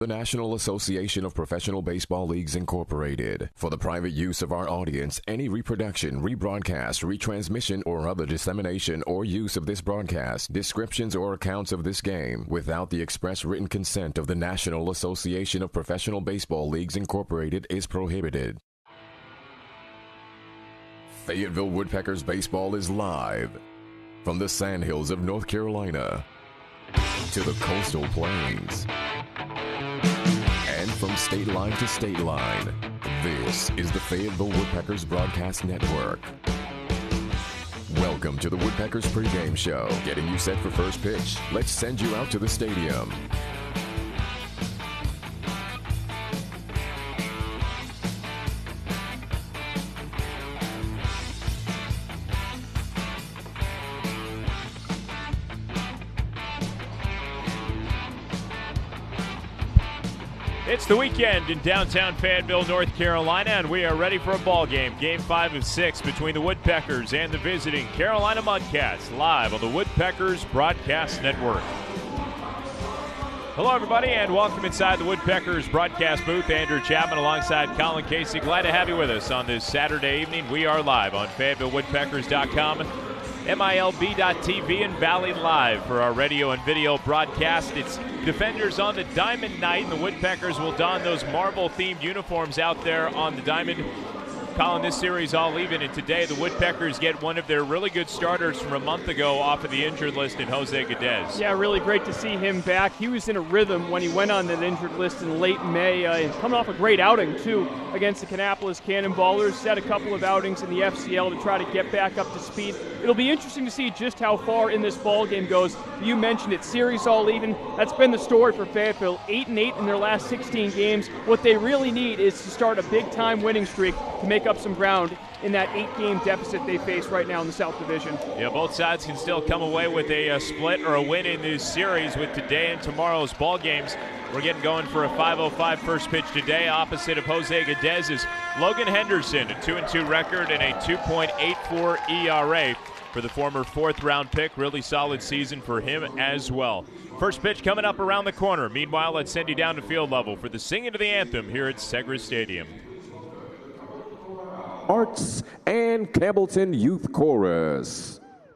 The National Association of Professional Baseball Leagues Incorporated. For the private use of our audience, any reproduction, rebroadcast, retransmission, or other dissemination or use of this broadcast, descriptions or accounts of this game, without the express written consent of the National Association of Professional Baseball Leagues Incorporated is prohibited. Fayetteville Woodpeckers baseball is live from the sandhills of North Carolina to the coastal plains. And from state line to state line, this is the Fayetteville Woodpeckers Broadcast Network. Welcome to the Woodpeckers pregame show. Getting you set for first pitch. Let's send you out to the stadium. It's the weekend in downtown Fayetteville, North Carolina, and we are ready for a ball game. Game 5 of 6 between the Woodpeckers and the visiting Carolina Mudcats, live on the Woodpeckers Broadcast Network. Hello, everybody, and welcome inside the Woodpeckers broadcast booth. Andrew Chapman alongside Colin Casey. Glad to have you with us on this Saturday evening. We are live on FayettevilleWoodpeckers.com, MILB.TV, and Valley Live for our radio and video broadcast. It's Defenders on the Diamond night, and the Woodpeckers will don those Marvel-themed uniforms out there on the Diamond. Colin, this series all even, and today the Woodpeckers get one of their really good starters from a month ago off of the injured list in Jose Gadez. Yeah, really great to see him back. He was in a rhythm when he went on that injured list in late May, and coming off a great outing, too, against the Kannapolis Cannonballers. Set a couple of outings in the FCL to try to get back up to speed. It'll be interesting to see just how far in this ball game goes. You mentioned it, series all even. That's been the story for Fayetteville. 8-8 in their last 16 games. What they really need is to start a big-time winning streak to make up some ground in that 8-game deficit they face right now in the South Division. Yeah, both sides can still come away with a split or a win in this series with today and tomorrow's ball games. We're getting going for a 5:05 first pitch today. Opposite of Jose Gadez is Logan Henderson, a 2-2 record and a 2.84 ERA for the former fourth-round pick. Really solid season for him as well. First pitch coming up around the corner. Meanwhile, let's send you down to field level for the singing of the anthem here at Segra Stadium. Arts and Campbellton Youth Chorus.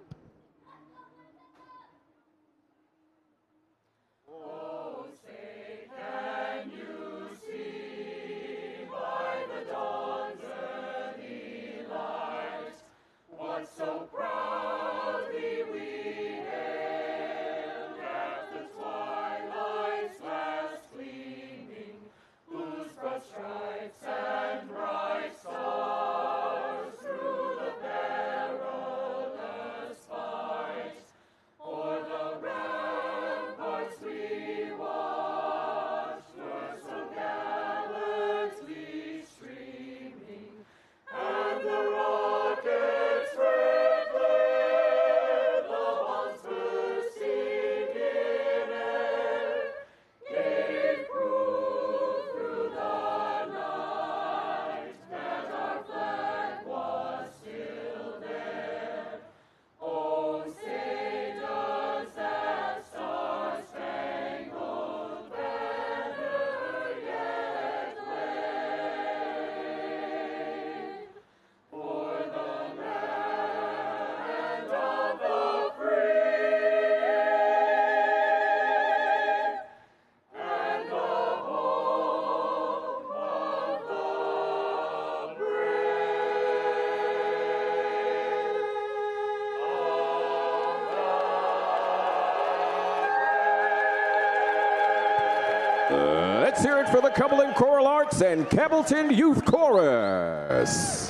Let's hear it for the Cumberland Choral Arts and Campbellton Youth Chorus.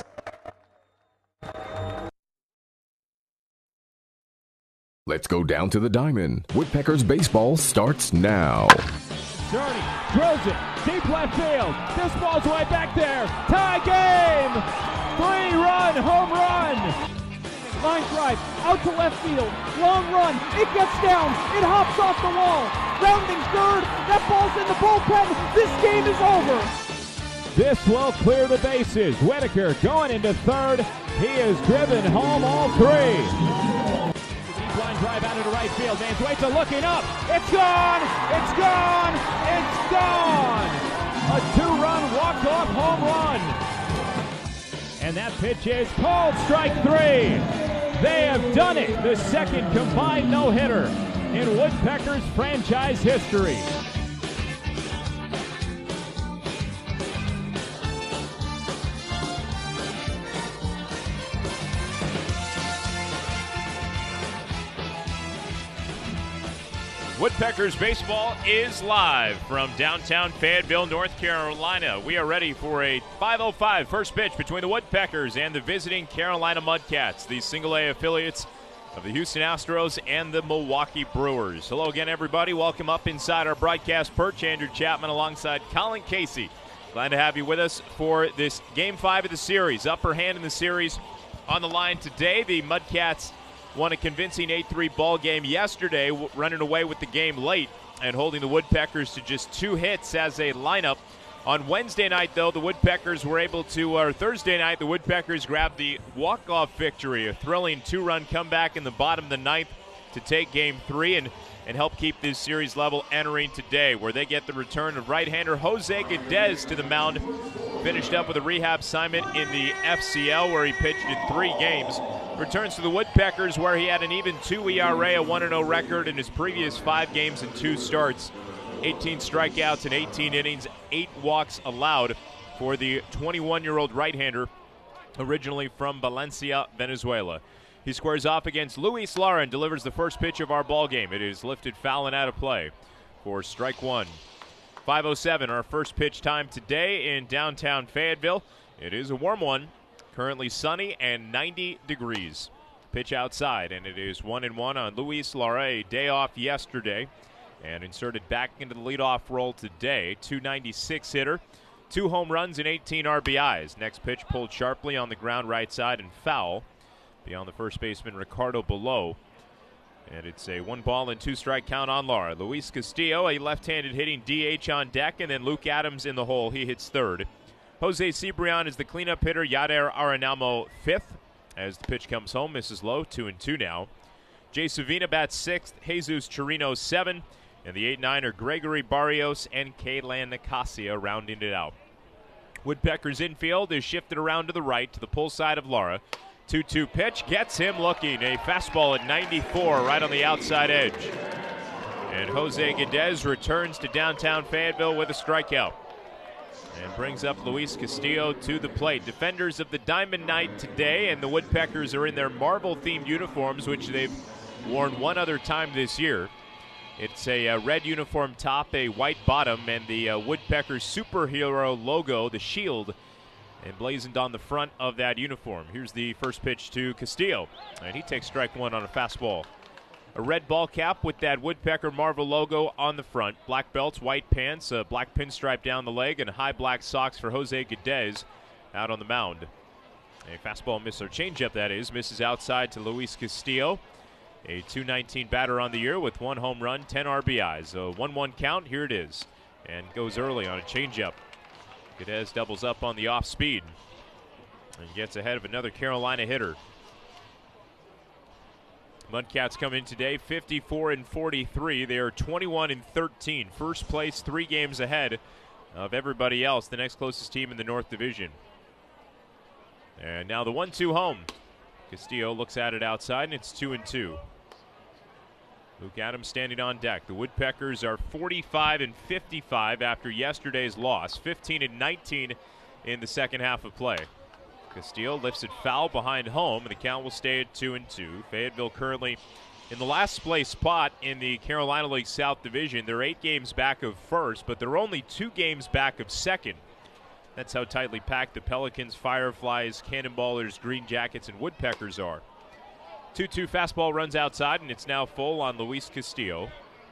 Let's go down to the diamond. Woodpeckers baseball starts now. Journey throws it deep left field. This ball's way back there. Tie game. 3-run home run. Line drive out to left field. Long run. It gets down. It hops off the wall. Rounding third. That ball's in the bullpen. This game is over. This will clear the bases. Whitaker going into third. He has driven home all three. Deep line drive out into right field. Manzueta looking up. It's gone! It's gone! It's gone! A 2-run walk-off home run. And that pitch is called strike 3. They have done it. The second combined no-hitter in Woodpeckers franchise history. Woodpeckers baseball is live from downtown Fayetteville, North Carolina. We are ready for a 5:05 first pitch between the Woodpeckers and the visiting Carolina Mudcats, the single-A affiliates of the Houston Astros and the Milwaukee Brewers. Hello again, everybody. Welcome up inside our broadcast perch. Andrew Chapman alongside Colin Casey. Glad to have you with us for this Game 5 of the series. Upper hand in the series on the line today. The Mudcats won a convincing 8-3 ball game yesterday, running away with the game late and holding the Woodpeckers to just 2 hits as a lineup. On Wednesday night, though, the Woodpeckers were able to, or Thursday night, the Woodpeckers grabbed the walk-off victory, a thrilling 2-run comeback in the bottom of the ninth to take Game 3 and help keep this series level entering today, where they get the return of right-hander Jose Guedes to the mound. Finished up with a rehab assignment in the FCL, where he pitched in 3 games. Returns to the Woodpeckers, where he had an even 2 ERA, a 1-0 record in his previous 5 games and 2 starts. 18 strikeouts in 18 innings, 8 walks allowed for the 21-year-old right-hander, originally from Valencia, Venezuela. He squares off against Luis Lara and delivers the first pitch of our ball game. It is lifted foul and out of play for strike 1. 5:07, our first pitch time today in downtown Fayetteville. It is a warm one. Currently sunny and 90 degrees. Pitch outside, and it is 1-1 on Luis Lara, a day off yesterday, and inserted back into the leadoff role today. 296 hitter, 2 home runs and 18 RBIs. Next pitch pulled sharply on the ground right side and foul beyond the first baseman Ricardo Below. And it's a 1-2 count on Lara. Luis Castillo, a left-handed hitting DH on deck, and then Luke Adams in the hole. He hits third. Jose Cibrian is the cleanup hitter. Yadier Arenamo 5th. As the pitch comes home, misses low, 2-2 now. Jay Savina bats 6th. Jesus Chirino 7. And the 8-9er Gregory Barrios and Kaylan Nicasia rounding it out. Woodpeckers infield is shifted around to the right to the pull side of Lara. 2-2 pitch gets him looking. A fastball at 94 right on the outside edge. And Jose Guedes returns to downtown Fayetteville with a strikeout. And brings up Luis Castillo to the plate. Defenders of the Diamond Knight today, and the Woodpeckers are in their Marvel-themed uniforms, which they've worn one other time this year. It's a red uniform top, a white bottom, and the Woodpeckers superhero logo, the shield, emblazoned on the front of that uniform. Here's the first pitch to Castillo, and he takes strike 1 on a fastball. A red ball cap with that Woodpecker Marvel logo on the front. Black belts, white pants, a black pinstripe down the leg, and high black socks for Jose Guedes out on the mound. A fastball miss, or changeup that is, misses outside to Luis Castillo. A .219 batter on the year with 1 home run, 10 RBIs. A 1-1 count, here it is. And goes early on a changeup. Guedes doubles up on the off speed and gets ahead of another Carolina hitter. Mudcats come in today 54-43. They are 21-13. First place, 3 games ahead of everybody else, the next closest team in the North Division. And now the 1-2 home. Castillo looks at it outside, and it's 2-2. Luke Adams standing on deck. The Woodpeckers are 45-55 after yesterday's loss, 15-19 in the second half of play. Castillo lifts it foul behind home, and the count will stay at 2-2. Fayetteville currently in the last place spot in the Carolina League South Division. They're 8 games back of first, but they're only 2 games back of second. That's how tightly packed the Pelicans, Fireflies, Cannonballers, Green Jackets, and Woodpeckers are. 2-2 fastball runs outside, and it's now full on Luis Castillo.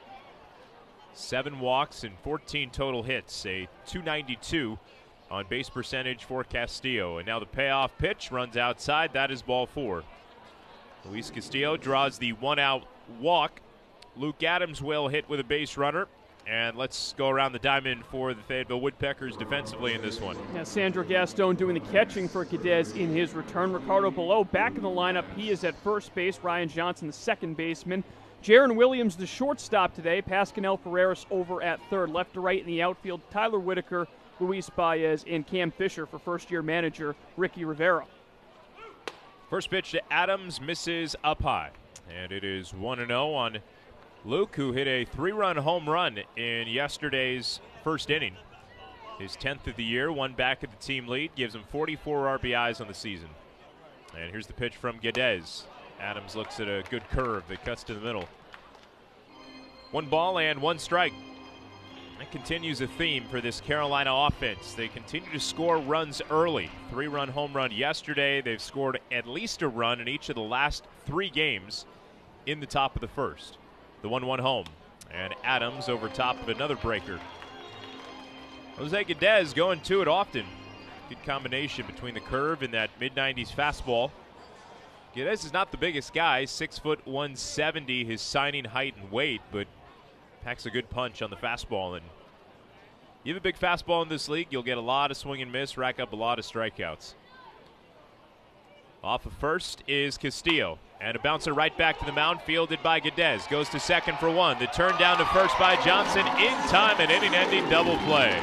7 walks and 14 total hits, a .292 on base percentage for Castillo. And now the payoff pitch runs outside. That is ball 4. Luis Castillo draws the 1-out walk. Luke Adams will hit with a base runner And let's go around the diamond for the Fayetteville Woodpeckers defensively in this one. Yeah, Sandro Gaston doing the catching for Geddes in his return. Ricardo Below back in the lineup. He is at first base. Ryan Johnson, the second baseman. Jaron Williams, the shortstop today. Pascal Ferreras over at third. Left to right in the outfield, Tyler Whitaker, Luis Baez, and Cam Fisher for first-year manager Ricky Rivera. First pitch to Adams, misses up high. And it is 1-0 on Luke, who hit a 3-run home run in yesterday's first inning. His 10th of the year, one back at the team lead, gives him 44 RBIs on the season. And here's the pitch from Geddes. Adams looks at a good curve that cuts to the middle. 1 ball and 1 strike. That continues a theme for this Carolina offense. They continue to score runs early. 3-run home run yesterday. They've scored at least a run in each of the last 3 games in the top of the first. The 1-1 home. And Adams over top of another breaker. Jose Geddes going to it often. Good combination between the curve and that mid-90s fastball. Geddes is not the biggest guy, 6 foot 170, his signing height and weight, but packs a good punch on the fastball. And you have a big fastball in this league, you'll get a lot of swing and miss, rack up a lot of strikeouts. Off of first is Castillo. And a bouncer right back to the mound, fielded by Geddes. Goes to second for 1. The turn down to first by Johnson in time, an inning-ending double play.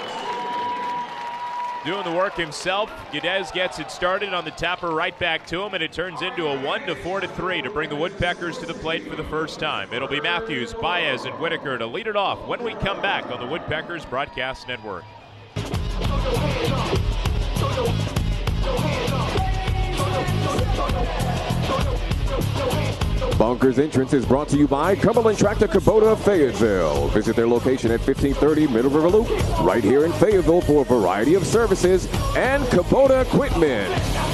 Doing the work himself, Geddes gets it started on the tapper right back to him, and it turns into a 1-4-3 to bring the Woodpeckers to the plate for the first time. It'll be Matthews, Baez, and Whitaker to lead it off when we come back on the Woodpeckers Broadcast Network. Bonkers Entrance is brought to you by Cumberland Tractor Kubota of Fayetteville. Visit their location at 1530 Middle River Loop, right here in Fayetteville for a variety of services and Kubota equipment.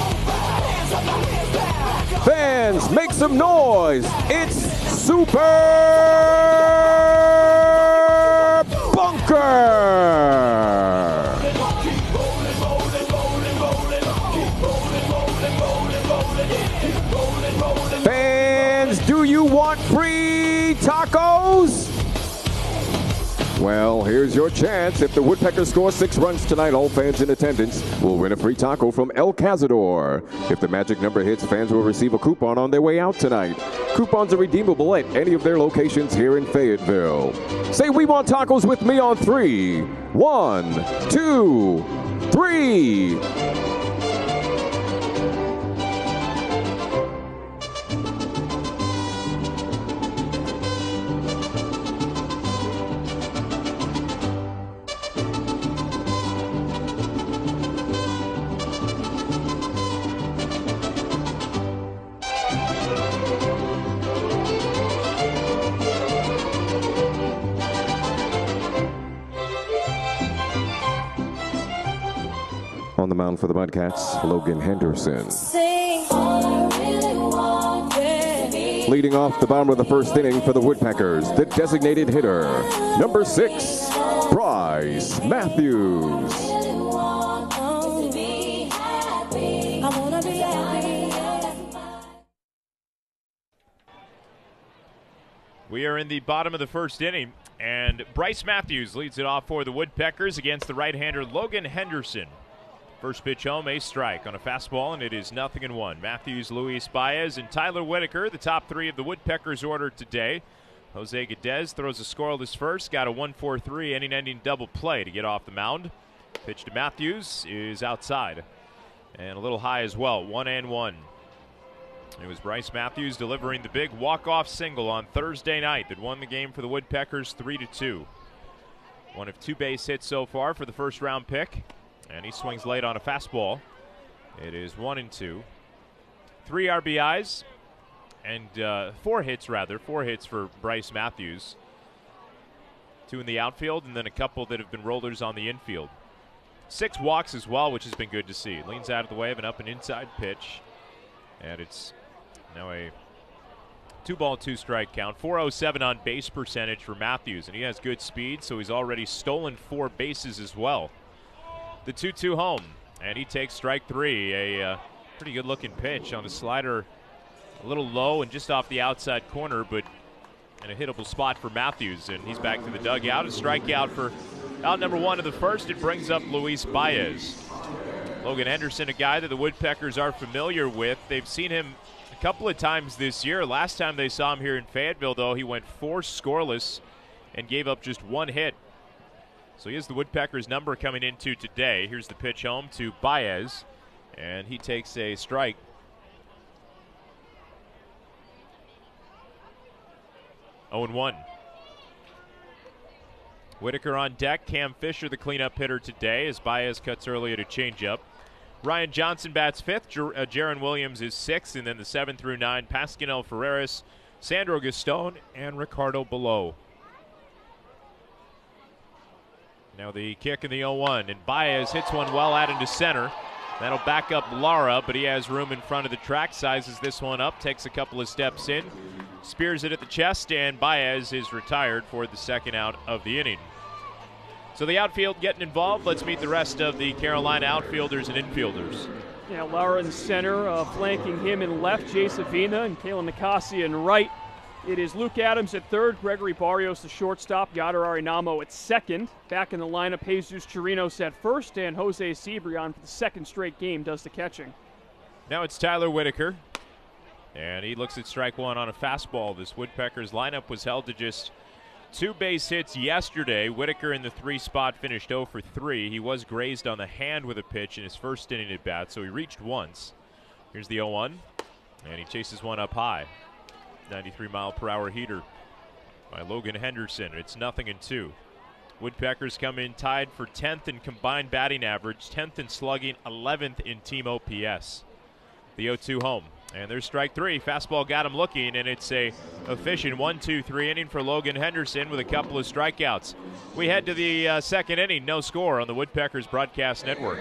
Fans, make some noise. It's Super Bunker. Do you want free tacos? Well, here's your chance. If the Woodpeckers score 6 runs tonight, all fans in attendance will win a free taco from El Cazador. If the magic number hits, fans will receive a coupon on their way out tonight. Coupons are redeemable at any of their locations here in Fayetteville. Say "We want tacos" with me on 3. 1, 2, 3. On the mound for the Mudcats, Logan Henderson. Leading off the bottom of the first inning for the Woodpeckers, the designated hitter, number 6, Bryce Matthews. We are in the bottom of the first inning, and Bryce Matthews leads it off for the Woodpeckers against the right-hander Logan Henderson. First pitch home, a strike on a fastball, and it is 0-1. Matthews, Luis Baez, and Tyler Whitaker, the top 3 of the Woodpeckers order today. Jose Geddes throws a scoreless first, got a 1-4-3 inning-ending double play to get off the mound. Pitch to Matthews is outside, and a little high as well, 1-1. It was Bryce Matthews delivering the big walk-off single on Thursday night that won the game for the Woodpeckers 3-2. One of 2 base hits so far for the first-round pick. And he swings late on a fastball. It is 1-2. 3 RBIs and 4 hits for Bryce Matthews. 2 in the outfield and then a couple that have been rollers on the infield. 6 walks as well, which has been good to see. Leans out of the way of an up and inside pitch. And it's now a 2-ball, 2-strike count. 407 on base percentage for Matthews. And he has good speed, so he's already stolen 4 bases as well. The 2-2 home, and he takes strike 3. A pretty good-looking pitch on a slider, a little low and just off the outside corner, but and a hittable spot for Matthews, and he's back to the dugout. A strikeout for out number 1 of the first. It brings up Luis Baez. Logan Henderson, a guy that the Woodpeckers are familiar with. They've seen him a couple of times this year. Last time they saw him here in Fayetteville, though, he went 4 scoreless and gave up just 1 hit. So he has the Woodpeckers' number coming into today. Here's the pitch home to Baez, and he takes a strike. Oh, 0-1. Whitaker on deck. Cam Fisher, the cleanup hitter today, as Baez cuts early at a changeup. Ryan Johnson bats 5th. Jaron Williams is 6th. And then the 7 through 9, Pasquinel Ferreras, Sandro Gastone, and Ricardo Below. Now the kick in the 0-1. And Baez hits one well out into center. That'll back up Lara, but he has room in front of the track. Sizes this one up, takes a couple of steps in, spears it at the chest, and Baez is retired for the second out of the inning. So the outfield getting involved. Let's meet the rest of the Carolina outfielders and infielders. Yeah, Lara in center, flanking him in left, Jay Savina, and Kalen Nicasi in right. It is Luke Adams at third, Gregory Barrios the shortstop, Yadar Arinamo at second. Back in the lineup, Jesus Chirinos at first, and Jose Cibrian for the second straight game does the catching. Now it's Tyler Whitaker, and he looks at strike 1 on a fastball. This Woodpeckers lineup was held to just 2 base hits yesterday. Whitaker in the 3 spot finished 0 for 3. He was grazed on the hand with a pitch in his first inning at bat, so he reached once. Here's the 0-1, and he chases one up high. 93-mile-per-hour heater by Logan Henderson. It's 0-2. Woodpeckers come in tied for 10th in combined batting average, 10th in slugging, 11th in team OPS. The 0-2 home. And there's strike 3. Fastball got him looking, and it's a efficient 1-2-3 inning for Logan Henderson with a couple of strikeouts. We head to the second inning. No score on the Woodpeckers Broadcast Network.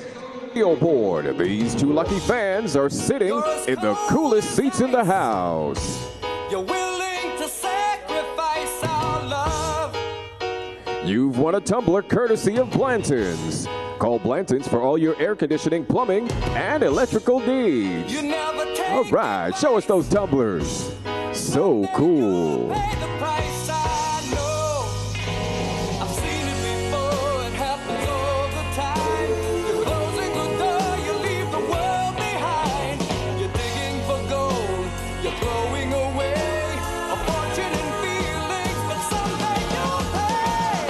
Board. These 2 lucky fans are sitting in the coolest seats in the house. You're willing to sacrifice our love. You've won a tumbler courtesy of Blanton's. Call Blanton's for all your air conditioning, plumbing, and electrical needs. You never take all right, show us those tumblers. So cool. Pay the price, I know. I've seen it before, it happens all the time. You're closing the door, you leave the world behind. You're digging for gold, you're throwing away a fortune in feelings, but someday you'll pay.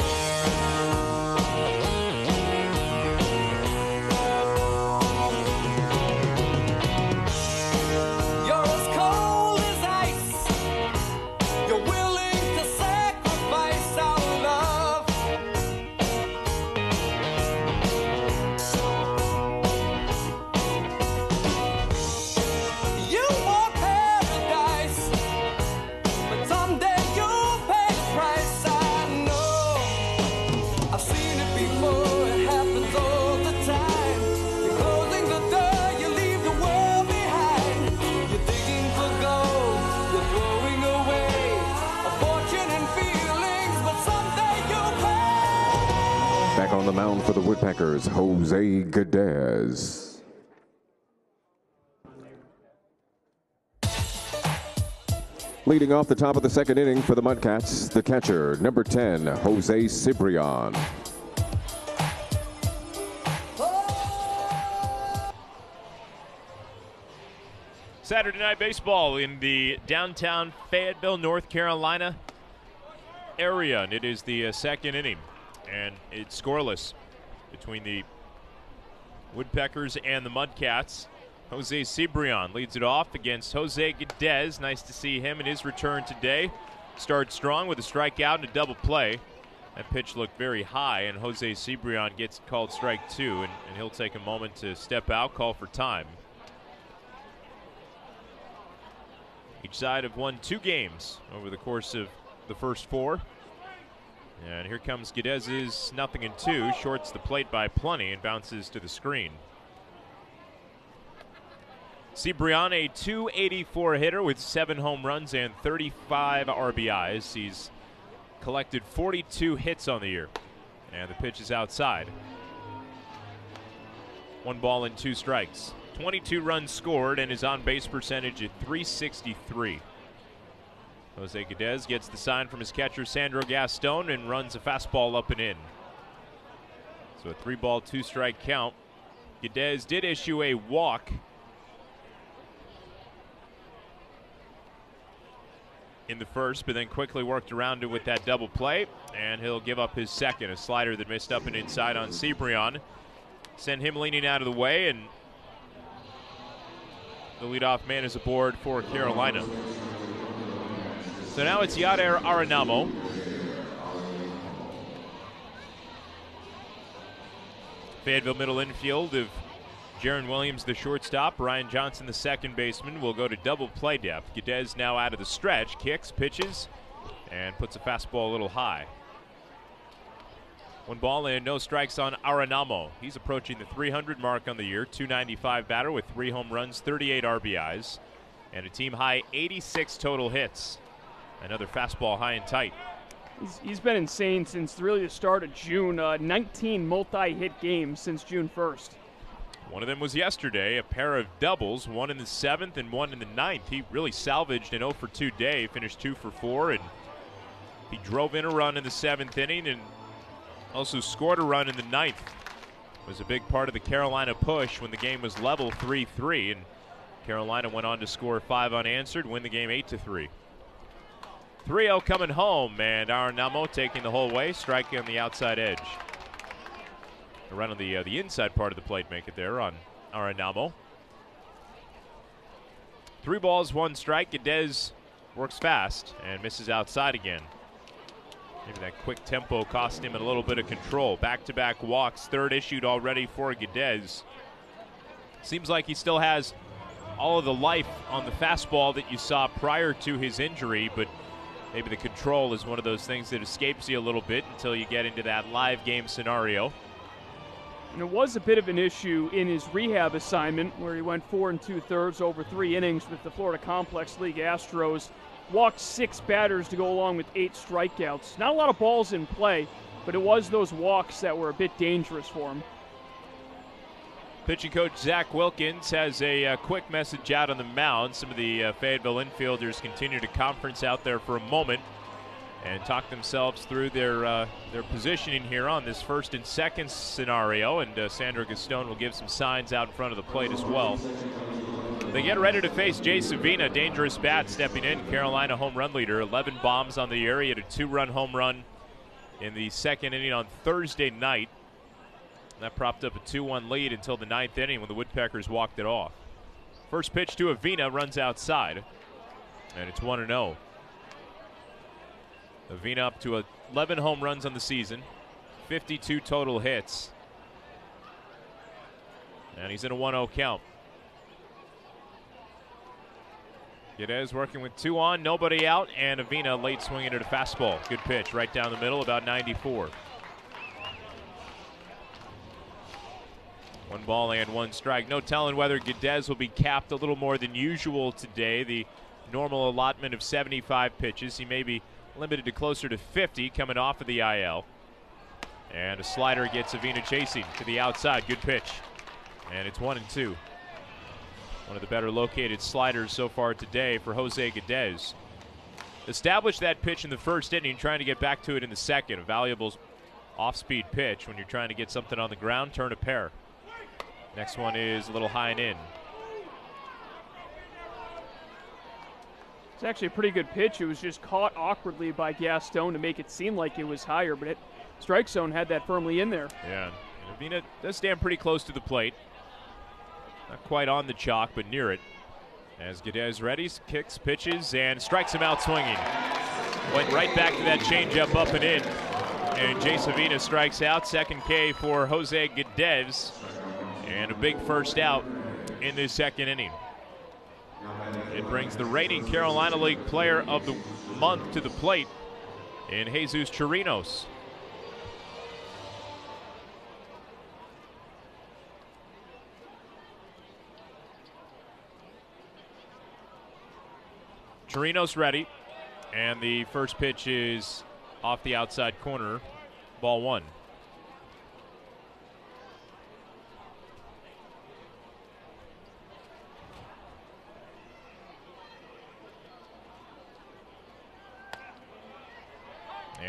You're as cold as ice. You're willing to sacrifice our love. You want paradise, but someday you'll pay the price. I know. I've seen it before, it happens all the time. You're closing the door, you leave the world behind. You're digging for gold, you're throwing away a fortune in feelings, but someday you'll pay. Back on the mound for the Woodpeckers, Jose Gadez. Leading off the top of the second inning for the Mudcats, the catcher, number 10, Jose Cibrian. Saturday Night Baseball in the downtown Fayetteville, North Carolina area. And it is the second inning, and it's scoreless between the Woodpeckers and the Mudcats. Jose Cibrian leads it off against Jose Gadez. Nice to see him in his return today. Starts strong with a strikeout and a double play. That pitch looked very high, and Jose Cibrian gets called strike 2, and he'll take a moment to step out, call for time. Each side have won 2 games over the course of the first 4. And here comes Gadez's 0-2, shorts the plate by plenty and bounces to the screen. Cibrian, a .284 hitter with 7 home runs and 35 RBIs. He's collected 42 hits on the year. And the pitch is outside. 1 ball and 2 strikes. 22 runs scored, and his on-base percentage at .363. Jose Guedes gets the sign from his catcher, Sandro Gaston, and runs a fastball up and in. So a 3-ball, 2-strike count. Guedes did issue a walk in the first, but then quickly worked around it with that double play, and he'll give up his second. A slider that missed up and inside on Cibrian. Send him leaning out of the way, and the leadoff man is aboard for Carolina. So now it's Yadier Arenamo. Fayetteville middle infield of Jaron Williams, the shortstop. Ryan Johnson, the second baseman, will go to double play depth. Guedes now out of the stretch, kicks, pitches, and puts a fastball a little high. 1 ball and no strikes on Arenamo. He's approaching the 300 mark on the year. 295 batter with 3 home runs, 38 RBIs, and a team high 86 total hits. Another fastball high and tight. He's been insane since really the start of June. 19 multi-hit games since June 1st. One of them was yesterday, a pair of doubles, one in the 7th and one in the 9th. He really salvaged an 0-for-2 day, finished 2 for 4, and he drove in a run in the 7th inning and also scored a run in the 9th. It was a big part of the Carolina push when the game was level 3-3, and Carolina went on to score 5 unanswered, win the game 8-3. 3-0 coming home, and Arenamo taking the whole way, striking on the outside edge. A run on the inside part of the plate, make it there on Arenamo. 3 balls, 1 strike. Guedes works fast and misses outside again. Maybe that quick tempo cost him a little bit of control. Back-to-back walks, 3rd issued already for Guedes. Seems like he still has all of the life on the fastball that you saw prior to his injury, but maybe the control is one of those things that escapes you a little bit until you get into that live game scenario. And it was a bit of an issue in his rehab assignment where he went 4 2/3 over 3 innings with the Florida Complex League Astros. Walked 6 batters to go along with 8 strikeouts. Not a lot of balls in play, but it was those walks that were a bit dangerous for him. Pitching coach Zach Wilkins has a quick message out on the mound. Some of the Fayetteville infielders continue to conference out there for a moment and talk themselves through their positioning here on this 1st and 2nd scenario. And Sandro Gaston will give some signs out in front of the plate as well. They get ready to face Jay Savina, dangerous bat stepping in, Carolina home run leader. 11 bombs on the year. He had a 2-run home run in the 2nd inning on Thursday night. That propped up a 2-1 lead until the 9th inning when the Woodpeckers walked it off. First pitch to Avina, runs outside, and it's 1-0. Avina up to 11 home runs on the season, 52 total hits, and he's in a 1-0 count. Guedes working with 2 on, nobody out, and Avina late swinging at a fastball. Good pitch right down the middle, about 94. 1 ball and 1 strike. No telling whether Guedes will be capped a little more than usual today. The normal allotment of 75 pitches. He may be limited to closer to 50 coming off of the IL. And a slider gets Avina chasing to the outside. Good pitch. And it's 1-2. One of the better located sliders so far today for Jose Guedes. Established that pitch in the 1st inning, trying to get back to it in the 2nd. A valuable off-speed pitch when you're trying to get something on the ground, turn a pair. Next one is a little high and in. It's actually a pretty good pitch. It was just caught awkwardly by Gaston to make it seem like it was higher, but strike zone had that firmly in there. Yeah, and Avina does stand pretty close to the plate. Not quite on the chalk, but near it. As Guedes ready, kicks, pitches, and strikes him out swinging. Went right back to that changeup up and in. And Jay Savina strikes out. 2nd K for Jose Guedes. And a big first out in this 2nd inning. It brings the reigning Carolina League Player of the Month to the plate in Jesus Chirinos. Chirinos ready, and the first pitch is off the outside corner, ball 1.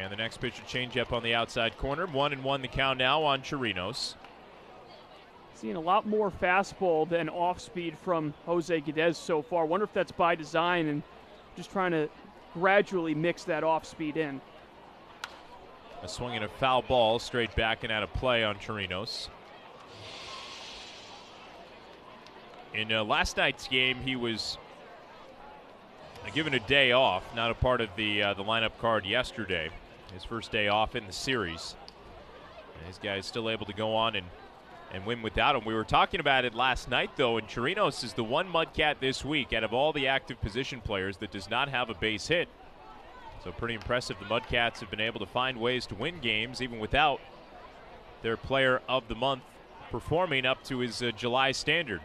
And the next pitch, a changeup on the outside corner. 1-1 the count now on Chirinos. Seeing a lot more fastball than off-speed from Jose Guedes so far. Wonder if that's by design and just trying to gradually mix that off-speed in. A swing and a foul ball straight back and out of play on Chirinos. In last night's game, he was given a day off, not a part of the lineup card yesterday. His first day off in the series. And these guys still able to go on and win without him. We were talking about it last night, though, and Chirinos is the one Mudcat this week out of all the active position players that does not have a base hit. So pretty impressive. The Mudcats have been able to find ways to win games even without their player of the month performing up to his July standard.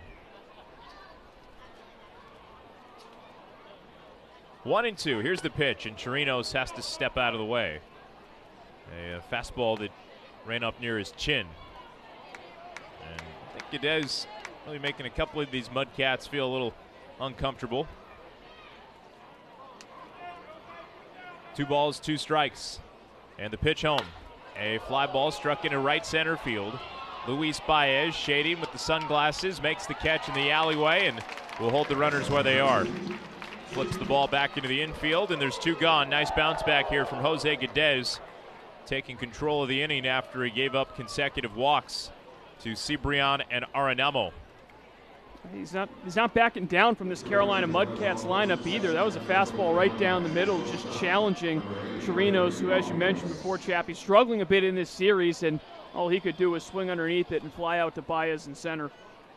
1-2. Here's the pitch, and Chirinos has to step out of the way. A fastball that ran up near his chin. And I think Guedes really making a couple of these Mudcats feel a little uncomfortable. 2 balls, 2 strikes. And the pitch home. A fly ball struck into right center field. Luis Baez, shading with the sunglasses, makes the catch in the alleyway and will hold the runners where they are. Flips the ball back into the infield, and there's 2 gone. Nice bounce back here from Jose Guedes, taking control of the inning after he gave up consecutive walks to Cibrian and Arenamo. He's not backing down from this Carolina Mudcats lineup either. That was a fastball right down the middle, just challenging Chirinos, who, as you mentioned before, Chappie, struggling a bit in this series, and all he could do was swing underneath it and fly out to Baez in center.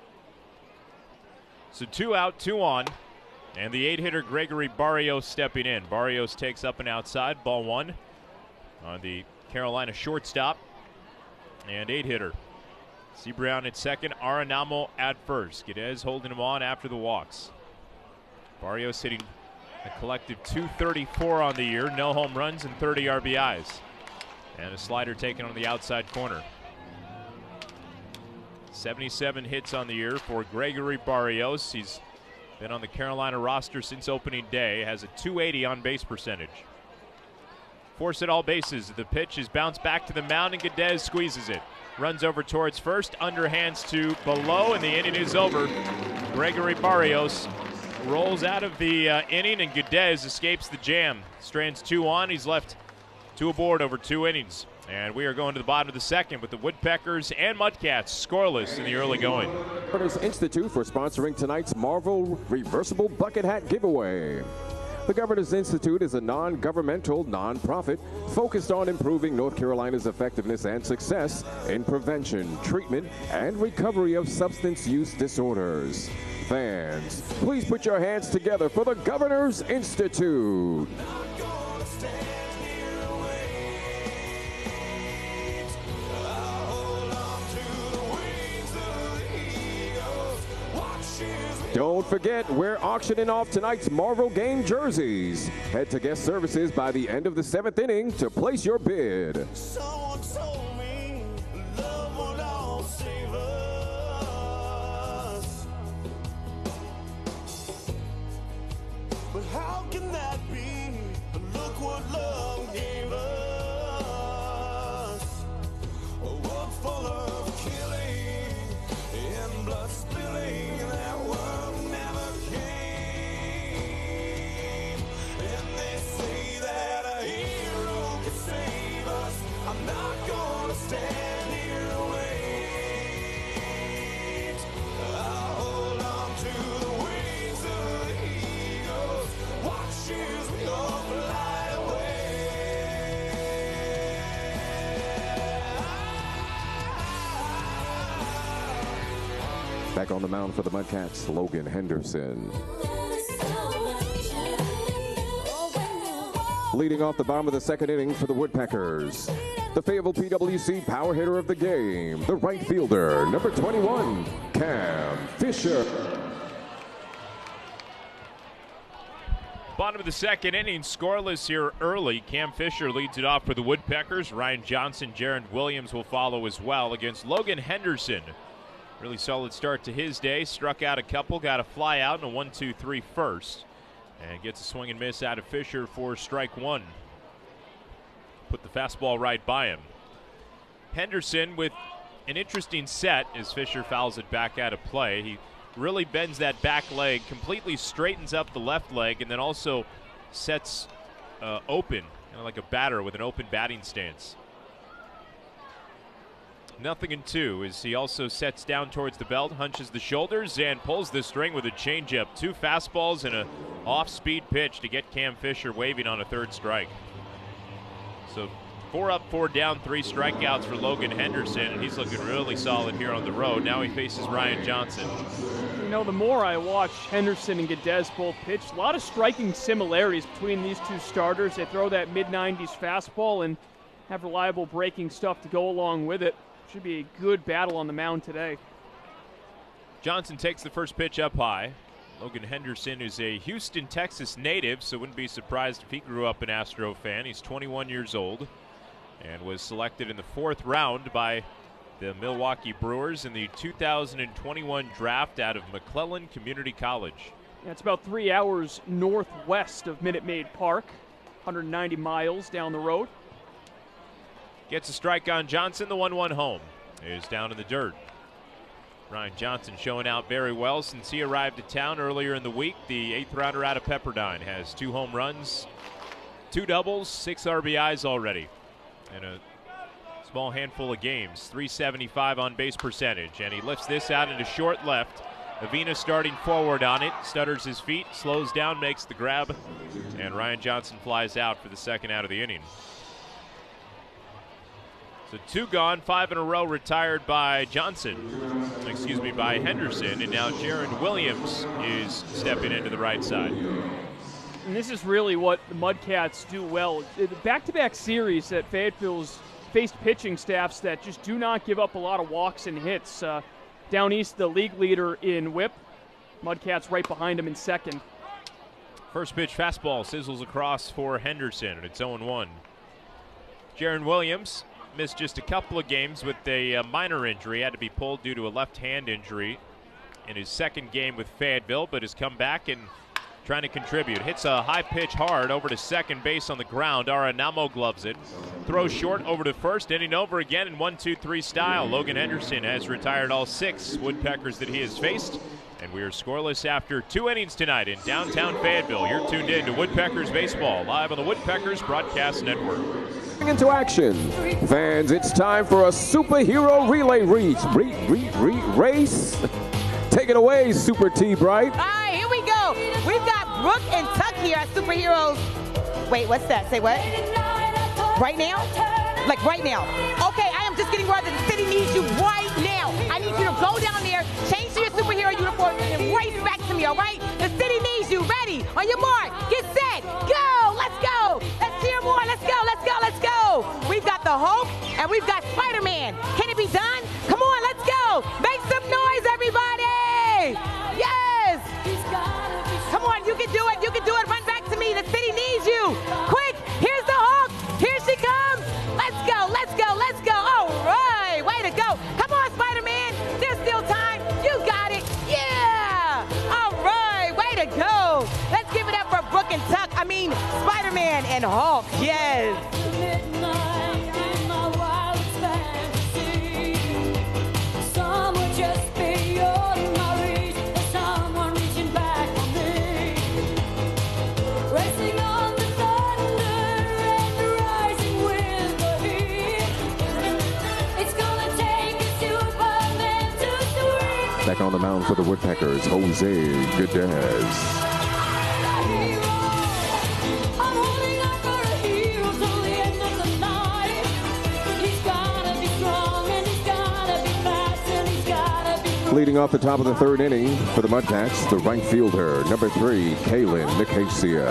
So 2 out, 2 on. And the 8-hitter Gregory Barrios stepping in. Barrios takes up and outside, ball 1 on the Carolina shortstop. And 8-hitter. Cibrian at second, Arenamo at first. Guedes holding him on after the walks. Barrios hitting a collective .234 on the year, no home runs and 30 RBIs. And a slider taken on the outside corner. 77 hits on the year for Gregory Barrios. He's been on the Carolina roster since opening day, has a .280 on base percentage. Force at all bases. The pitch is bounced back to the mound, and Guedes squeezes it. Runs over towards first, underhands to below, and the inning is over. Gregory Barrios rolls out of the inning, and Guedes escapes the jam. Strands 2 on. He's left 2 aboard over 2 innings. And we are going to the bottom of the second with the Woodpeckers and Mudcats scoreless in the early going. Governors Institute for sponsoring tonight's Marvel Reversible Bucket Hat giveaway. The Governors Institute is a non-governmental, non-profit focused on improving North Carolina's effectiveness and success in prevention, treatment, and recovery of substance use disorders. Fans, please put your hands together for the Governors Institute. Don't forget, we're auctioning off tonight's Marvel game jerseys. Head to guest services by the end of the 7th inning to place your bid. Someone told me love would all save us. But how can that be? Look what love gave us. A world full of killing and blood spilling. That world never came. And they say that a hero can save us. I'm not gonna stand here and wait. I'll hold on to the wings of the eagles. Watch as we all fly away. Back on the mound for the Mudcats, Logan Henderson. Leading off the bottom of the 2nd inning for the Woodpeckers, the Fayetteville PWC power hitter of the game, the right fielder, number 21, Cam Fisher. Bottom of the 2nd inning, scoreless here early. Cam Fisher leads it off for the Woodpeckers. Ryan Johnson, Jaron Williams will follow as well against Logan Henderson. Really solid start to his day. Struck out a couple, got a fly out and a 1-2-3 first. And gets a swing and miss out of Fisher for strike 1. put the fastball right by him. Henderson with an interesting set as Fisher fouls it back out of play. He really bends that back leg, completely straightens up the left leg, and then also sets open, like a batter with an open batting stance. 0-2 as he also sets down towards the belt, hunches the shoulders, and pulls the string with a changeup. 2 fastballs and an off-speed pitch to get Cam Fisher waving on a 3rd strike. So 4 up, 4 down, 3 strikeouts for Logan Henderson, and he's looking really solid here on the road. Now he faces Ryan Johnson. You know, the more I watch Henderson and Guedes both pitch, a lot of striking similarities between these two starters. They throw that mid-90s fastball and have reliable breaking stuff to go along with it. Should be a good battle on the mound today. Johnson takes the first pitch up high. Logan Henderson is a Houston, Texas native, so wouldn't be surprised if he grew up an Astro fan. He's 21 years old and was selected in the 4th round by the Milwaukee Brewers in the 2021 draft out of McClellan Community College. Yeah, it's about 3 hours northwest of Minute Maid Park, 190 miles down the road. Gets a strike on Johnson. The 1-1 home is down in the dirt. Ryan Johnson showing out very well since he arrived to town earlier in the week. The 8th rounder out of Pepperdine has 2 home runs, 2 doubles, 6 RBIs already in a small handful of games. .375 on base percentage, and he lifts this out into short left. Avina starting forward on it, stutters his feet, slows down, makes the grab, and Ryan Johnson flies out for the 2nd out of the inning. So 2 gone, 5 in a row retired by by Henderson, and now Jaron Williams is stepping into the right side. And this is really what the Mudcats do well. The back-to-back series that Fayetteville's faced pitching staffs that just do not give up a lot of walks and hits. Down east, the league leader in whip. Mudcats right behind him in 2nd. First pitch fastball sizzles across for Henderson, and it's 0-1. Jaron Williams missed just a couple of games with a minor injury. Had to be pulled due to a left hand injury in his 2nd game with Fayetteville, but has come back and trying to contribute. Hits a high pitch hard over to second base on the ground. Aranamo gloves it. Throws short over to first, inning over again in 1-2-3 style. Logan Henderson has retired all 6 Woodpeckers that he has faced. And we are scoreless after 2 innings tonight in downtown Fayetteville. You're tuned in to Woodpeckers Baseball, live on the Woodpeckers Broadcast Network. Into action. Fans, it's time for a superhero relay race. Take it away, Super T Bright. All right, here we go. We've got Brooke and Tuck here as superheroes. Wait, what's that? Say what? Right now? Like right now. Okay, I am just getting word that the city needs you right now. I need you to go down there, change to your superhero uniform, and race back to me, all right? The city needs you. Ready? On your mark, get set, go! Let's go! Let's hear more. Let's go, let's go, let's go! We've got the Hulk, and we've got Spider-Man. Can it be done? Come on, let's go! Make some noise, everybody! Yes! Come on, you can do it, you can do it. Run back to me. The city needs you. Quick, here's the Hulk. Here she comes. Let's go, let's go, let's go. All right, way to go. Come on, Spider-Man. There's still time. You got it. Yeah! All right, way to go. Let's give it up for Brooke and Tuck. I mean, Spider-Man and Hulk. Yes. Back on the mound for the Woodpeckers, Jose Guedes. Leading off the top of the 3rd inning for the Mudcats, the right fielder, number 3, Kaylin Nicasia.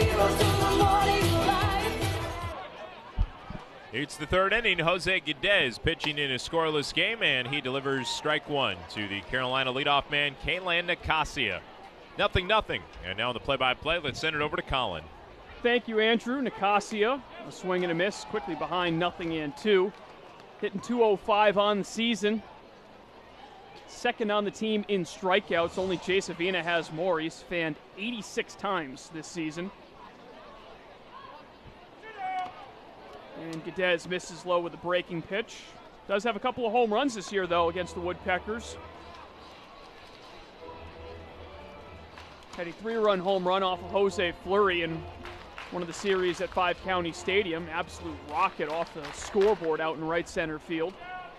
It's the 3rd inning. Jose Guedes pitching in a scoreless game, and he delivers strike 1 to the Carolina leadoff man, Kaylin Nicasia. 0-0. And now on the play-by-play, let's send it over to Colin. Thank you, Andrew. Nicasia, a swing and a miss, quickly behind 0-2. Hitting .205 on the season. 2nd on the team in strikeouts. Only Chase Avina has more. He's fanned 86 times this season. And Geddes misses low with a breaking pitch. Does have a couple of home runs this year, though, against the Woodpeckers. Had a 3-run home run off of Jose Fleury in one of the series at Five County Stadium. Absolute rocket off the scoreboard out in right center field.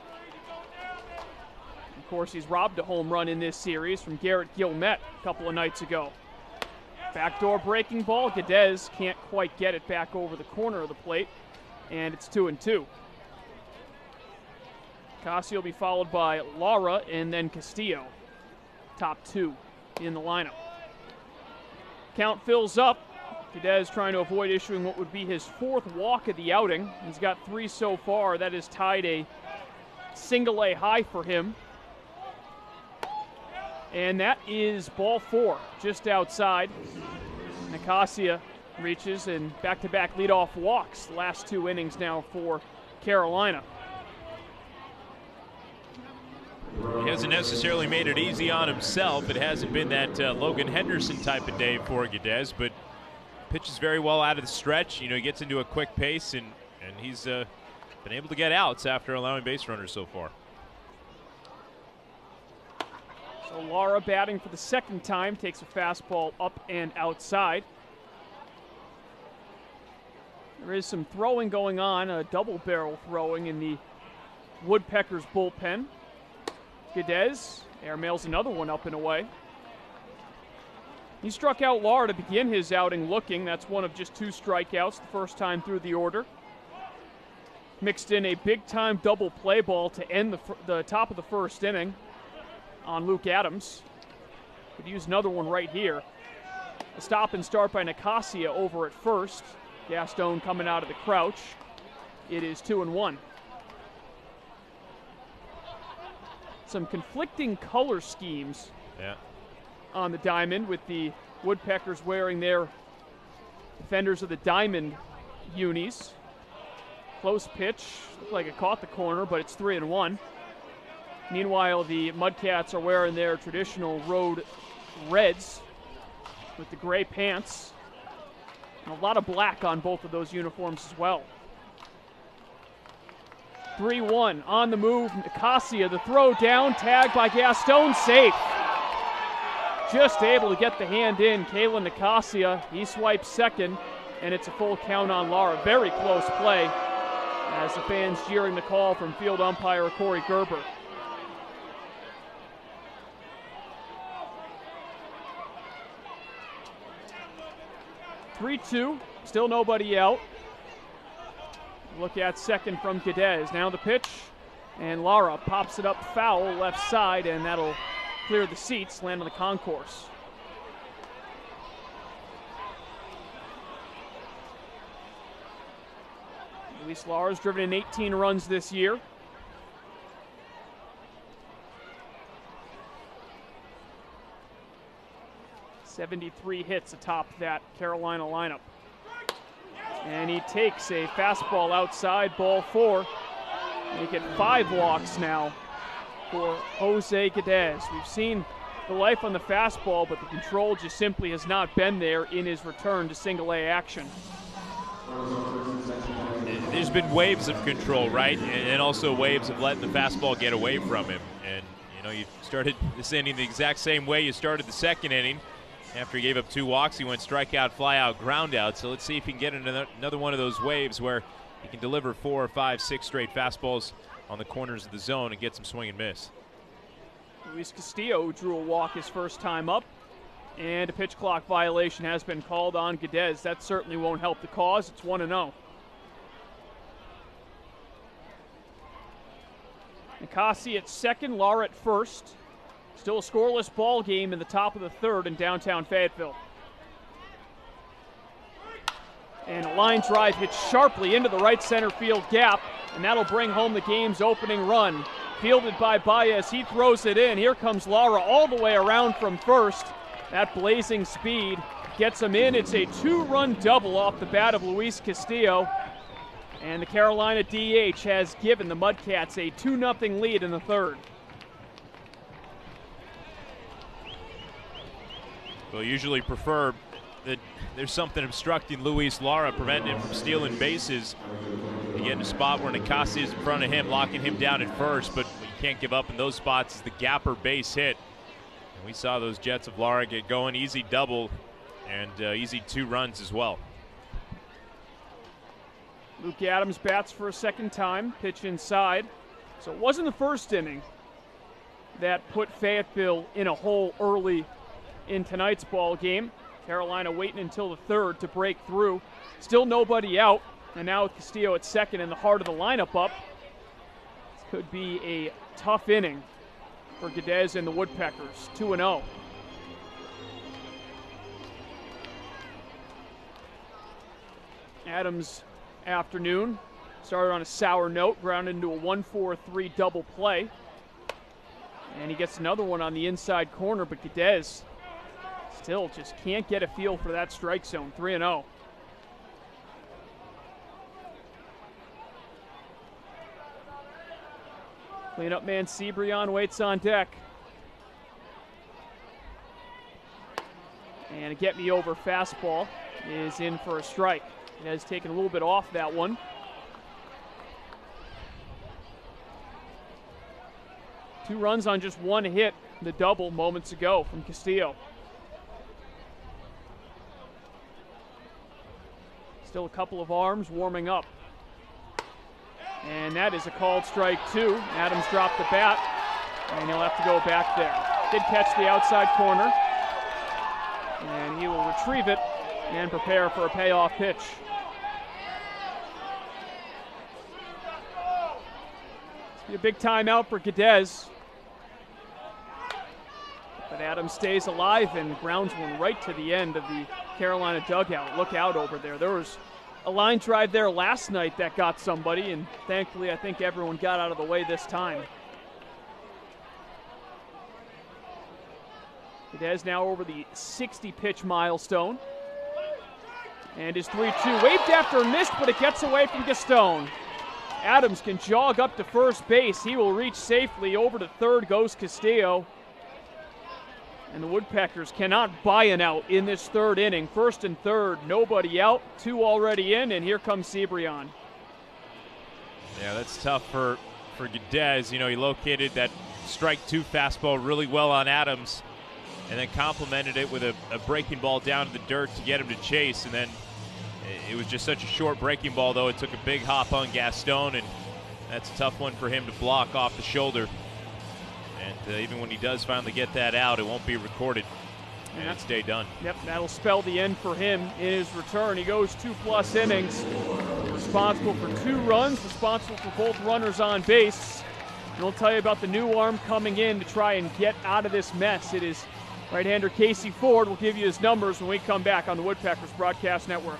Of course, he's robbed a home run in this series from Garrett Gilmet a couple of nights ago. Backdoor breaking ball. Geddes can't quite get it back over the corner of the plate, and it's 2-2. Casio will be followed by Lara and then Castillo. Top two in the lineup. Count fills up. Geddes trying to avoid issuing what would be his 4th walk of the outing. He's got 3 so far. That has tied a single-A high for him. And that is ball 4, just outside. Nicasia reaches, and back-to-back leadoff walks the last 2 innings now for Carolina. He hasn't necessarily made it easy on himself. It hasn't been that Logan Henderson type of day for Geddes, but pitches very well out of the stretch. You know, he gets into a quick pace, and he's been able to get outs after allowing base runners so far. So Lara batting for the 2nd time, takes a fastball up and outside. There is some throwing going on, a double barrel throwing in the Woodpeckers bullpen. Geddes airmails another one up and away. He struck out Lara to begin his outing looking. That's one of just 2 strikeouts the first time through the order. Mixed in a big-time double play ball to end the top of the 1st inning on Luke Adams. Could use another one right here. A stop and start by Nicasia over at first. Gaston coming out of the crouch. It is 2-1. Some conflicting color schemes on the diamond, with the Woodpeckers wearing their Defenders of the Diamond unis. Close pitch, looked like it caught the corner, but it's 3-1. Meanwhile, the Mudcats are wearing their traditional road reds with the gray pants, and a lot of black on both of those uniforms as well. 3-1 on the move. Nicasia, the throw down, tagged by Gaston, safe. Just able to get the hand in. Kalen Nicasia, he swipes second, and it's a full count on Lara. Very close play as the fans jeering the call from field umpire Corey Gerber. (3-2), still nobody out. Look at second from Geddes. Now the pitch, and Lara pops it up foul left side, and that'll clear the seats, land on the concourse. Luis Lara's driven in 18 runs this year. '73 hits atop that Carolina lineup. And he takes a fastball outside, ball 4. Make it 5 walks now for Jose Geddes. We've seen the life on the fastball, but the control just simply has not been there in his return to single-A action. There's been waves of control, right? And also waves of letting the fastball get away from him. And, you know, you started this inning the exact same way you started the 2nd inning. After he gave up 2 walks, he went strikeout, fly-out, ground-out. So let's see if he can get another one of those waves where he can deliver 4, 5, 6 straight fastballs on the corners of the zone and get some swing and miss. Luis Castillo, who drew a walk his first time up, and a pitch clock violation has been called on Geddes. That certainly won't help the cause. It's 1-0. Nicasia at second, Lara at first. Still a scoreless ball game in the top of the 3rd in downtown Fayetteville. And a line drive hits sharply into the right center field gap, and that'll bring home the game's opening run. Fielded by Baez, he throws it in. Here comes Lara all the way around from first. That blazing speed gets him in. It's a 2-run double off the bat of Luis Castillo. And the Carolina DH has given the Mudcats a 2-0 lead in the 3rd. We'll usually prefer that there's something obstructing Luis Lara, preventing him from stealing bases. You get in a spot where Nicasio is in front of him, locking him down at first, but you can't give up in those spots is the gapper base hit. And we saw those Jets of Lara get going. Easy double and easy 2 runs as well. Luke Adams bats for a second time, pitch inside. So it wasn't the first inning that put Fayetteville in a hole early in tonight's ball game. Carolina waiting until the third to break through. Still nobody out, and now with Castillo at second and the heart of the lineup up, this could be a tough inning for Geddes and the Woodpeckers, 2-0. Adams' afternoon started on a sour note, grounded into a 1-4-3 double play. And he gets another one on the inside corner, but Geddes still just can't get a feel for that strike zone, 3-0. Cleanup man Cebrian waits on deck. And a get-me-over fastball is in for a strike. It has taken a little bit off that one. Two runs on just one hit, the double moments ago from Castillo. Still a couple of arms warming up. And that is a called strike 2. Adams dropped the bat, and he'll have to go back there. Did catch the outside corner, and he will retrieve it and prepare for a payoff pitch. It's be a big timeout for Geddes. But Adams stays alive and grounds one right to the end of the Carolina dugout. Look out over there. There was a line drive there last night that got somebody, and thankfully I think everyone got out of the way this time. Geddes now over the 60-pitch milestone. And his 3-2 waved after and missed, but it gets away from Gaston. Adams can jog up to first base. He will reach safely. Over to third goes Castillo. And the Woodpeckers cannot buy an out in this third inning. First and third, nobody out, 2 already in, and here comes Cebrian. Yeah, that's tough for Geddes. You know, he located that strike 2 fastball really well on Adams and then complemented it with a breaking ball down to the dirt to get him to chase. And then it was just such a short breaking ball, though. It took a big hop on Gaston, and that's a tough one for him to block off the shoulder. And even when he does finally get that out, it won't be recorded, and it's day done. Yep, that'll spell the end for him in his return. He goes 2+ innings, responsible for 2 runs, responsible for both runners on base. And we'll tell you about the new arm coming in to try and get out of this mess. It is right-hander Casey Ford. We'll give you his numbers when we come back on the Woodpeckers Broadcast Network.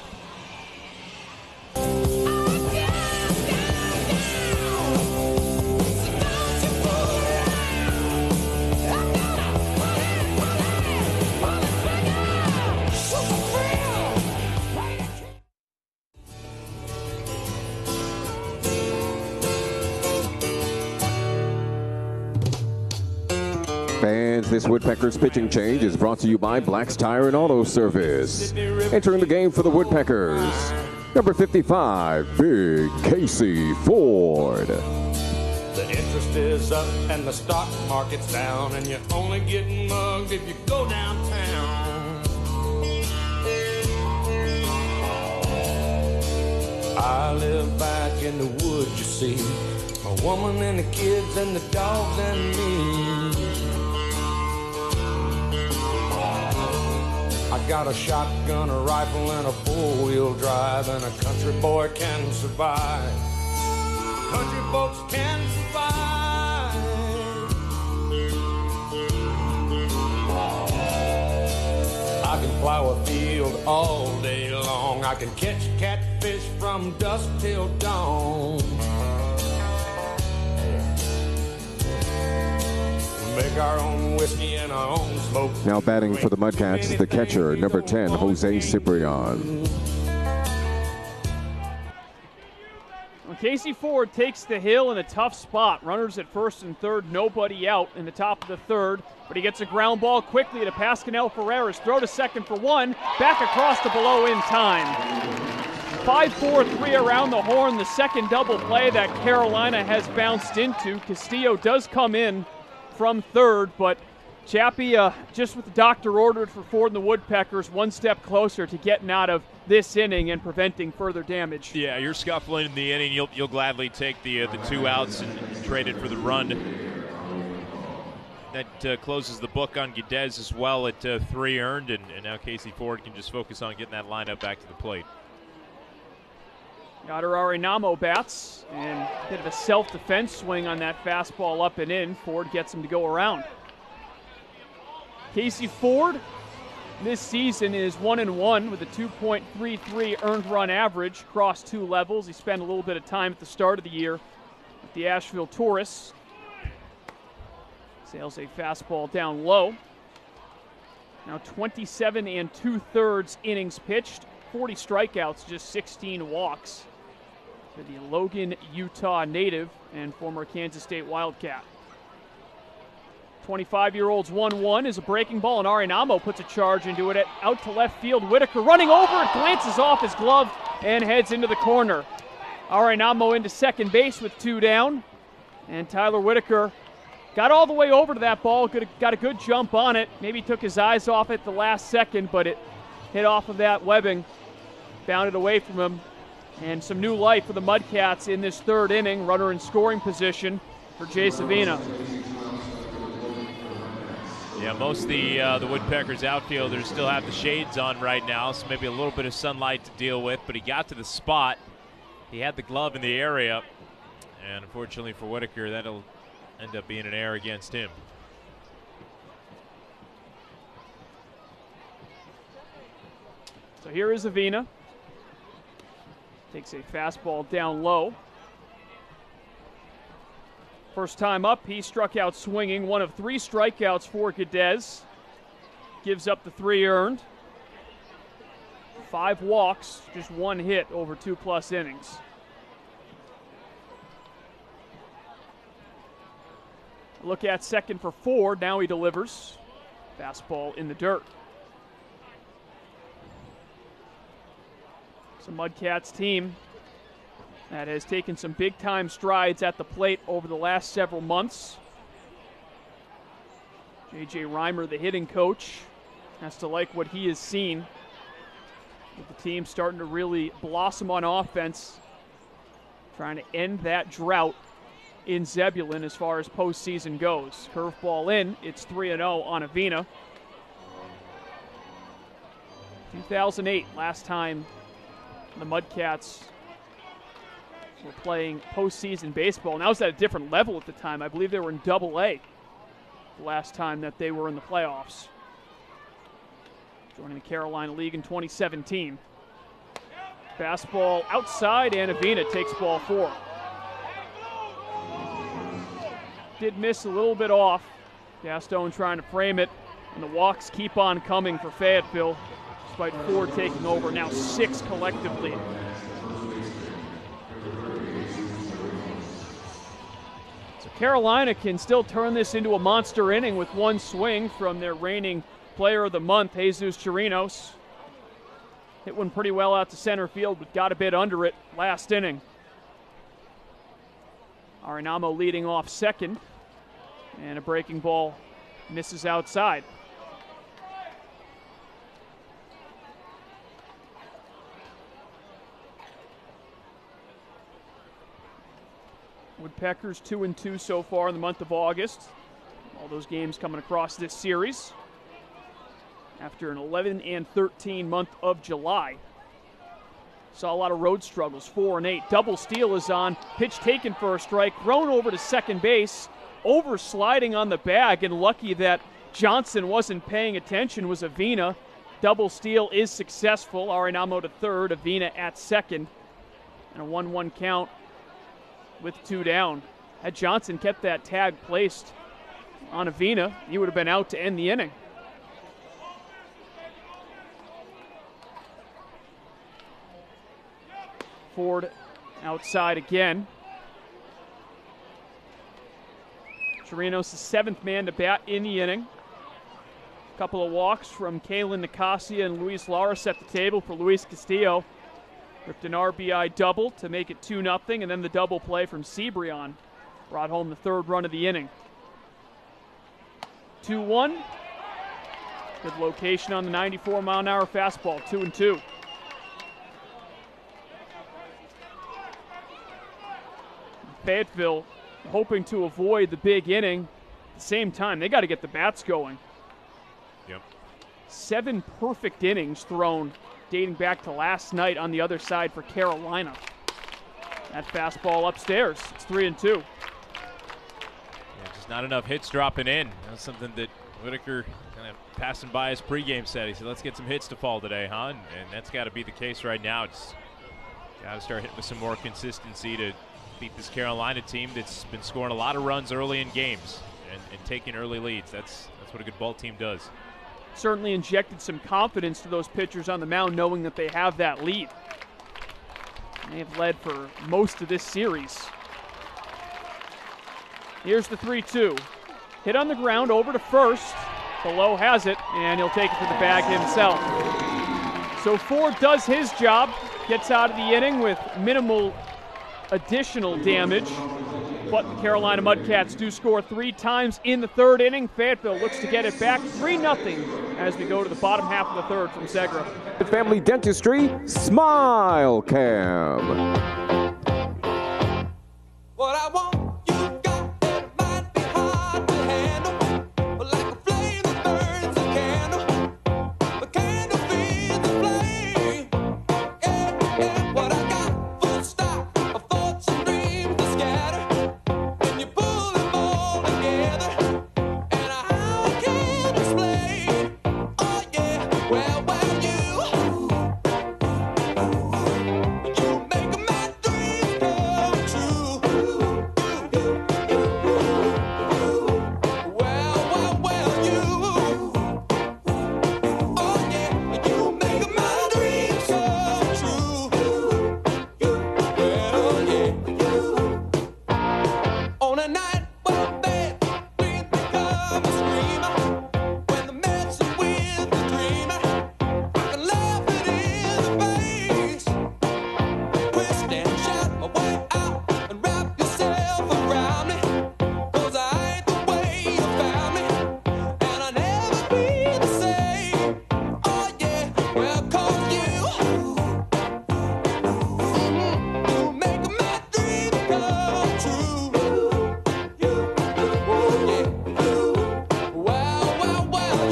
Fans, this Woodpeckers pitching change is brought to you by Black's Tire and Auto Service. Entering the game for the Woodpeckers, number 55, Big Casey Ford. The interest is up and the stock market's down, and you're only getting mugged if you go downtown. I live back in the woods, you see, a woman and the kids and the dogs and me. I got a shotgun, a rifle, and a 4-wheel drive, and a country boy can survive. Country folks can survive. I can plow a field all day long. I can catch catfish from dusk till dawn. Make our own whiskey and our own smoke. Now batting for the Mudcats is the catcher, number 10, Jose Ciprian. Well, Casey Ford takes the hill in a tough spot. Runners at first and third, nobody out in the top of the third. But he gets a ground ball quickly to Pascanel Ferreras. Throw to second for 1. Back across to below in time. 5-4-3 around the horn, the second double play that Carolina has bounced into. Castillo does come in from third, but Chappie, just with the doctor ordered for Ford and the Woodpeckers, one step closer to getting out of this inning and preventing further damage. Yeah, you're scuffling in the inning. You'll gladly take the 2 outs and trade it for the run. That closes the book on Guedes as well at 3 earned, and now Casey Ford can just focus on getting that lineup back to the plate. Yadier Arenamo bats, and a bit of a self-defense swing on that fastball up and in. Ford gets him to go around. Casey Ford this season is 1-1 with a 2.33 earned run average across 2 levels. He spent a little bit of time at the start of the year with the Asheville Tourists. Sails a fastball down low. Now 27 2/3 innings pitched, 40 strikeouts, just 16 walks for the Logan, Utah native and former Kansas State Wildcat. 25-year-old's 1-1 is a breaking ball, and Arenamo puts a charge into it out to left field. Whitaker running over it, glances off his glove, and heads into the corner. Arenamo into second base with 2 down, and Tyler Whitaker got all the way over to that ball, got a good jump on it. Maybe took his eyes off it the last second, but it hit off of that webbing, bounded away from him. And some new life for the Mudcats in this 3rd inning. Runner in scoring position for Jay Savina. Yeah, most of the Woodpeckers outfielders still have the shades on right now, so maybe a little bit of sunlight to deal with, but he got to the spot. He had the glove in the area, and unfortunately for Whitaker, that'll end up being an error against him. So here is Avina. Takes a fastball down low. First time up, he struck out swinging. 1 of 3 strikeouts for Guedes. Gives up the 3 earned. 5 walks, just 1 hit over 2+ innings. Look at second for Ford. Now he delivers. Fastball in the dirt. It's a Mudcats team that has taken some big-time strides at the plate over the last several months. J.J. Reimer, the hitting coach, has to like what he has seen, with the team starting to really blossom on offense, trying to end that drought in Zebulon as far as postseason goes. Curveball in, it's 3-0 on Avina. 2008, last time the Mudcats were playing postseason baseball. And that was at a different level at the time. I believe they were in Double-A the last time that they were in the playoffs. Joining the Carolina League in 2017. Fastball outside, and Avina takes ball 4. Did miss a little bit off. Gaston trying to frame it, and the walks keep on coming for Fayetteville, despite 4 taking over, now 6 collectively. So Carolina can still turn this into a monster inning with 1 swing from their reigning player of the month, Jesus Chirinos. Hit one pretty well out to center field, but got a bit under it last inning. Arenamo leading off second, and a breaking ball misses outside. Woodpeckers 2-2 so far in the month of August. All those games coming across this series after an 11-13 month of July. Saw a lot of road struggles, 4 and 8. Double steal is on. Pitch taken for a strike. Thrown over to second base. Over sliding on the bag, and lucky that Johnson wasn't paying attention was Avina. Double steal is successful. Arenamo to third. Avina at second. And a 1-1 count with 2 down. Had Johnson kept that tag placed on Avina, he would have been out to end the inning. Ford outside again. Chirinos, the 7th man to bat in the inning. A couple of walks from Kalen Nicasia and Luis Lara set the table for Luis Castillo. Ripped an RBI double to make it 2-0, and then the double play from Cebrian brought home the third run of the inning. 2-1. Good location on the 94-mile-an-hour fastball, 2-2. Fayetteville hoping to avoid the big inning. At the same time, they got to get the bats going. Yep. 7 perfect innings thrown dating back to last night on the other side for Carolina. That fastball upstairs. It's 3-2. Yeah, just not enough hits dropping in. That's something that Whitaker kind of passing by his pregame set. He said, let's get some hits to fall today, huh? And that's got to be the case right now. Just got to start hitting with some more consistency to beat this Carolina team that's been scoring a lot of runs early in games and taking early leads. That's what a good ball team does. Certainly injected some confidence to those pitchers on the mound, knowing that they have that lead. They have led for most of this series. Here's the 3-2. Hit on the ground over to first. Below has it, and he'll take it to the bag himself. So Ford does his job, gets out of the inning with minimal additional damage. But the Carolina Mudcats do score 3 times in the third inning. Fayetteville looks to get it back 3-0 as we go to the bottom half of the third from Segra. Family Dentistry Smile Cam. What I want, you got, it might be hard to handle, but like a flame that burns a candle, a candle feeds the flame. Yeah, what I got, full stop, of thoughts and dreams to scatter, and you pull them all together, and I can't explain. Oh yeah, well, you make my dreams come true. Well, you. Oh yeah, you make my dreams come true. Well, yeah. On a night when bad dreams become a screamer, when the messing with the dreamer, I can laugh it in the face. Twist and shout my way out and wrap yourself around me, 'cause I ain't the way you found me, and I'll never be the same. Oh yeah, well, 'cause you make my dreams come true. Oh yeah, well,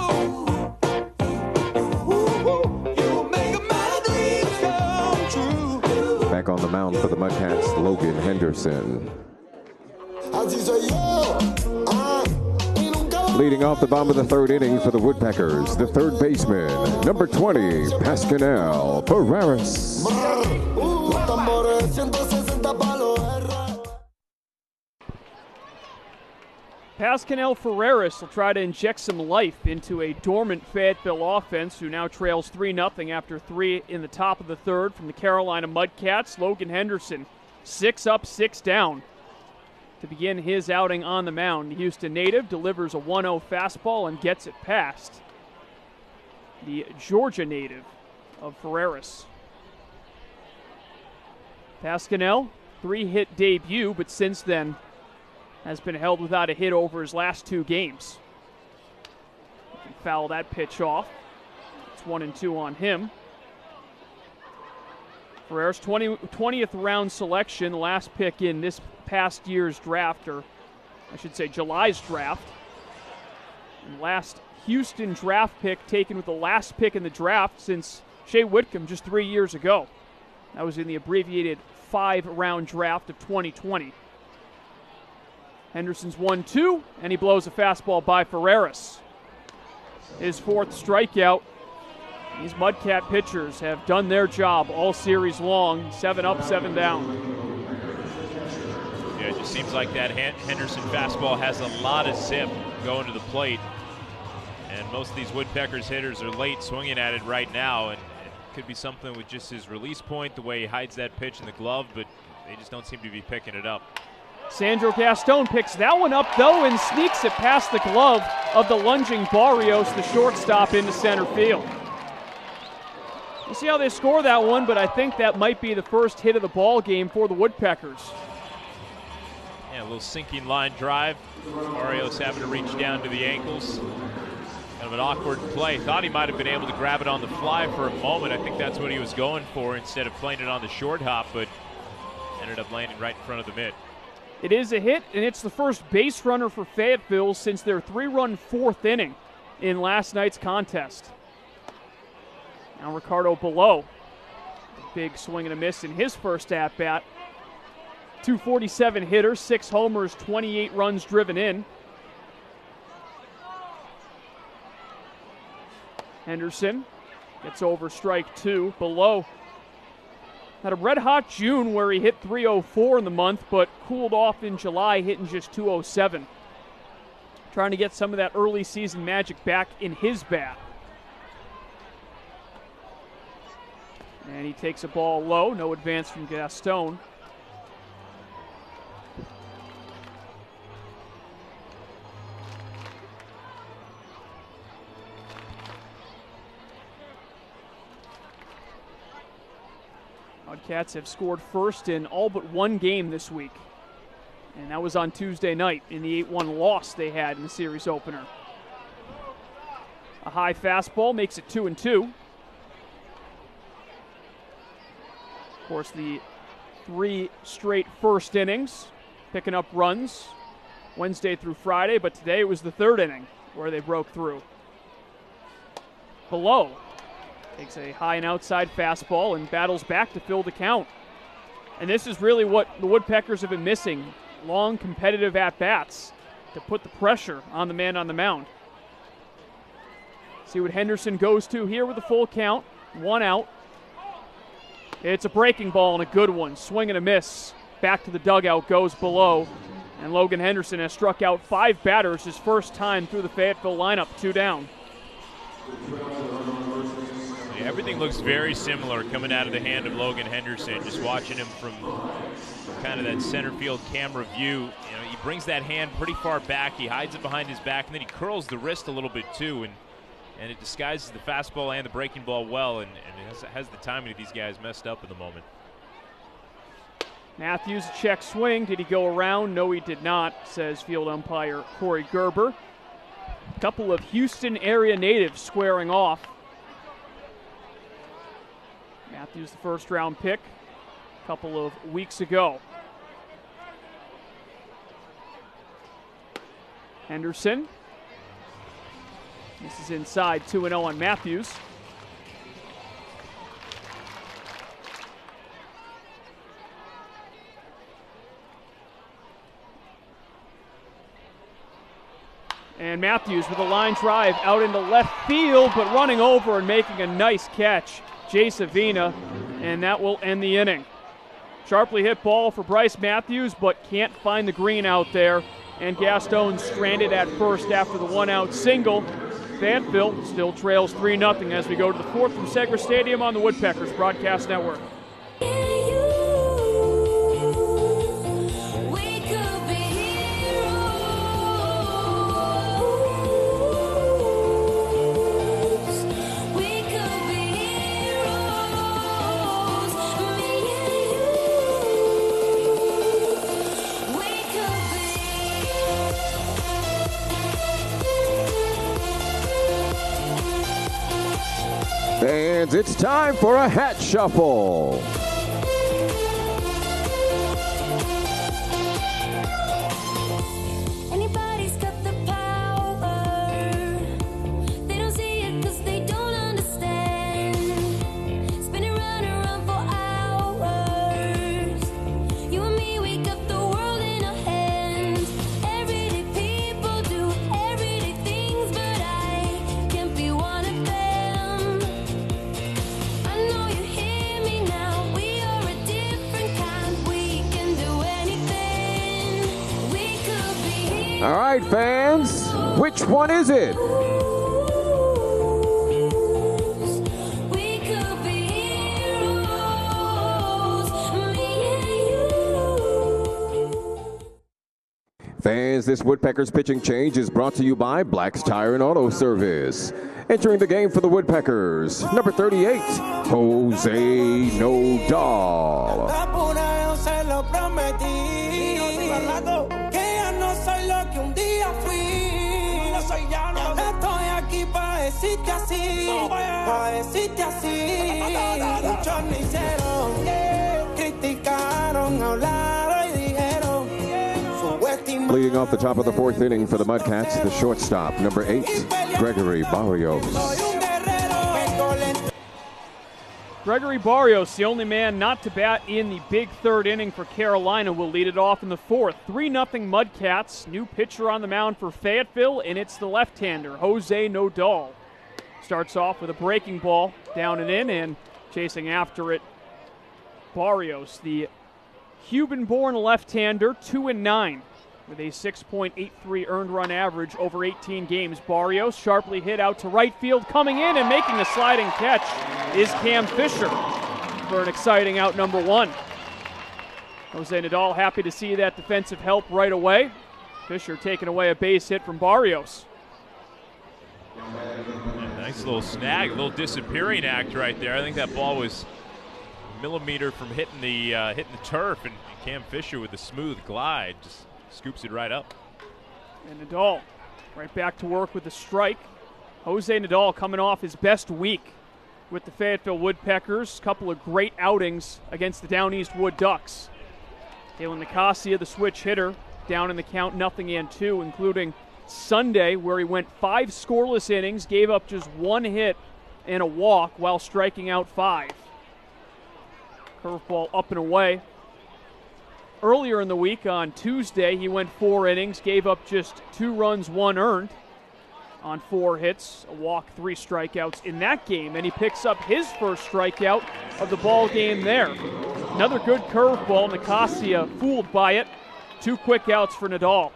you make my dreams come true. Back on the mound for the Mudcats, Logan Henderson. Leading off the bottom of the third inning for the Woodpeckers, the third baseman, number 20, Pascal Ferreras. Pascal Ferreras will try to inject some life into a dormant Fayetteville offense, who now trails 3-0 after 3 in the top of the third from the Carolina Mudcats. Logan Henderson, 6 up, 6 down to begin his outing on the mound. The Houston native delivers a 1-0 fastball and gets it past the Georgia native of Ferreras. Pascal, 3-hit debut, but since then has been held without a hit over his last 2 games. You can foul that pitch off. It's 1-2 on him. Ferreras, 20th round selection, the last pick in this past year's draft, or I should say July's draft. And last Houston draft pick taken with the last pick in the draft since Shea Whitcomb just 3 years ago. That was in the abbreviated 5-round draft of 2020. Henderson's 1-2, and he blows a fastball by Ferreras. His 4th strikeout. These Mudcat pitchers have done their job all series long. 7 up, 7 down. Yeah, it just seems like that Henderson fastball has a lot of zip going to the plate. And most of these Woodpeckers hitters are late swinging at it right now. And it could be something with just his release point, the way he hides that pitch in the glove, but they just don't seem to be picking it up. Sandro Gaston picks that one up, though, and sneaks it past the glove of the lunging Barrios, the shortstop, into center field. We'll see how they score that one, but I think that might be the first hit of the ball game for the Woodpeckers. Yeah, a little sinking line drive. Mario's having to reach down to the ankles. Kind of an awkward play. Thought he might have been able to grab it on the fly for a moment. I think that's what he was going for instead of playing it on the short hop, but ended up landing right in front of the mitt. It is a hit, and it's the first base runner for Fayetteville since their 3-run fourth inning in last night's contest. Now Ricardo Below. Big swing and a miss in his first at-bat. 247 hitter, 6 homers, 28 runs driven in. Henderson gets over strike 2. Below had a red-hot June where he hit 304 in the month, but cooled off in July, hitting just 207. Trying to get some of that early season magic back in his bat. And he takes a ball low, no advance from Gaston. Cats have scored first in all but one game this week, and that was on Tuesday night in the 8-1 loss they had in the series opener. A high fastball makes it 2-2. Of course, the 3 straight first innings, picking up runs Wednesday through Friday, but today it was the 3rd inning where they broke through. Below takes a high and outside fastball and battles back to fill the count. And this is really what the Woodpeckers have been missing. Long, competitive at-bats to put the pressure on the man on the mound. See what Henderson goes to here with a full count. 1 out. It's a breaking ball and a good one. Swing and a miss. Back to the dugout goes Below. And Logan Henderson has struck out 5 batters his first time through the Fayetteville lineup. 2 down. Everything looks very similar coming out of the hand of Logan Henderson. Just watching him from kind of that center field camera view. You know, he brings that hand pretty far back. He hides it behind his back, and then he curls the wrist a little bit too, and it disguises the fastball and the breaking ball well, and it has the timing of these guys messed up at the moment. Matthews, check swing. Did he go around? No, he did not, says field umpire Corey Gerber. A couple of Houston area natives squaring off. Matthews, the first-round pick a couple of weeks ago. Henderson. This is inside, 2-0 on Matthews. And Matthews with a line drive out into left field, but running over and making a nice catch. Jay Savina, and that will end the inning. Sharply hit ball for Bryce Matthews, but can't find the green out there. And Gaston stranded at first after the 1-out single. Fayetteville still trails 3-0 as we go to the 4th from Segra Stadium on the Woodpeckers Broadcast Network. And it's time for a hat shuffle. Anybody's got the power. They don't see it 'cause they don't understand. Spinning round for hours. You and me, we got the world in our hands. Everyday people do everyday things, but I can't be one of them. I know you hear me now. We are a different kind. We can do anything. We could be heroes. All right, fans, which one is it? We could be heroes. Me and you. Fans, this Woodpeckers pitching change is brought to you by Black's Tire and Auto Service. Entering the game for the Woodpeckers, number 38, Jose Nodal. Apurado se lo prometí. Que ya no soy lo que un día fui. Estoy aquí pa' decirte así. Pa' decirte así. Muchos me hicieron. Criticaron, hablaron y dijeron. Leading off the top of the fourth inning for the Mudcats, the shortstop, number 8, Gregory Barrios. Gregory Barrios, the only man not to bat in the big third inning for Carolina, will lead it off in the fourth. 3-0 Mudcats. New pitcher on the mound for Fayetteville, and it's the left-hander, Jose Nodal. Starts off with a breaking ball down and in, and chasing after it, Barrios, the Cuban-born left-hander, 2-9 with a 6.83 earned run average over 18 games. Barrios sharply hit out to right field. Coming in and making the sliding catch is Cam Fisher for an exciting out number one. Jose Nodal happy to see that defensive help right away. Fisher taking away a base hit from Barrios. Nice little snag, a little disappearing act right there. I think that ball was a millimeter from hitting the turf, and Cam Fisher with the smooth glide just scoops it right up. And Nodal right back to work with the strike. Jose Nodal coming off his best week with the Fayetteville Woodpeckers. Couple of great outings against the Down East Wood Ducks. Dalen Nicasia, the switch hitter, down in the count 0-2, including Sunday, where he went 5 scoreless innings, gave up just 1 hit and a walk while striking out 5. Curveball up and away. Earlier in the week, on Tuesday, he went 4 innings, gave up just 2 runs, 1 earned on 4 hits, a walk, 3 strikeouts in that game, and he picks up his first strikeout of the ball game there. Another good curveball, Nicasia fooled by it. 2 quick outs for Nodal.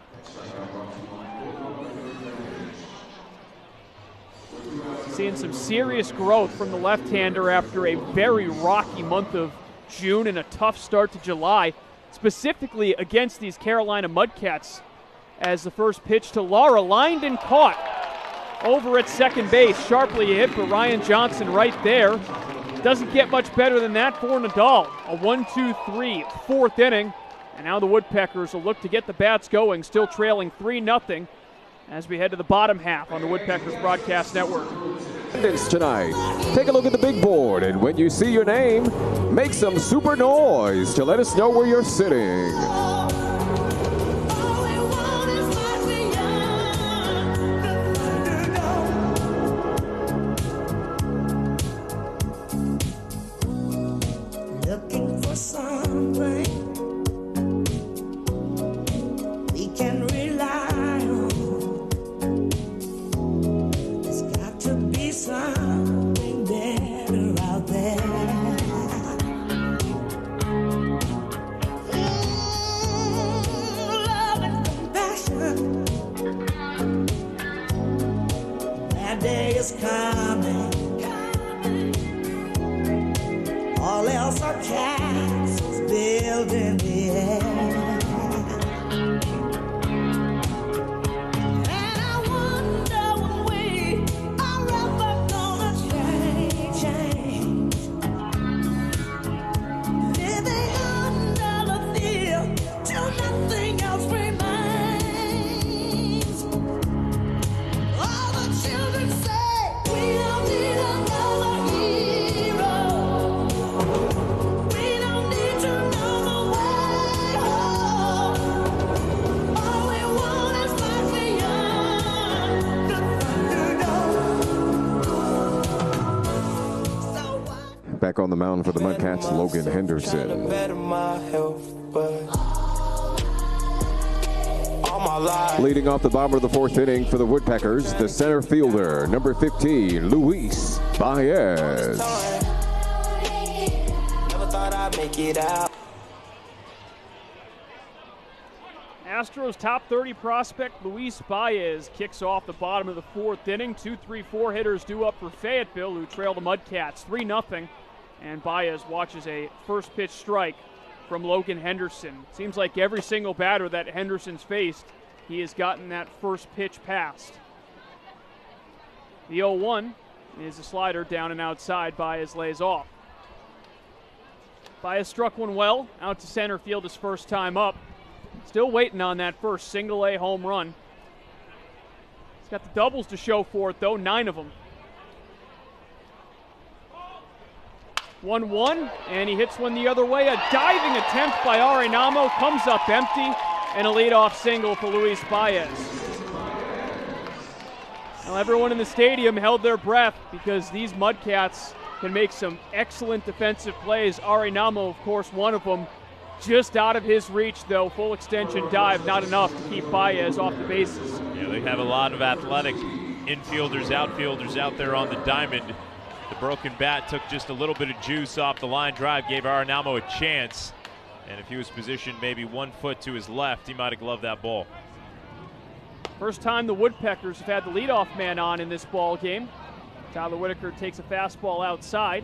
Seeing some serious growth from the left-hander after a very rocky month of June and a tough start to July, specifically against these Carolina Mudcats, as the first pitch to Lara lined and caught over at second base. Sharply hit for Ryan Johnson right there. Doesn't get much better than that for Nodal. A 1-2-3 fourth inning, and now the Woodpeckers will look to get the bats going, still trailing 3-0 as we head to the bottom half on the Woodpeckers Broadcast Network. Tonight, take a look at the big board, and when you see your name, make some super noise to let us know where you're sitting. Looking for something we can rely on. There's got to be something better out there. Love and compassion. That day is coming. All else are castles built in the air. And I wonder when we are ever gonna change. Living under the fear till nothing else remains. All the children say we don't need another hero. We don't need to know the way home. All we want is life beyond the thunderdome. So what? Back on the mound for the Mudcats, Logan Henderson. Better my health, but all my life. Leading off the bottom of the fourth inning for the Woodpeckers, the center fielder, number 15, Luis Baez. Never thought I'd make it out. Astros top 30 prospect Luis Baez kicks off the bottom of the fourth inning. 2-3-4 hitters due up for Fayetteville, who trail the Mudcats 3-0. And Baez watches a first pitch strike from Logan Henderson. Seems like every single batter that Henderson's faced he has gotten that first pitch passed. The 0-1 is a slider down and outside. Baez lays off. Baez struck one well out to center field his first time up. Still waiting on that first single-A home run. He's got the doubles to show for it, though, 9 of them. 1-1, and he hits one the other way. A diving attempt by Arenamo comes up empty, and a leadoff single for Luis Baez. Now, everyone in the stadium held their breath because these Mudcats can make some excellent defensive plays. Arenamo, of course, one of them. Just out of his reach, though. Full extension dive, not enough to keep Baez off the bases. Yeah, they have a lot of athletic infielders, outfielders out there on the diamond. The broken bat took just a little bit of juice off the line drive, gave Arenamo a chance. And if he was positioned maybe 1 foot to his left, he might have gloved that ball. First time the Woodpeckers have had the leadoff man on in this ball game. Tyler Whitaker takes a fastball outside.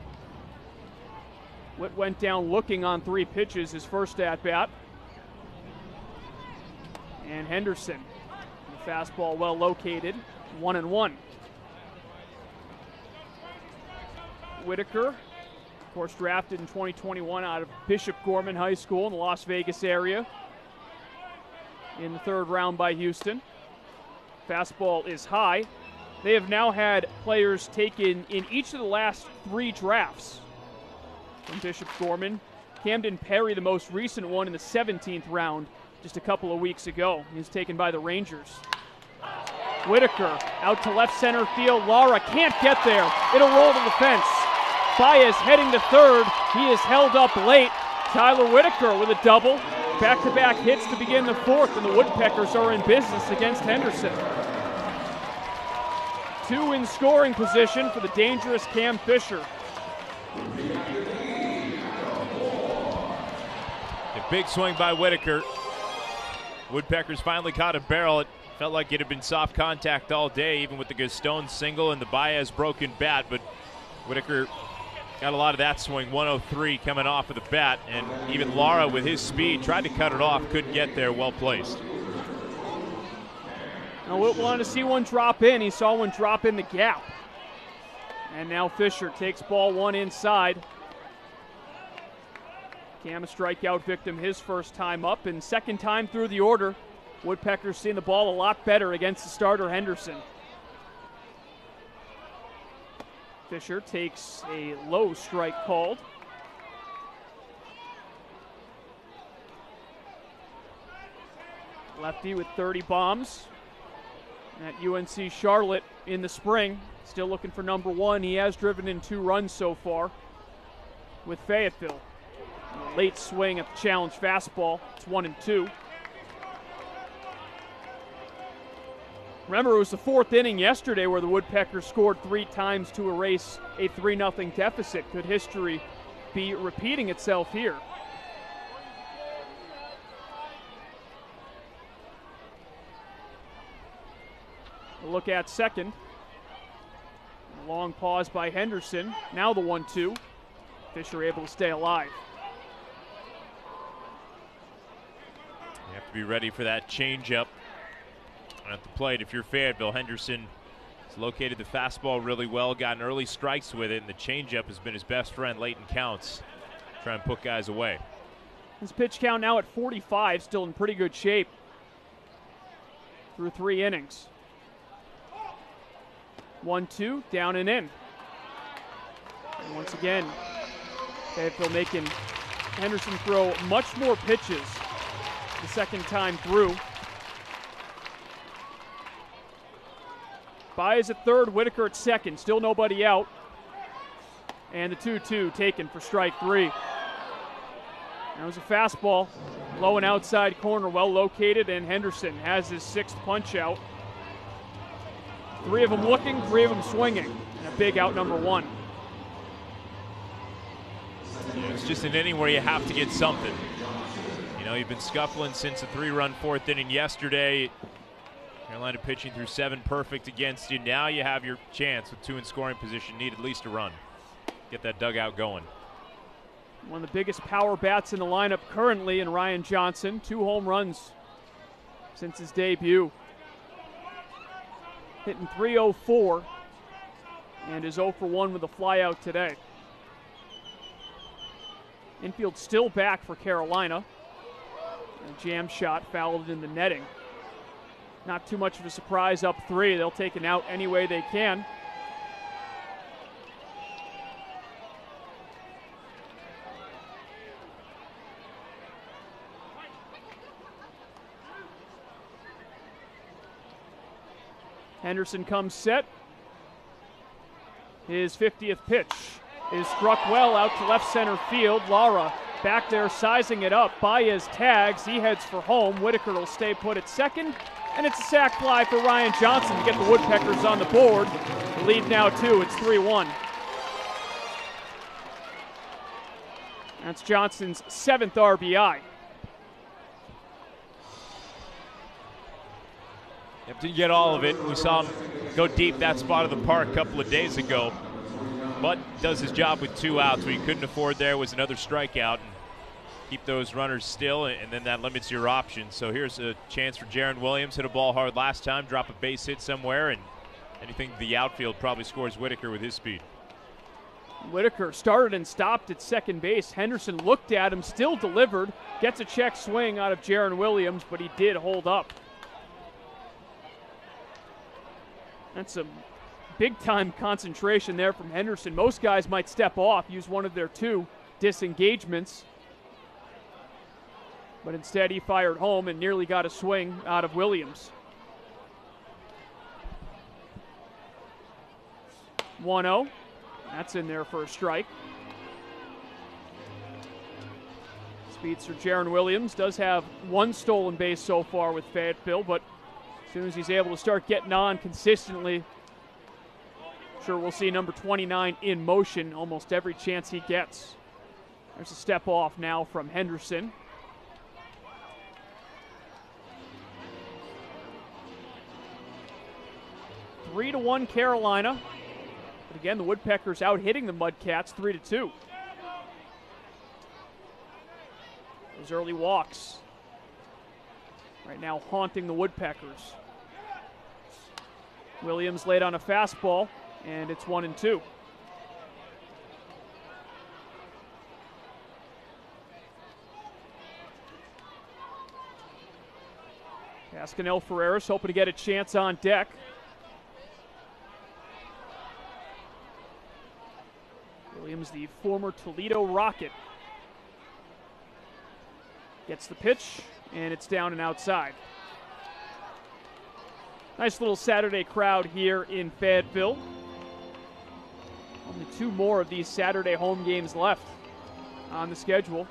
Witt went down looking on 3 pitches, his first at-bat. And Henderson, the fastball well located, 1-1. Whitaker, of course, drafted in 2021 out of Bishop Gorman High School in the Las Vegas area. In the 3rd round by Houston. Fastball is high. They have now had players taken in each of the last 3 drafts from Bishop Gorman. Camden Perry, the most recent one, in the 17th round just a couple of weeks ago. He was taken by the Rangers. Whitaker out to left center field. Lara can't get there. It'll roll to the fence. Baez heading to 3rd. He is held up late. Tyler Whitaker with a double. Back-to-back hits to begin the 4th, and the Woodpeckers are in business against Henderson. 2 in scoring position for the dangerous Cam Fisher. A big swing by Whitaker. Woodpeckers finally caught a barrel. It felt like it had been soft contact all day, even with the Gastone single and the Baez broken bat, but Whitaker got a lot of that swing. 103 coming off of the bat, and even Lara with his speed tried to cut it off, couldn't get there. Well placed. Now Witt wanted to see one drop in. He saw one drop in the gap. And now Fisher takes ball 1 inside. Cam, a strikeout victim his first time up, and second time through the order. Woodpeckers seeing the ball a lot better against the starter Henderson. Fisher takes a low strike called. Lefty with 30 bombs at UNC Charlotte in the spring. Still looking for number 1. He has driven in 2 runs so far with Fayetteville. A late swing at the challenge fastball. It's 1-2. Remember, it was the 4th inning yesterday where the Woodpeckers scored 3 times to erase a 3-0 deficit. Could history be repeating itself here? A look at second. A long pause by Henderson. Now the 1-2. Fisher able to stay alive. You have to be ready for that changeup at the plate. If you're Fayetteville, Henderson has located the fastball really well, gotten early strikes with it, and the changeup has been his best friend late in counts. Try and put guys away. His pitch count now at 45, still in pretty good shape through 3 innings. 1-2, down and in. And once again, Fayetteville making Henderson throw much more pitches the second time through. Baez at 3rd, Whitaker at 2nd. Still nobody out. And the 2-2 taken for strike 3. That was a fastball. Low and outside corner, well located, and Henderson has his 6th punch out. 3 of them looking, 3 of them swinging. And a big out number 1. Yeah, it's just an inning where you have to get something. You know, you've been scuffling since a 3-run 4th inning yesterday. Carolina pitching through 7 perfect against you. Now you have your chance with 2 in scoring position. Need at least a run. Get that dugout going. One of the biggest power bats in the lineup currently in Ryan Johnson. 2 home runs since his debut. Hitting .304 and is 0 for 1 with a flyout today. Infield still back for Carolina. A jam shot fouled in the netting. Not too much of a surprise, up 3. They'll take an out any way they can. Henderson comes set. His 50th pitch is struck well out to left center field. Lara back there sizing it up. Baez tags. He heads for home. Whitaker will stay put at second. And it's a sac fly for Ryan Johnson to get the Woodpeckers on the board. The lead now 2. It's 3-1. That's Johnson's 7th RBI. Didn't get all of it. We saw him go deep that spot of the park a couple of days ago. But does his job with 2 outs. What he couldn't afford there was another strikeout. And keep those runners still, and then that limits your options. So here's a chance for Jaron Williams. Hit a ball hard last time, drop a base hit somewhere, and anything the outfield probably scores Whitaker with his speed. Whitaker started and stopped at second base. Henderson looked at him, still delivered. Gets a check swing out of Jaron Williams, but he did hold up. That's a big-time concentration there from Henderson. Most guys might step off, use one of their 2 disengagements. But instead he fired home and nearly got a swing out of Williams. 1-0. That's in there for a strike. Speedster Jaron Williams does have 1 stolen base so far with Fayetteville, but as soon as he's able to start getting on consistently, sure we'll see number 29 in motion almost every chance he gets. There's a step off now from Henderson. Three to 1 Carolina. But again, the Woodpeckers out hitting the Mudcats 3-2. Those early walks right now haunting the Woodpeckers. Williams laid on a fastball, and it's 1-2. Pascanel Ferreras hoping to get a chance on deck. Williams, the former Toledo Rocket, gets the pitch, and it's down and outside. Nice little Saturday crowd here in Fayetteville. Only 2 more of these Saturday home games left on the schedule.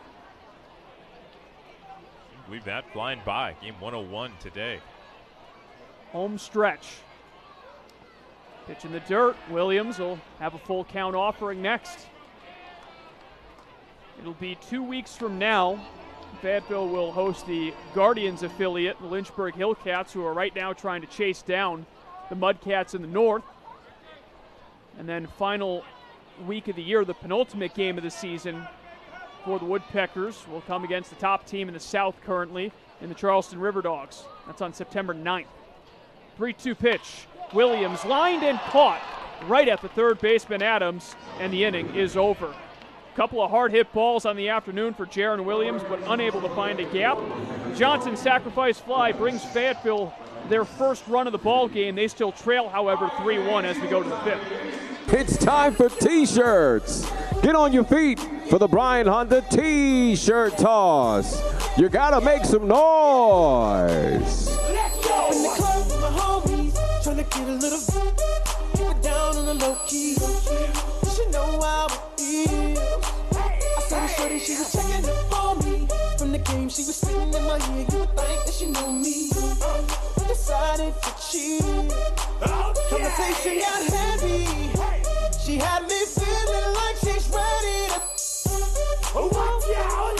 I believe that flying by. Game 101 today. Home stretch. Pitch in the dirt. Williams will have a full count offering next. It'll be 2 weeks from now. Fayetteville will host the Guardians affiliate, the Lynchburg Hillcats, who are right now trying to chase down the Mudcats in the north. And then final week of the year, the penultimate game of the season for the Woodpeckers will come against the top team in the south currently in the Charleston River Dogs. That's on September 9th. 3-2 pitch. Williams lined and caught right at the third baseman Adams, and the inning is over. Couple of hard hit balls on the afternoon for Jaron Williams, but unable to find a gap. Johnson's sacrifice fly brings Fayetteville their first run of the ball game. They still trail, however, 3-1 as we go to the 5th. It's time for T-shirts. Get on your feet for the Bryan Honda T-shirt toss. You gotta make some noise. In the club with my homies, trying to get a little keep it down on the low key. She know how it feels. I saw the shorty, she was checking up on me. From the game, she was sitting in my ear. You would think that she know me. Decided to cheat. Conversation got heavy. She had me feeling like she's ready to. Watch out!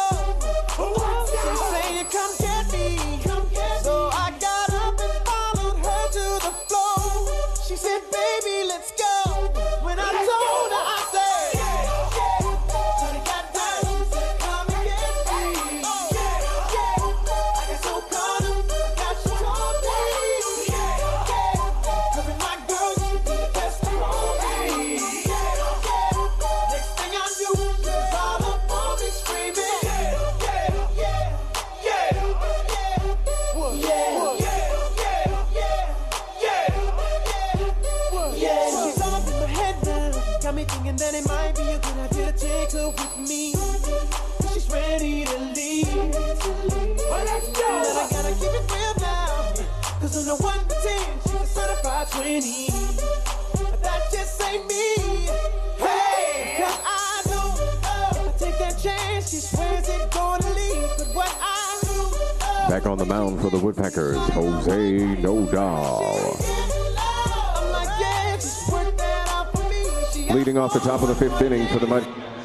She's saying, come get me. So I got up and followed her to the floor. She said, baby, let's go. When I told her, I said, honey, got down, come and get me. I got so caught up, that it might be a good idea to take her with me. She's ready to leave. Well, let's go. But I gotta keep it real now. Cause on the 1 to 10, she's a certified 20. But that just ain't me. Hey, cause I know if I take that chance, she swears it's gonna leave. But what I know. Back on the mound for the Woodpeckers, Jose Nodal. I'm like, yeah, just work that out for me. Leading off the top of the 5th inning for the Mud.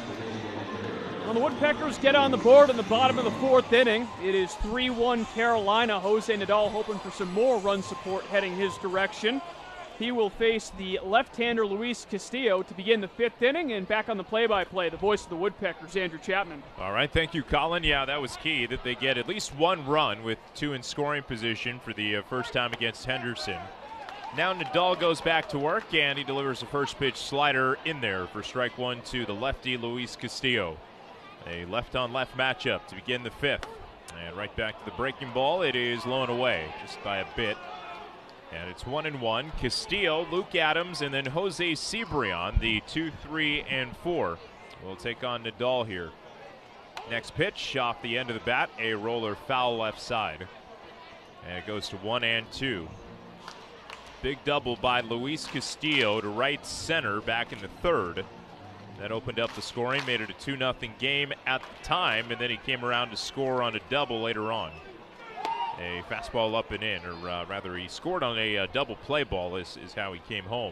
Well, the Woodpeckers get on the board in the bottom of the 4th inning. It is 3-1 Carolina. Jose Nodal hoping for some more run support heading his direction. He will face the left-hander Luis Castillo to begin the 5th inning. And back on the play-by-play, the voice of the Woodpeckers, Andrew Chapman. All right, thank you, Colin. Yeah, that was key, that they get at least one run with 2 in scoring position for the first time against Henderson. Now Nodal goes back to work, and he delivers a first pitch slider in there for strike 1 to the lefty Luis Castillo. A left-on-left matchup to begin the 5th. And right back to the breaking ball. It is low and away just by a bit. And it's 1-1. Castillo, Luke Adams, and then Jose Cibrian, the 2, 3, and 4, will take on Nodal here. Next pitch off the end of the bat, a roller foul left side. And it goes to 1-2. Big double by Luis Castillo to right center back in the 3rd. That opened up the scoring, made it a 2-0 game at the time, and then he came around to score on a double later on. A fastball up and in, or rather he scored on a double play ball is how he came home.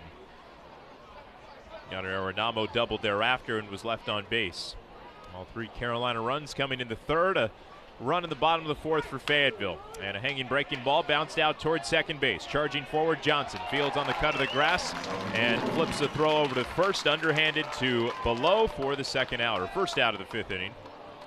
Yonder Arenamo doubled thereafter and was left on base. All 3 Carolina runs coming in the 3rd. A run in the bottom of the 4th for Fayetteville. And a hanging breaking ball bounced out towards second base. Charging forward Johnson. Fields on the cut of the grass and flips the throw over to first, underhanded to below for the second out, or first out of the 5th inning.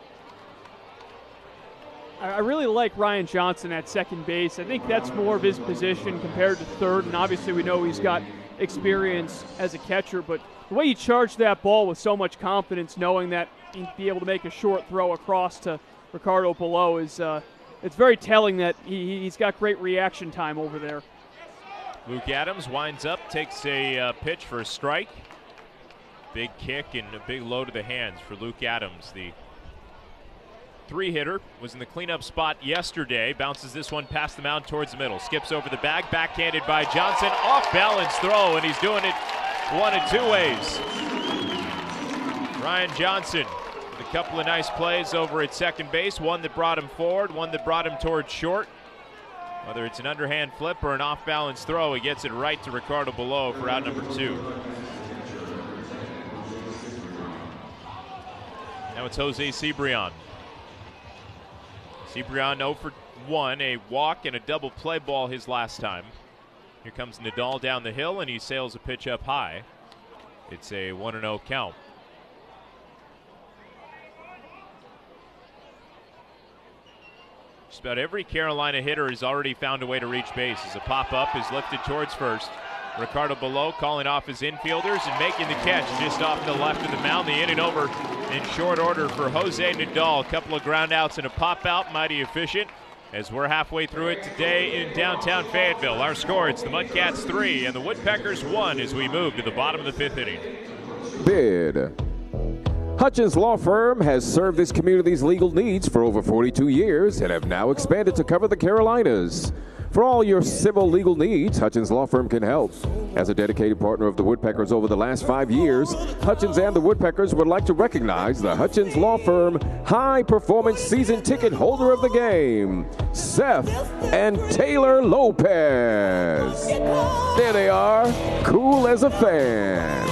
I really like Ryan Johnson at second base. I think that's more of his position compared to 3rd, and obviously we know he's got experience as a catcher, but the way he charged that ball with so much confidence, knowing that he'd be able to make a short throw across to Ricardo Below, is it's very telling that he's got great reaction time over there. Luke Adams winds up, takes a pitch for a strike. Big kick and a big low to the hands for Luke Adams. The 3-hitter was in the cleanup spot yesterday. Bounces this one past the mound towards the middle. Skips over the bag, backhanded by Johnson. Off balance throw, and he's doing it 1 of 2 ways. Ryan Johnson with a couple of nice plays over at second base. One that brought him forward, one that brought him towards short. Whether it's an underhand flip or an off balance throw, he gets it right to Ricardo Below for out number 2. Now it's Jose Cibrian. Cibrian 0 for 1, a walk and a double play ball his last time. Here comes Nodal down the hill, and he sails a pitch up high. It's a 1-0 count. Just about every Carolina hitter has already found a way to reach base as a pop-up is lifted towards first. Ricardo Below calling off his infielders and making the catch just off the left of the mound. The inning over in short order for Jose Nodal. A couple of ground outs and a pop-out, mighty efficient. As we're halfway through it today in downtown Fayetteville. Our score, it's the Mudcats 3 and the Woodpeckers 1 as we move to the bottom of the 5th inning. Bid. Hutchins Law Firm has served this community's legal needs for over 42 years and have now expanded to cover the Carolinas. For all your civil legal needs, Hutchins Law Firm can help. As a dedicated partner of the Woodpeckers over the last 5 years, Hutchins and the Woodpeckers would like to recognize the Hutchins Law Firm High Performance Season Ticket Holder of the Game, Seth and Taylor Lopez. There they are, cool as a fan.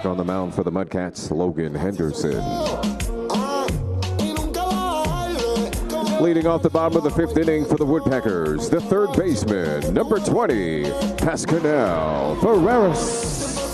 on the mound for the Mudcats, Logan Henderson. Leading off the bottom of the 5th inning for the Woodpeckers, the third baseman, number 20, Pascal Ferreras.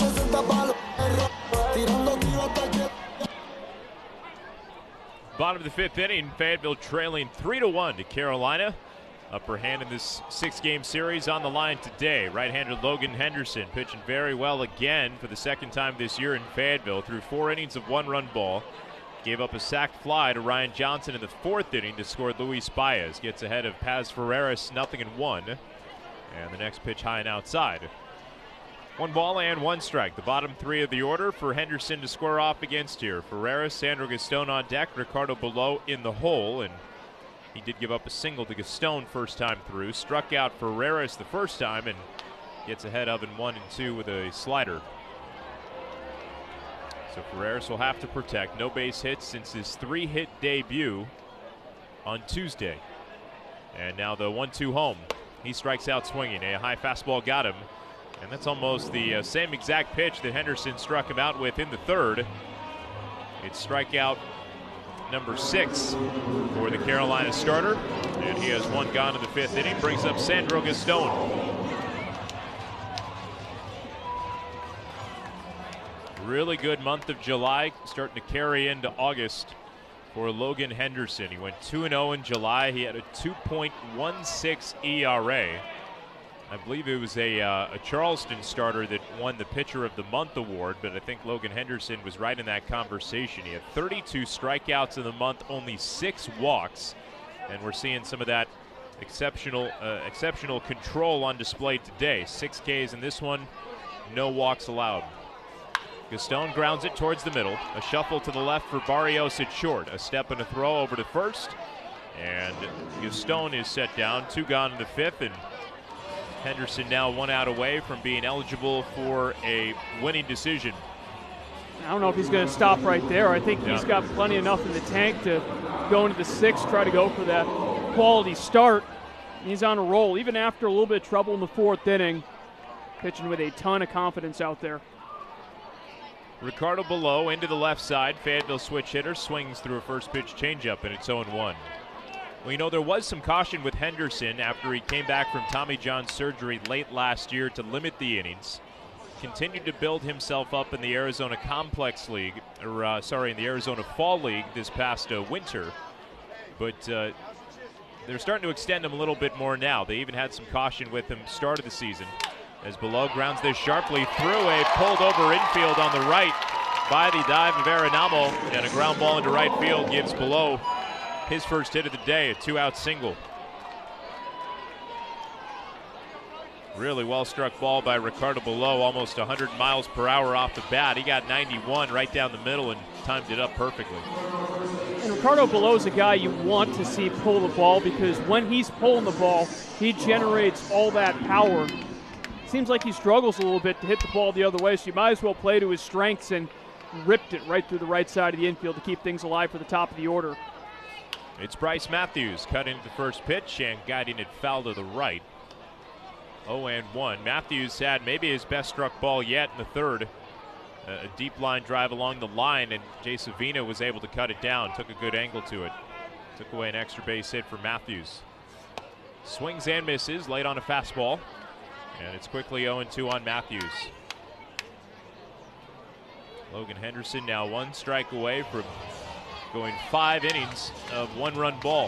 Bottom of the 5th inning, Fayetteville trailing 3-1 to Carolina. Upper hand in this 6-game series on the line today. Right-hander Logan Henderson pitching very well again for the 2nd time this year in Fayetteville. Through 4 innings of 1-run ball. Gave up a sac fly to Ryan Johnson in the 4th inning to score Luis Baez. Gets ahead of Paz Ferreras, 0-1. And the next pitch high and outside. 1 ball and 1 strike. The bottom 3 of the order for Henderson to square off against here. Ferreras, Sandro Gaston on deck, Ricardo Below in the hole, and he did give up a single to Gaston first time through. Struck out Ferreras the first time and gets ahead of in 1 and 2 with a slider. So Ferreras will have to protect. No base hits since his 3-hit debut on Tuesday. And now the 1-2 home. He strikes out swinging. A high fastball got him. And that's almost the same exact pitch that Henderson struck him out with in the 3rd. It's strikeout number 6 for the Carolina starter. And he has 1 gone in the 5th inning. Brings up Sandro Gaston. Really good month of July, starting to carry into August for Logan Henderson. He went 2-0 in July. He had a 2.16 ERA. I believe it was a Charleston starter that won the Pitcher of the Month award, but I think Logan Henderson was right in that conversation. He had 32 strikeouts in the month, only 6 walks, and we're seeing some of that exceptional control on display today. 6 Ks in this one, no walks allowed. Gaston grounds it towards the middle. A shuffle to the left for Barrios at short. A step and a throw over to first. And Gaston is set down. 2 gone in the 5th. And Henderson now 1 out away from being eligible for a winning decision. I don't know if he's going to stop right there. I think he's got plenty enough in the tank to go into the 6th, try to go for that quality start. He's on a roll, even after a little bit of trouble in the 4th inning. Pitching with a ton of confidence out there. Ricardo Below into the left side. Fayetteville switch hitter swings through a first pitch changeup, and it's 0-1. Well, you know, there was some caution with Henderson after he came back from Tommy John surgery late last year to limit the innings. Continued to build himself up in the Arizona Complex League, in the Arizona Fall League this past winter. But they're starting to extend him a little bit more now. They even had some caution with him start of the season. As Below grounds this sharply through a pulled over infield on the right by the dive of Arenamo, and a ground ball into right field gives Below his first hit of the day, a 2-out single. Really well struck ball by Ricardo Below, almost 100 miles per hour off the bat. He got 91 right down the middle and timed it up perfectly. And Ricardo Below is a guy you want to see pull the ball, because when he's pulling the ball, he generates all that power. Seems like he struggles a little bit to hit the ball the other way, so you might as well play to his strengths, and ripped it right through the right side of the infield to keep things alive for the top of the order. It's Bryce Matthews cutting the first pitch and guiding it foul to the right. 0-1. Matthews had maybe his best struck ball yet in the 3rd. A deep line drive along the line, and Jay Savina was able to cut it down. Took a good angle to it. Took away an extra base hit for Matthews. Swings and misses, late on a fastball. And it's quickly 0-2 on Matthews. Logan Henderson now 1 strike away from going 5 innings of 1-run ball.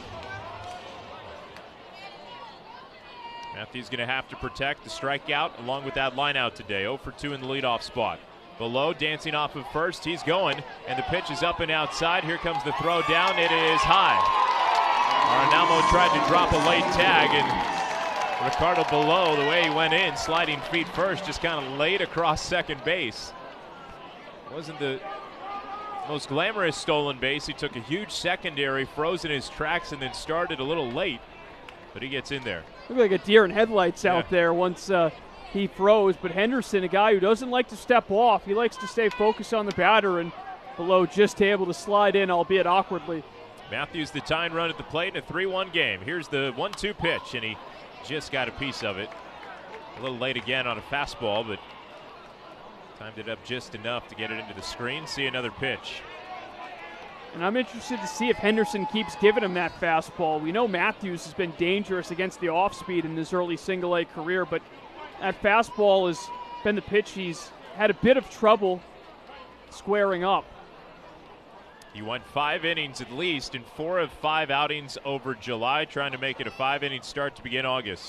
Matthews going to have to protect the strikeout along with that line out today. 0 for 2 in the leadoff spot. Below dancing off of first. He's going, and the pitch is up and outside. Here comes the throw down. It is high. Arenamo tried to drop a late tag, and Ricardo Below, the way he went in, sliding feet first, just kind of laid across second base. Wasn't the most glamorous stolen base. He took a huge secondary, froze in his tracks, and then started a little late. But he gets in there. Looked like a deer in headlights out there once he froze. But Henderson, a guy who doesn't like to step off. He likes to stay focused on the batter, and Below just able to slide in, albeit awkwardly. Matthews the tying run at the plate in a 3-1 game. Here's the 1-2 pitch, and he just got a piece of it. A little late again on a fastball, but Timed it up just enough to get it into the screen. See another pitch. And I'm interested to see if Henderson keeps giving him that fastball. We know Matthews has been dangerous against the off-speed in his early single-A career, but that fastball has been the pitch he's had a bit of trouble squaring up. He went 5 innings at least in 4 of 5 outings over July, trying to make it a 5-inning start to begin August.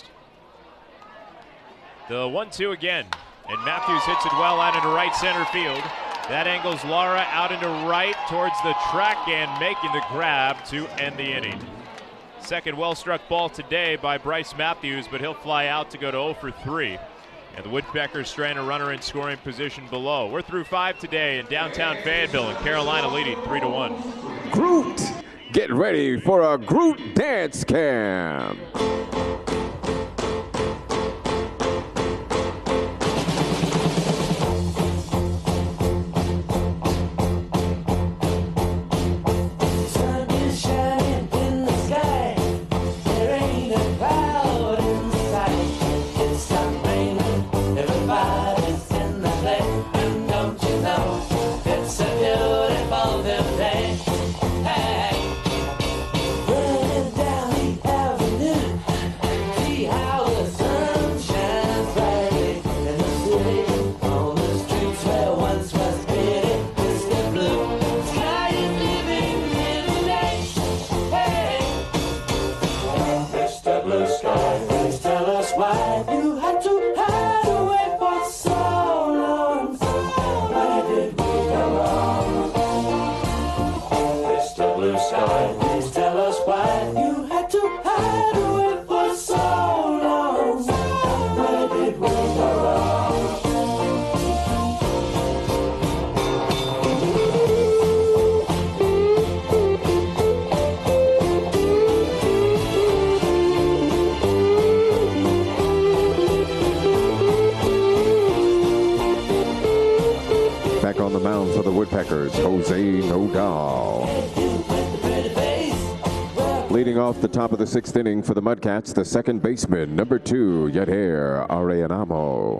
The 1-2 again, and Matthews hits it well out into right center field. That angles Lara out into right towards the track and making the grab to end the inning. Second well-struck ball today by Bryce Matthews, but he'll fly out to go to 0 for 3. And the Woodpeckers strand a runner in scoring position below. We're through 5 today in downtown Fayetteville, and Carolina leading 3-1. Groot, get ready for a Groot dance cam. Sun is shining in the sky. There ain't a cloud in sight. It's stop raining. Everybody's in the play. And don't you know it's a beautiful new day? Hey, running down the avenue. See how the sun shines brightly in the city. On the streets where once was pretty Mr. Blue. Sky is living in the night. Hey, Mr. Blue Sky, please tell us why you had to hide away for so long. Where did we go wrong? Mr. Blue Sky, please tell us why you had to hide away for so long. Where did we go wrong? Back on the mound for the Woodpeckers, Jose Nodal. Pretty face. Well, Leading off the top of the 6th inning for the Mudcats, the second baseman, number 2, Yadier Areanamo.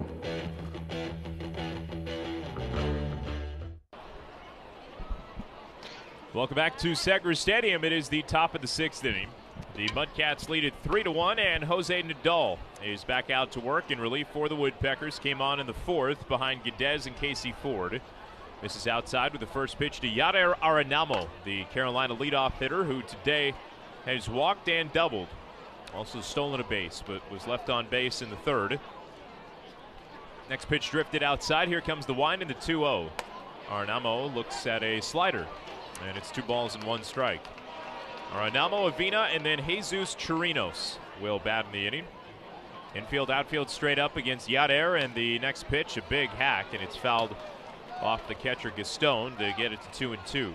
Welcome back to Segra Stadium. It is the top of the 6th inning. The Mudcats lead it 3-1, and Jose Nadal is back out to work in relief for the Woodpeckers. Came on in the 4th behind Guedes and Casey Ford. This is outside with the first pitch to Yadier Areanamo, the Carolina leadoff hitter, who today has walked and doubled. Also stolen a base, but was left on base in the 3rd. Next pitch drifted outside. Here comes the wind in the 2-0. Areanamo looks at a slider, and it's 2 balls and 1 strike. Areanamo, Avina, and then Jesus Chirinos will bat in the inning. Infield, outfield straight up against Yadier, and the next pitch, a big hack, and it's fouled off the catcher Gaston to get it to 2-2.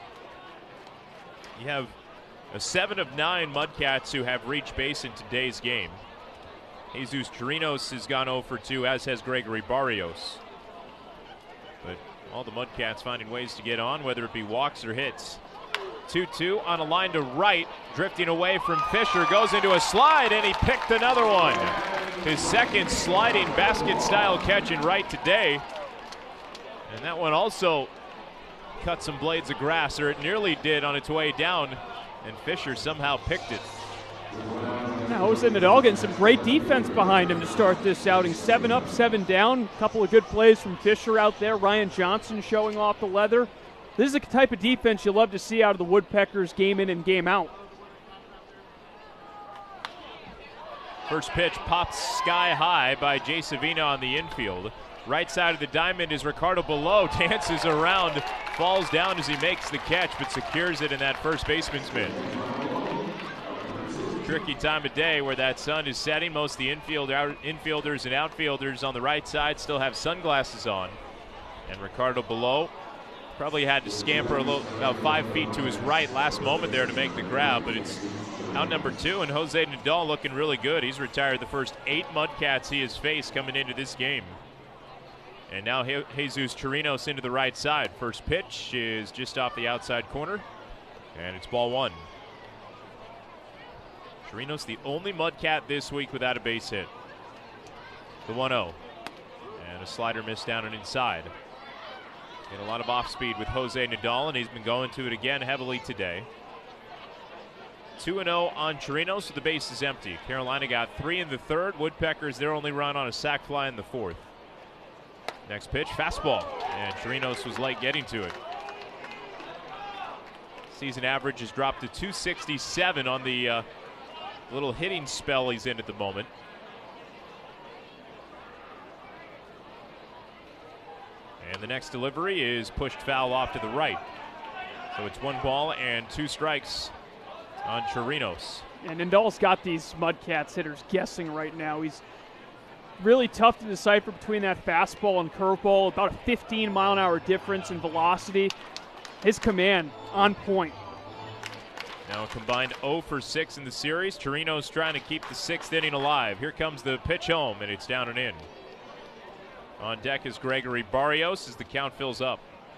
You have a 7 of 9 Mudcats who have reached base in today's game. Jesus Chirinos has gone 0 for 2, as has Gregory Barrios. But all the Mudcats finding ways to get on, whether it be walks or hits. 2-2 on a line to right, drifting away from Fisher, goes into a slide, and he picked another one. His second sliding basket-style catch in right today. And that one also cut some blades of grass, or it nearly did on its way down, and Fisher somehow picked it. Now Jose Nadal getting some great defense behind him to start this outing. 7 up, 7 down. A couple of good plays from Fisher out there. Ryan Johnson showing off the leather. This is the type of defense you love to see out of the Woodpeckers game in and game out. First pitch pops sky high by Jay Savina on the infield. Right side of the diamond is Ricardo Below, dances around, falls down as he makes the catch, but secures it in that first baseman's mitt. Tricky time of day where that sun is setting. Most of the infielders and outfielders on the right side still have sunglasses on. And Ricardo Below probably had to scamper about 5 feet to his right last moment there to make the grab, but it's out number 2, and Jose Nadal looking really good. He's retired the first 8 Mudcats he has faced coming into this game. And now Jesus Chirinos into the right side. First pitch is just off the outside corner, and it's ball 1. Chirinos the only Mudcat this week without a base hit. The 1-0. And a slider missed down and inside. Get a lot of off speed with Jose Nadal, and he's been going to it again heavily today. 2-0 on Chirino, so the base is empty. Carolina got 3 in the third. Woodpeckers, their only run on a sac fly in the fourth. Next pitch, fastball, and Chirinos was late getting to it. Season average has dropped to 267 on the little hitting spell he's in at the moment. And the next delivery is pushed foul off to the right. So it's 1 ball and 2 strikes on Chirinos. And Nadal's got these Mudcats hitters guessing right now. He's really tough to decipher between that fastball and curveball. About a 15-mile-an-hour difference in velocity. His command on point. Now a combined 0 for 6 in the series. Chirinos trying to keep the 6th inning alive. Here comes the pitch home, and it's down and in. On deck is Gregory Barrios as the count fills up.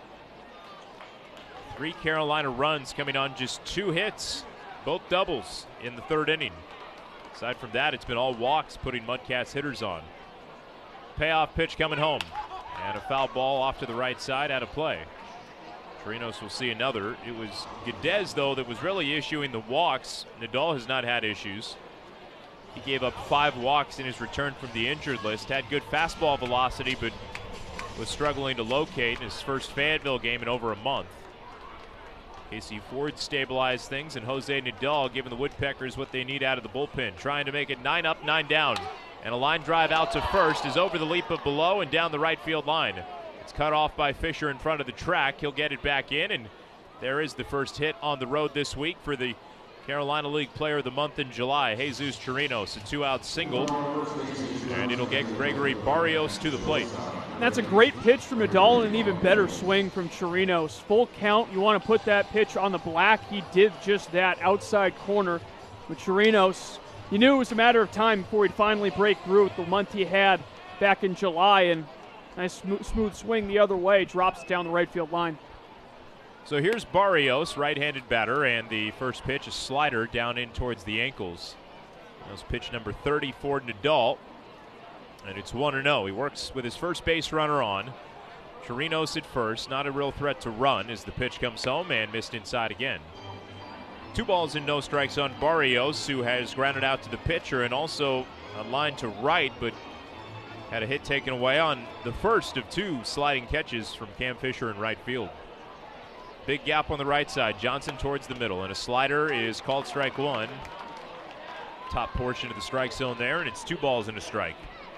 3 Carolina runs coming on just 2 hits, both doubles in the 3rd inning. Aside from that, it's been all walks putting Mudcats hitters on. Payoff pitch coming home, and a foul ball off to the right side out of play. Chirinos will see another. It was Guedes, though, that was really issuing the walks. Nadal has not had issues. He gave up 5 walks in his return from the injured list. Had good fastball velocity, but was struggling to locate in his first Fayetteville game in over a month. Casey Ford stabilized things, and Jose Nadal giving the Woodpeckers what they need out of the bullpen, trying to make it 9 up, 9 down. And a line drive out to first is over the leap of below and down the right field line. It's cut off by Fisher in front of the track. He'll get it back in, and there is the first hit on the road this week for the Carolina League Player of the Month in July, Jesus Chirinos, a 2-out single, and it'll get Gregory Barrios to the plate. That's a great pitch from Nadal and an even better swing from Chirinos. Full count, you want to put that pitch on the black. He did just that, outside corner. With Chirinos, you knew it was a matter of time before he'd finally break through with the month he had back in July, and nice smooth swing the other way, drops it down the right field line. So here's Barrios, right-handed batter, and the first pitch, a slider down in towards the ankles. That was pitch number 30 for Nadal, and it's 1-0. He works with his first base runner on. Chirinos at first, not a real threat to run as the pitch comes home and missed inside again. 2 balls and no strikes on Barrios, who has grounded out to the pitcher and also a line to right, but had a hit taken away on the first of 2 sliding catches from Cam Fisher in right field. Big gap on the right side. Johnson towards the middle, and a slider is called strike 1. Top portion of the strike zone there, and it's 2 balls and a strike.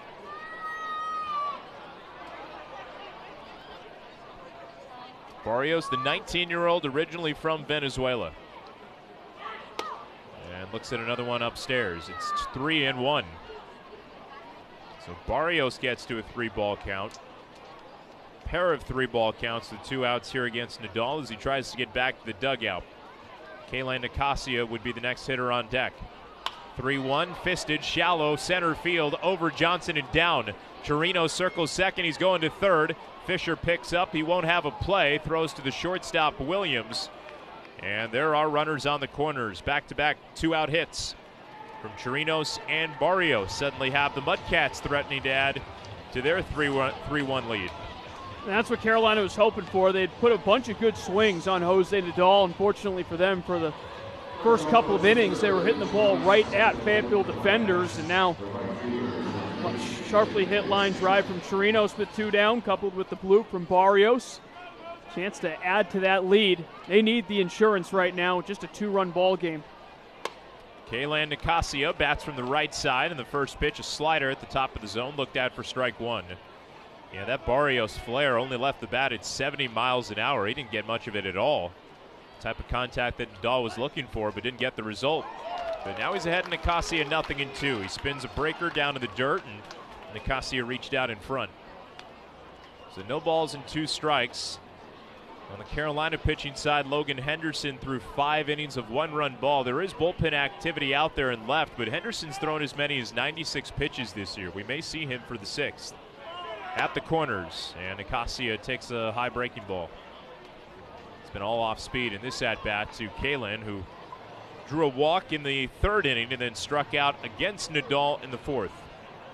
Barrios, the 19-year-old, originally from Venezuela. And looks at another one upstairs. It's 3-1. So Barrios gets to a 3-ball count. Pair of 3-ball counts, the 2 outs here against Nadal as he tries to get back to the dugout. Kalen Nicasia would be the next hitter on deck. 3-1, fisted, shallow, center field, over Johnson and down. Chirinos circles second, he's going to third. Fisher picks up, he won't have a play, throws to the shortstop Williams. And there are runners on the corners. Back-to-back 2-out hits from Chirinos and Barrios. Suddenly have the Mudcats threatening to add to their 3-1 lead. And that's what Carolina was hoping for. They'd put a bunch of good swings on Jose Nadal. Unfortunately for them, for the first couple of innings, they were hitting the ball right at Fayetteville defenders. And now, sharply hit line drive from Chirinos with 2 down, coupled with the bloop from Barrios. Chance to add to that lead. They need the insurance right now, just a 2-run ball game. Kalen Nicasia bats from the right side, and the first pitch, a slider at the top of the zone, looked at for strike 1. Yeah, that Barrios flare only left the bat at 70 miles an hour. He didn't get much of it at all. The type of contact that Nadal was looking for, but didn't get the result. But now he's ahead of Nicasia 0-2. He spins a breaker down to the dirt, and Nicasia reached out in front. So no balls and 2 strikes. On the Carolina pitching side, Logan Henderson threw 5 innings of 1-run ball. There is bullpen activity out there in left, but Henderson's thrown as many as 96 pitches this year. We may see him for the 6th. At the corners, and Nicasia takes a high breaking ball. It's been all off speed in this at-bat to Kalen, who drew a walk in the 3rd inning and then struck out against Nadal in the 4th.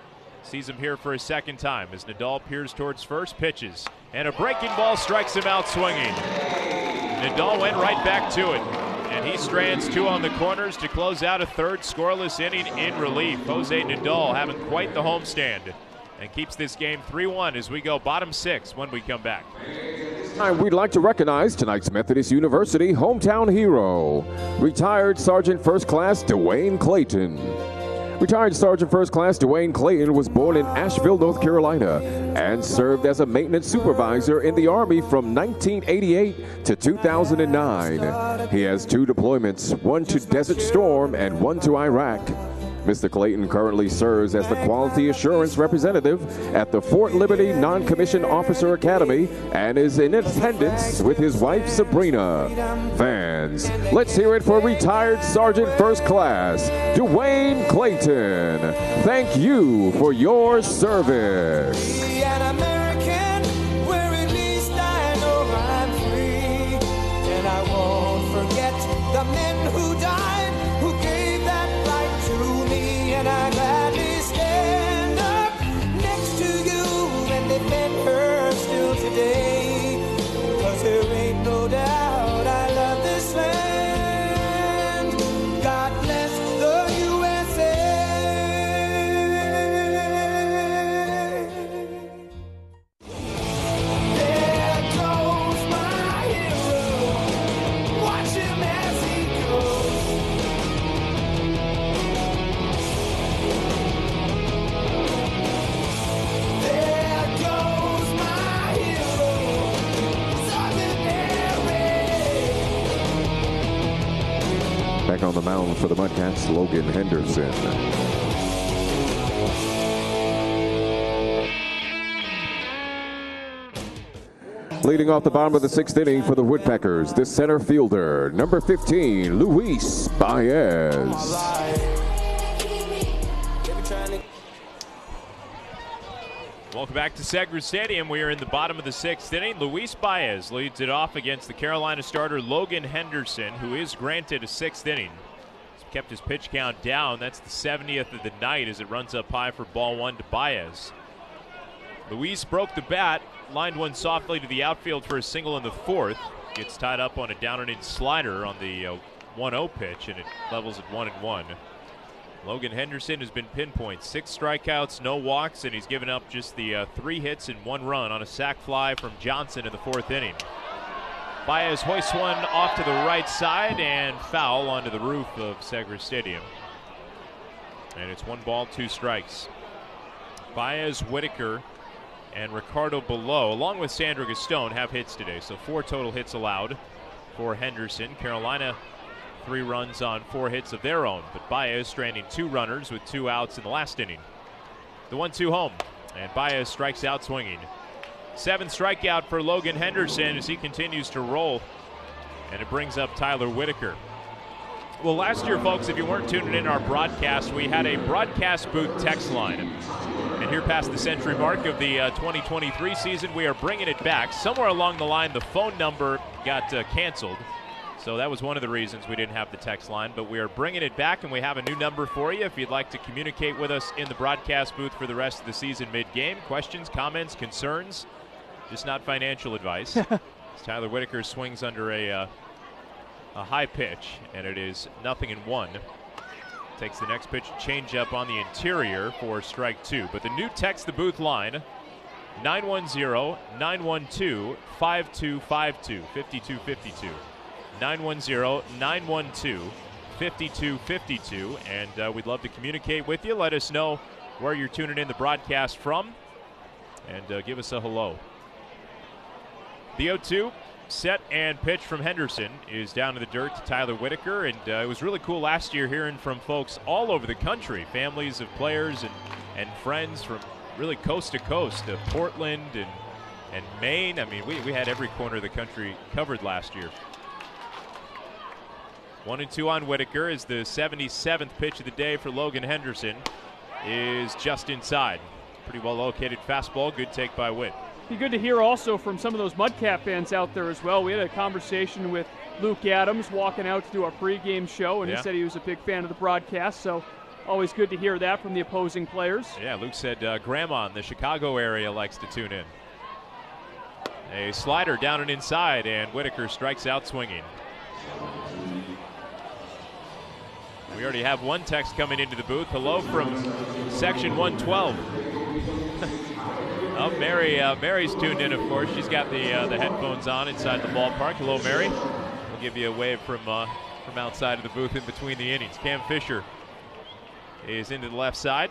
sees him here for a second time as Nadal peers towards first, pitches, and a breaking ball strikes him out swinging. Nadal went right back to it, and he strands 2 on the corners to close out a third scoreless inning in relief. Jose Nadal having quite the homestand and keeps this game 3-1 as we go bottom 6 when we come back. And we'd like to recognize tonight's Methodist University hometown hero, retired Sergeant First Class Dwayne Clayton. Retired Sergeant First Class Dwayne Clayton was born in Asheville, North Carolina, and served as a maintenance supervisor in the Army from 1988 to 2009. He has 2 deployments, one to Desert Storm and one to Iraq. Mr. Clayton currently serves as the Quality Assurance Representative at the Fort Liberty Non-Commissioned Officer Academy and is in attendance with his wife, Sabrina. Fans, let's hear it for retired Sergeant First Class Dwayne Clayton. Thank you for your service. Be an American, where at least I know I'm free. And I won't forget the men who died, who gave that right to me. And I gladly stand up next to you and defend her still today. 'Cause there ain't no doubt I love this land. God bless the USA. There goes my hero. Watch him as he goes. There goes my hero. Sergeant Harry. Back on the mound for the Mudcats, Logan Henderson. Leading off the bottom of the 6th inning for the Woodpeckers, the center fielder, number 15, Luis Baez. Welcome back to Segra Stadium. We are in the bottom of the 6th inning. Luis Baez leads it off against the Carolina starter Logan Henderson, who is granted a 6th inning. He's kept his pitch count down. That's the 70th of the night as it runs up high for ball 1 to Baez. Luis broke the bat, lined one softly to the outfield for a single in the 4th. Gets tied up on a down and in slider on the 1-0 pitch, and it levels at 1-1. Logan Henderson has been pinpoint. 6 strikeouts, no walks, and he's given up just the 3 hits and 1 run on a sac fly from Johnson in the 4th inning. Baez hoists one off to the right side and foul onto the roof of Segra Stadium. And it's 1 ball, 2 strikes. Baez, Whitaker, and Ricardo Below, along with Sandra Gastone, have hits today. So 4 total hits allowed for Henderson. Carolina 3 runs on 4 hits of their own, but Baez stranding 2 runners with 2 outs in the last inning. The 1-2 home, and Baez strikes out swinging. 7th strikeout for Logan Henderson as he continues to roll, and it brings up Tyler Whitaker. Well, last year, folks, if you weren't tuning in our broadcast, we had a broadcast booth text line. And here past the century mark of the 2023 season, we are bringing it back. Somewhere along the line, the phone number got canceled. So that was one of the reasons we didn't have the text line, but we are bringing it back, and we have a new number for you if you'd like to communicate with us in the broadcast booth for the rest of the season mid-game. Questions, comments, concerns, just not financial advice. As Tyler Whitaker swings under a high pitch, and it is 0-1. Takes the next pitch, change up on the interior for strike 2. But the new text the booth line, 910-912-5252, 5252. 910-912-5252, and we'd love to communicate with you. Let us know where you're tuning in the broadcast from, and give us a hello. The 0-2 set and pitch from Henderson is down to the dirt to Tyler Whitaker, and it was really cool last year hearing from folks all over the country, families of players and friends from really coast to coast, Portland and Maine. I mean, we had every corner of the country covered last year. 1-2 on Whitaker as the 77th pitch of the day for Logan Henderson is just inside. Pretty well located fastball, good take by Whit. Be good to hear also from some of those Mudcat fans out there as well. We had a conversation with Luke Adams walking out to do our pregame show, and he said he was a big fan of the broadcast. So Always good to hear that from the opposing players. Yeah, Luke said Grandma in the Chicago area likes to tune in. A slider down and inside, and Whitaker strikes out swinging. We already have one text coming into the booth. Hello from section 112. Oh, Mary's tuned in, of course. She's got the headphones on inside the ballpark. Hello, Mary. We'll give you a wave from outside of the booth in between the innings. Cam Fisher is into the left side.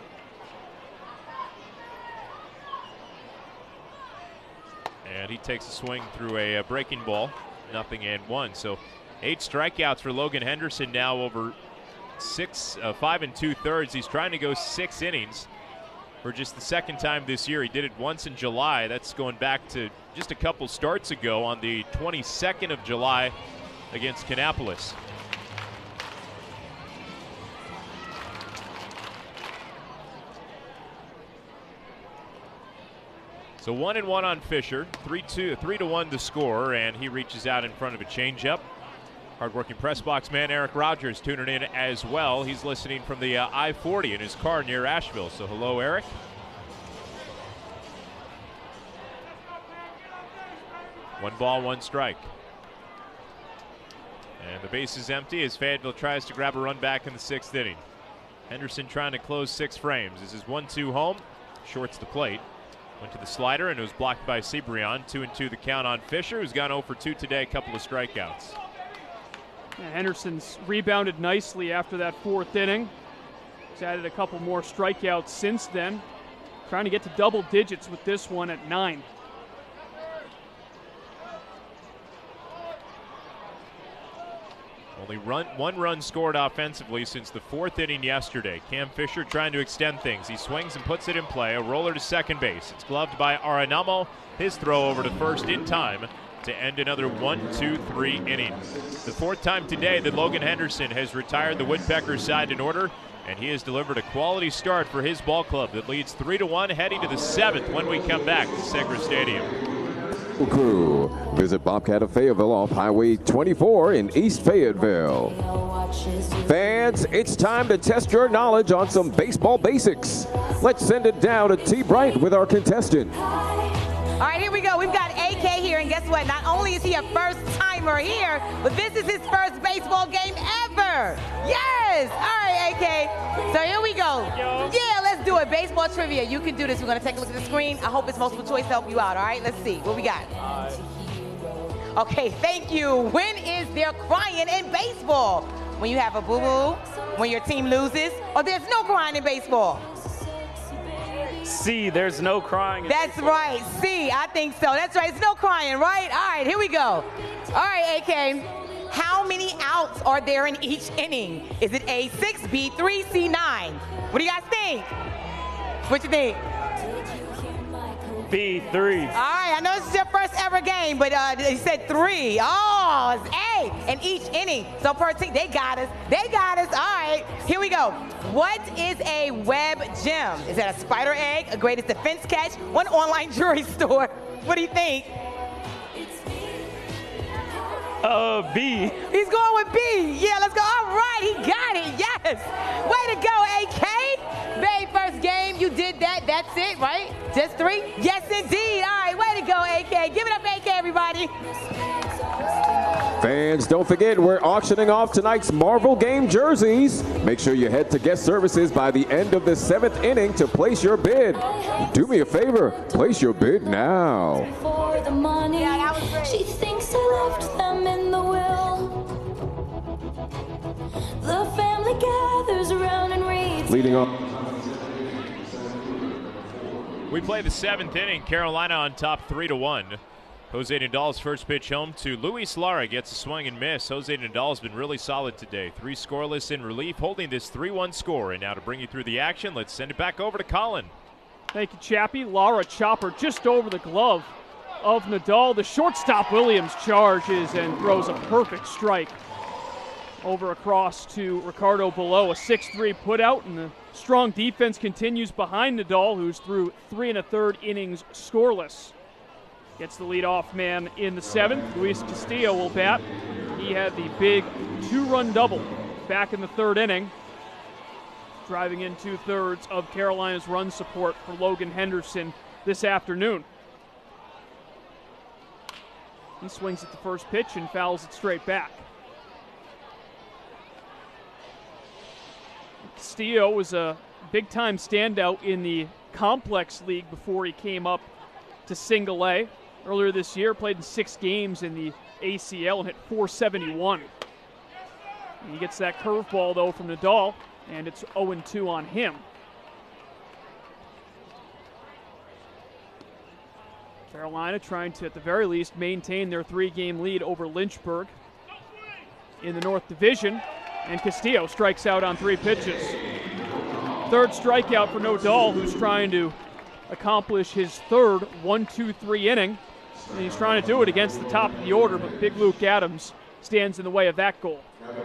And he takes a swing through a breaking ball. 0-1. So 8 strikeouts for Logan Henderson now over 5 2/3. He's trying to go 6 innings for just the second time this year. He did it once in July. That's going back to just a couple starts ago on the 22nd of July against Kannapolis. So 1-1 on Fisher, 3-1 to score, and he reaches out in front of a changeup. Hardworking press box man Eric Rogers tuning in as well. He's listening from the I-40 in his car near Asheville. So hello, Eric. One ball, one strike. And the base is empty as Fayetteville tries to grab a run back in the 6th inning. Henderson trying to close 6 frames. This is 1-2 home. Shorts the plate. Went to the slider and it was blocked by Cibrian. 2-2 the count on Fisher, who's gone 0 for 2 today, a couple of strikeouts. Yeah, Henderson's rebounded nicely after that 4th inning. He's added a couple more strikeouts since then. Trying to get to double digits with this one at 9. Only one run scored offensively since the 4th inning yesterday. Cam Fisher trying to extend things. He swings and puts it in play. A roller to second base. It's gloved by Aranamo. His throw over to first in time to end another 1-2-3 inning. The 4th time today that Logan Henderson has retired the Woodpeckers side in order, and he has delivered a quality start for his ball club that leads 3-1 heading to the 7th when we come back to Segra Stadium. Crew. Visit Bobcat of Fayetteville off Highway 24 in East Fayetteville. Fans, it's time to test your knowledge on some baseball basics. Let's send it down to T. Bright with our contestant. All right, here we go. We've got AK here, and guess what? Not only is he a first-timer here, but this is his first baseball game ever. Yes! All right, AK. So here we go. Yeah, let's do it. Baseball trivia. You can do this. We're going to take a look at the screen. I hope it's multiple choice to help you out, all right? Let's see. What we got? Okay, thank you. When is there crying in baseball? When you have a boo-boo? When your team loses? Or there's no crying in baseball? C, there's no crying. That's right. C, I think so. That's right. It's no crying, right? All right, here we go. All right, AK. How many outs are there in each inning? Is it A, 6, B, 3, C, 9? What do you guys think? What you think? B, 3. All right, I know this is your first ever game, but he said 3. Oh, it's A in each inning. So per team, they got us. They got us. All right, here we go. What is a web gem? Is that a spider egg, a greatest defense catch, one online jewelry store? What do you think? B. He's going with B. Yeah, let's go. All right, he got it. Yes. Way to go, AK. Very first game, you did that. That's it, right? Just 3? Yes, indeed. All right, way to go, AK. Give it up, AK, everybody. Fans, don't forget we're auctioning off tonight's Marvel game jerseys. Make sure you head to guest services by the end of the 7th inning to place your bid. Do me a favor, place your bid now. For the money, Yeah, that was great. she thinks I left them in the will. The family gathers around and reads. Leading up. We play the 7th inning. Carolina on top 3-1. Jose Nadal's first pitch home to Luis Lara gets a swing and miss. Jose Nadal's been really solid today. 3 scoreless in relief, holding this 3-1 score. And now to bring you through the action, let's send it back over to Colin. Thank you, Chappie. Lara chopper just over the glove of Nadal. The shortstop Williams charges and throws a perfect strike over across to Ricardo below. A 6-3 put out, and the strong defense continues behind Nadal, who's through 3 1/3 innings scoreless. Gets the leadoff man in the 7th. Luis Castillo will bat. He had the big 2-run double back in the 3rd inning. driving in 2/3 of Carolina's run support for Logan Henderson this afternoon. He swings at the first pitch and fouls it straight back. Castillo was a big-time standout in the Complex League before he came up to Single A. Earlier this year, played in 6 games in the ACL and hit .471. And he gets that curveball, though, from Nadal, and it's 0-2 on him. Carolina trying to, at the very least, maintain their 3-game lead over Lynchburg in the North Division, and Castillo strikes out on 3 pitches. Third strikeout for Nadal, who's trying to accomplish his third 1-2-3 inning, and he's trying to do it against the top of the order, but big Luke Adams stands in the way of that goal.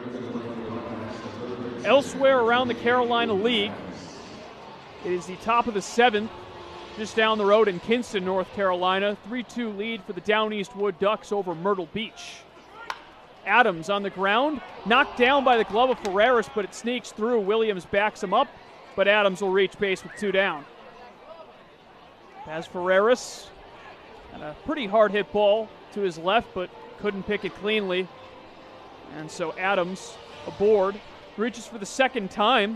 Elsewhere around the Carolina League, it is the top of the 7th, just down the road in Kinston, North Carolina. 3-2 lead for the Down East Wood Ducks over Myrtle Beach. Adams on the ground, knocked down by the glove of Ferreras, but it sneaks through. Williams backs him up, but Adams will reach base with 2 down. As Ferreras had a pretty hard hit ball to his left, but couldn't pick it cleanly. And so Adams aboard, reaches for the second time.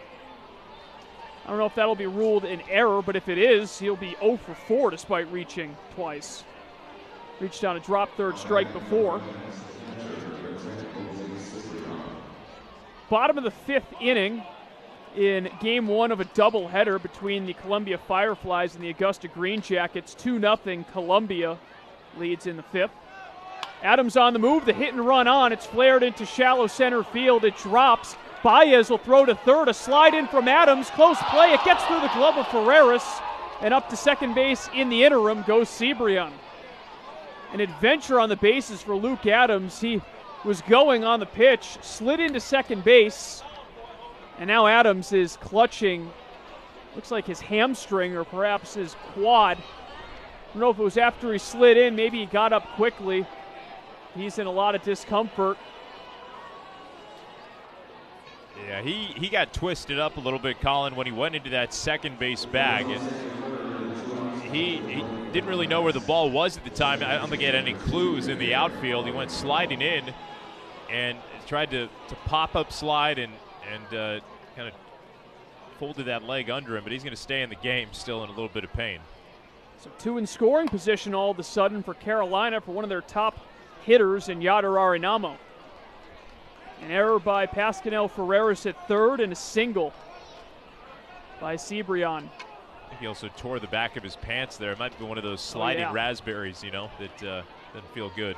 I don't know if that'll be ruled an error, but if it is, he'll be 0 for 4 despite reaching twice. Reached on a drop third strike before. Bottom of the 5th inning in game 1 of a doubleheader between the Columbia Fireflies and the Augusta Green Jackets. 2-0 Columbia leads in the 5th. Adams on the move, the hit and run on. It's flared into shallow center field. It drops. Baez will throw to third. A slide in from Adams. Close play. It gets through the glove of Ferreras. And up to second base in the interim goes Cebrian. An adventure on the bases for Luke Adams. He was going on the pitch, slid into second base. And now Adams is clutching, looks like his hamstring or perhaps his quad. I don't know if it was after he slid in. Maybe he got up quickly. He's in a lot of discomfort. Yeah, he got twisted up a little bit, Colin, when he went into that second base bag. And he didn't really know where the ball was at the time. I don't think he had any clues in the outfield. He went sliding in and tried to pop up slide and kind of folded that leg under him, but he's going to stay in the game still in a little bit of pain. So 2 in scoring position all of a sudden for Carolina for one of their top hitters in Yadier Arenamo. An error by Pasquinel Ferreras at third and a single by Cebrian. I think he also tore the back of his pants there. It might be one of those sliding raspberries, that doesn't feel good.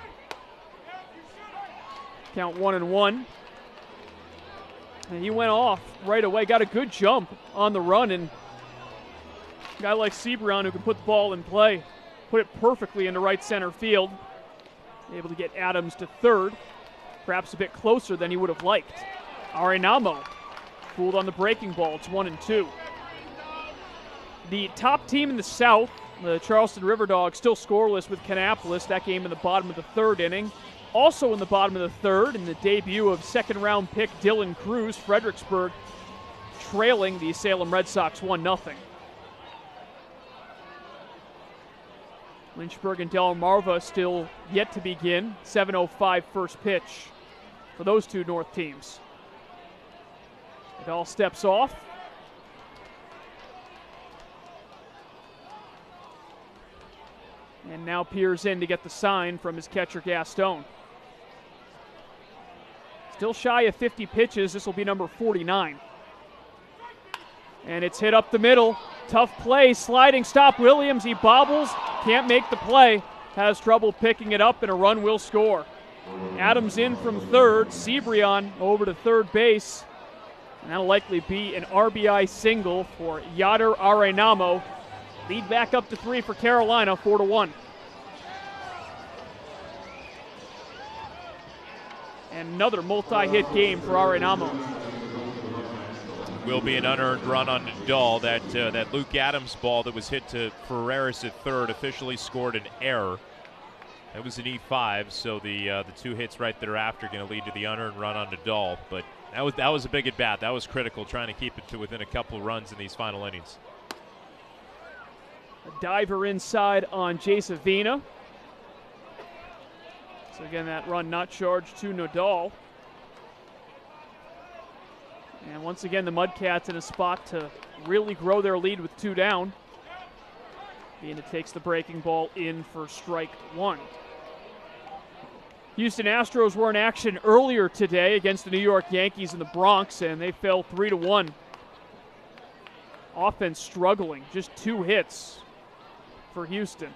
Count 1-1. And he went off right away, got a good jump on the run, and a guy like Cebrian who can put the ball in play, put it perfectly into right center field. Able to get Adams to third, perhaps a bit closer than he would have liked. Arenamo fooled on the breaking ball. It's 1-2. The top team in the South, the Charleston River Dogs, still scoreless with Kannapolis. That game in the bottom of the 3rd inning. Also in the bottom of the 3rd, in the debut of second-round pick Dylan Cruz, Fredericksburg trailing the Salem Red Sox 1-0. Lynchburg and Delmarva still yet to begin. 7:05 first pitch for those 2 North teams. It all steps off. And now peers in to get the sign from his catcher Gaston. Still shy of 50 pitches. This will be number 49. And it's hit up the middle. Tough play, sliding stop. Williams, he bobbles, can't make the play. Has trouble picking it up, and a run will score. Adams in from third. Cebrian over to third base. And that'll likely be an RBI single for Yadier Arenamo. Lead back up to 3 for Carolina, 4-1. And another multi-hit game for Arenamo. Will be an unearned run on Nadal. That Luke Adams ball that was hit to Ferreras at third officially scored an error. That was an E5, so the 2 hits right thereafter going to lead to the unearned run on Nadal. But That was a big at bat. That was critical, trying to keep it to within a couple of runs in these final innings. A diver inside on Jason Vina. So again, that run not charged to Nodal. And once again, the Mudcats in a spot to really grow their lead with 2 down. Vina takes the breaking ball in for strike 1. Houston Astros were in action earlier today against the New York Yankees in the Bronx, and they fell 3-1. Offense struggling, just 2 hits for Houston.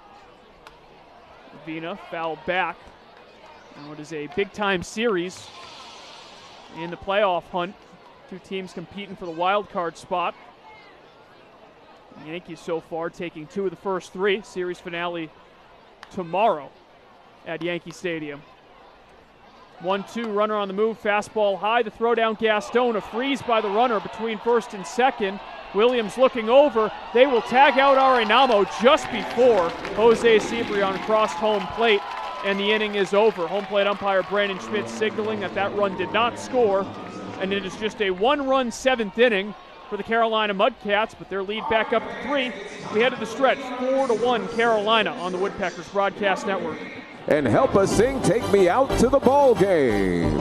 Vina fouled back in what is a big-time series in the playoff hunt. 2 teams competing for the wild card spot. The Yankees so far taking 2 of the first 3. Series finale tomorrow at Yankee Stadium. 1-2, runner on the move, fastball high. The throw down Gaston, a freeze by the runner between first and second. Williams looking over. They will tag out Arenamo just before Jose Cibrian crossed home plate, and the inning is over. Home plate umpire Brandon Schmidt signaling that run did not score, and it is just a 1-run 7th inning for the Carolina Mudcats, but their lead back up to 3. We head to the stretch, 4-1 Carolina on the Woodpeckers Broadcast Network. And help us sing Take Me Out to the Ball Game.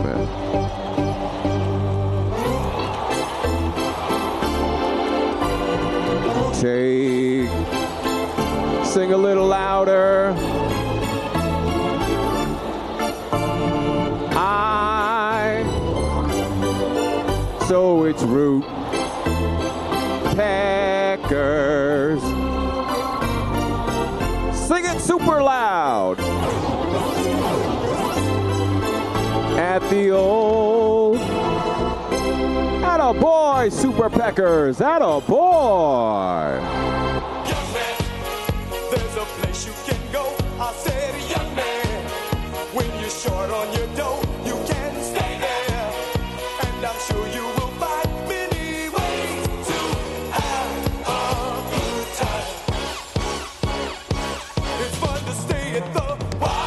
Sing a little louder. So it's Root Packers. Sing it super loud. At the old Attaboy, Super Packers. Attaboy. Young man, there's a place you can go. I said, young man, when you're short on your dough, you can stay there. And I'm sure you will find many ways to have a good time. It's fun to stay at the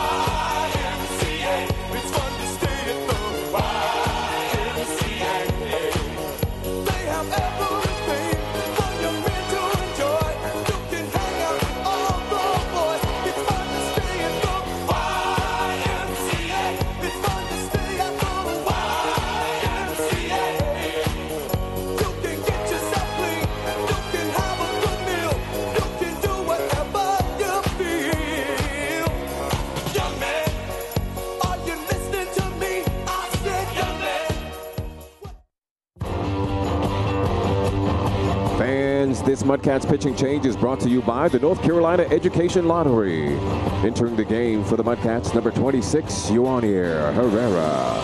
YMCA. It's fun to stay at the YMCA. They have everything for your friend to enjoy. You can hang out with all the boys. It's fun to stay at the YMCA. It's fun to stay at the YMCA. You can get yourself clean. You can have a good meal. You can do whatever you feel. Young man, are you listening to me? I said, young man. Fans, this Mudcats pitching change is brought to you by the North Carolina Education Lottery. Entering the game for the Mudcats, number 26, Yuanier Herrera.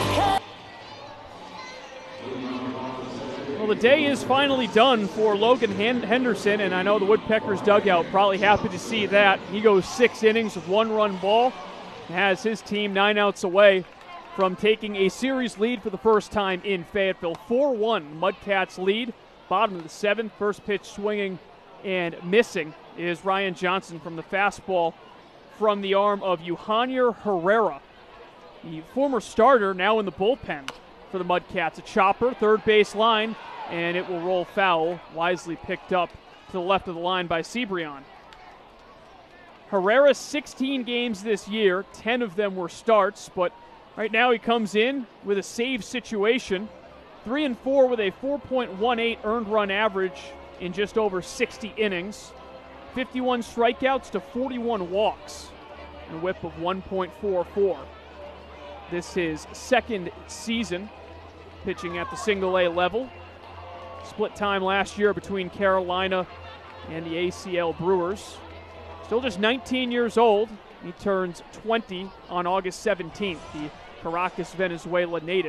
Well, the day is finally done for Logan Henderson, and I know the Woodpeckers dugout probably happy to see that. He goes 6 innings with 1-run ball, and has his team 9 outs away from taking a series lead for the first time in Fayetteville. 4-1 Mudcats lead. Bottom of the 7th, first pitch swinging and missing is Ryan Johnson from the fastball from the arm of Yuanier Herrera, the former starter, now in the bullpen for the Mudcats. A chopper, third base line, and it will roll foul, wisely picked up to the left of the line by Cibrian. Herrera, 16 games this year, 10 of them were starts, but right now he comes in with a save situation. 3-4 with a 4.18 earned run average in just over 60 innings. 51 strikeouts to 41 walks, and a whip of 1.44. This is his 2nd season pitching at the single-A level. Split time last year between Carolina and the ACL Brewers. Still just 19 years old. He turns 20 on August 17th, the Caracas, Venezuela native.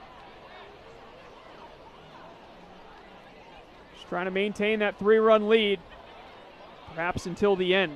Just trying to maintain that 3-run lead, perhaps until the end.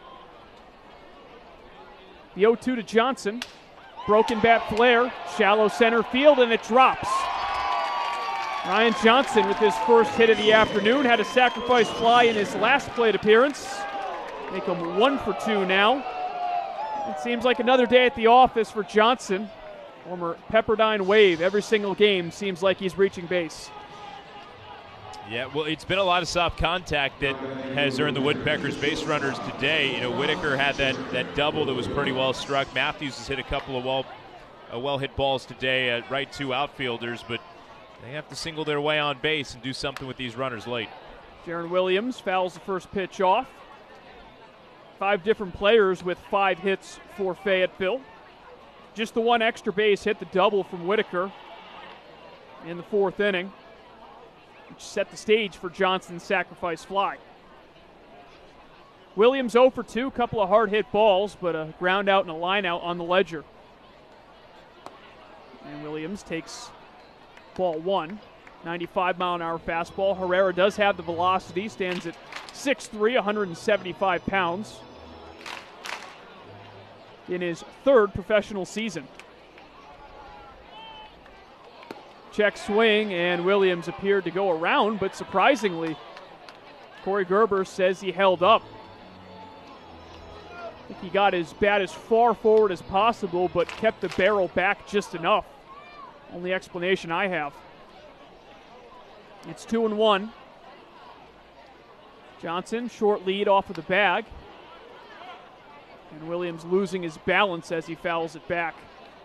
The 0-2 to Johnson. Broken bat flare, shallow center field, and it drops. Ryan Johnson with his first hit of the afternoon had a sacrifice fly in his last plate appearance. Make him 1 for 2 now. It seems like another day at the office for Johnson. Former Pepperdine Wave. Every single game seems like he's reaching base. Yeah, well, it's been a lot of soft contact that has earned the Woodpeckers base runners today. You know, Whitaker had that double that was pretty well struck. Matthews has hit a couple of well-hit balls today at right two outfielders, but they have to single their way on base and do something with these runners late. Jaron Williams fouls the first pitch off. 5 different players with 5 hits for Fayetteville. Just the one extra base hit, the double from Whitaker in the 4th inning, which set the stage for Johnson's sacrifice fly. Williams 0 for 2, couple of hard hit balls, but a ground out and a line out on the ledger. And Williams takes ball 1, 95-mile-an-hour fastball. Herrera does have the velocity, stands at 6'3", 175 pounds. In his 3rd professional season. Check swing, and Williams appeared to go around, but surprisingly, Corey Gerber says he held up. I think he got his bat as far forward as possible, but kept the barrel back just enough. Only explanation I have. It's 2-1. Johnson, short lead off of the bag. And Williams losing his balance as he fouls it back.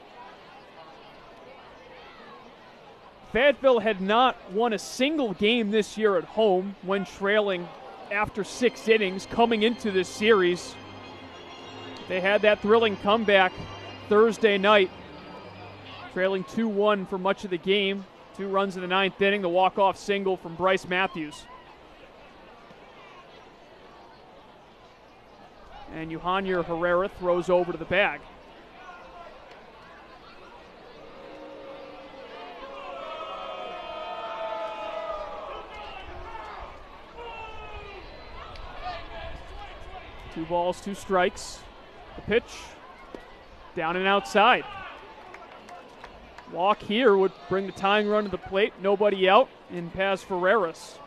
Fayetteville had not won a single game this year at home when trailing after 6 innings coming into this series. They had that thrilling comeback Thursday night, trailing 2-1 for much of the game. 2 runs in the 9th inning, the walk-off single from Bryce Matthews. And Yohanir Herrera throws over to the bag. Two balls, 2 strikes. The pitch, down and outside. Walk here would bring the tying run to the plate. Nobody out in Paz Ferreras.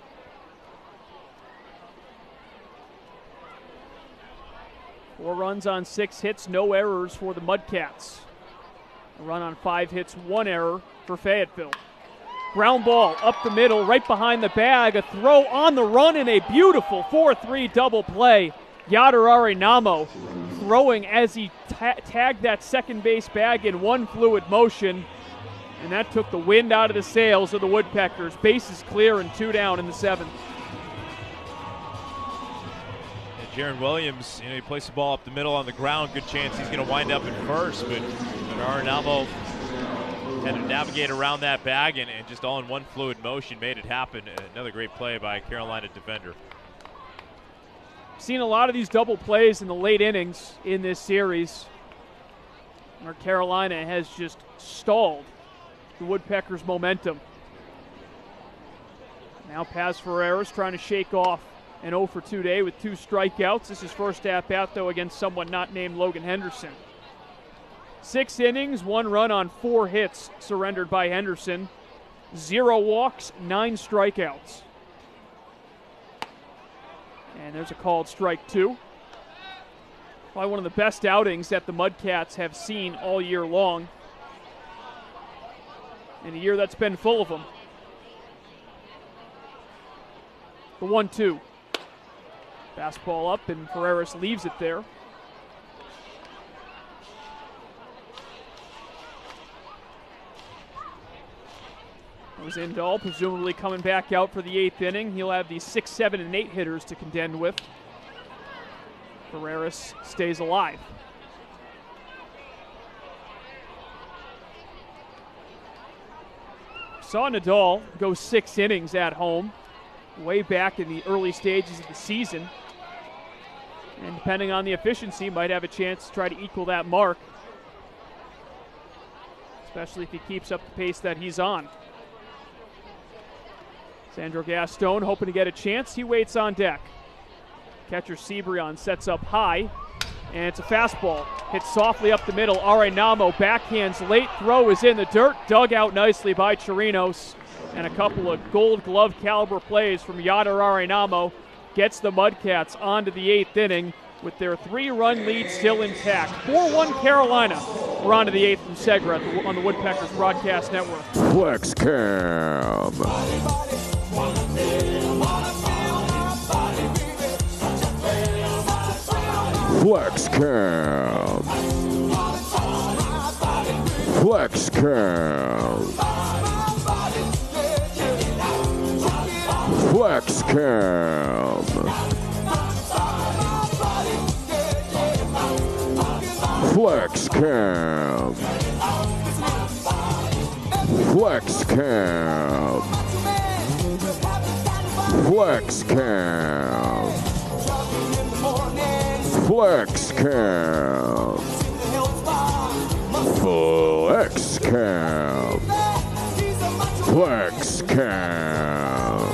Four runs on 6 hits, no errors for the Mudcats. A run on 5 hits, 1 error for Fayetteville. Ground ball up the middle, right behind the bag. A throw on the run and a beautiful 4-3 double play. Yadar Arenamo throwing as he tagged that second base bag in one fluid motion. And that took the wind out of the sails of the Woodpeckers. Bases clear and 2 down in the 7th. Jaron Williams, he placed the ball up the middle on the ground. Good chance he's going to wind up at first, but Arenamo had to navigate around that bag and just all in one fluid motion made it happen. Another great play by a Carolina defender. Seen a lot of these double plays in the late innings in this series, where Carolina has just stalled the Woodpeckers' momentum. Now Paz Ferreras trying to shake off an 0 for 2 day with 2 strikeouts. This is first at bat, though, against someone not named Logan Henderson. 6 innings, 1 run on 4 hits surrendered by Henderson. 0 walks, 9 strikeouts. And there's a called strike 2. Probably one of the best outings that the Mudcats have seen all year long. In a year that's been full of them. The 1-2. Fastball up, and Ferreras leaves it there. Rosendahl presumably coming back out for the 8th inning. He'll have the 6, 7, and 8 hitters to contend with. Ferreras stays alive. Saw Nadal go 6 innings at home way back in the early stages of the season. And depending on the efficiency, might have a chance to try to equal that mark, especially if he keeps up the pace that he's on. Sandro Gaston hoping to get a chance. He waits on deck. Catcher Sebrion sets up high, and it's a fastball. Hit softly up the middle. Arenamo backhands late. Throw is in the dirt. Dug out nicely by Chirinos. And a couple of gold glove caliber plays from Yadar Arenamo gets the Mudcats onto the 8th inning. with their 3-run lead still intact. 4-1 Carolina. We're on to the 8th from Segra on the Woodpeckers Broadcast Network. Flex Cam. Flex Cam. Flex Cam. Flex Cam. Flex Cam. Flex Cam. Flex Cam. Flex Cam. Flex Cam. Flex Cam.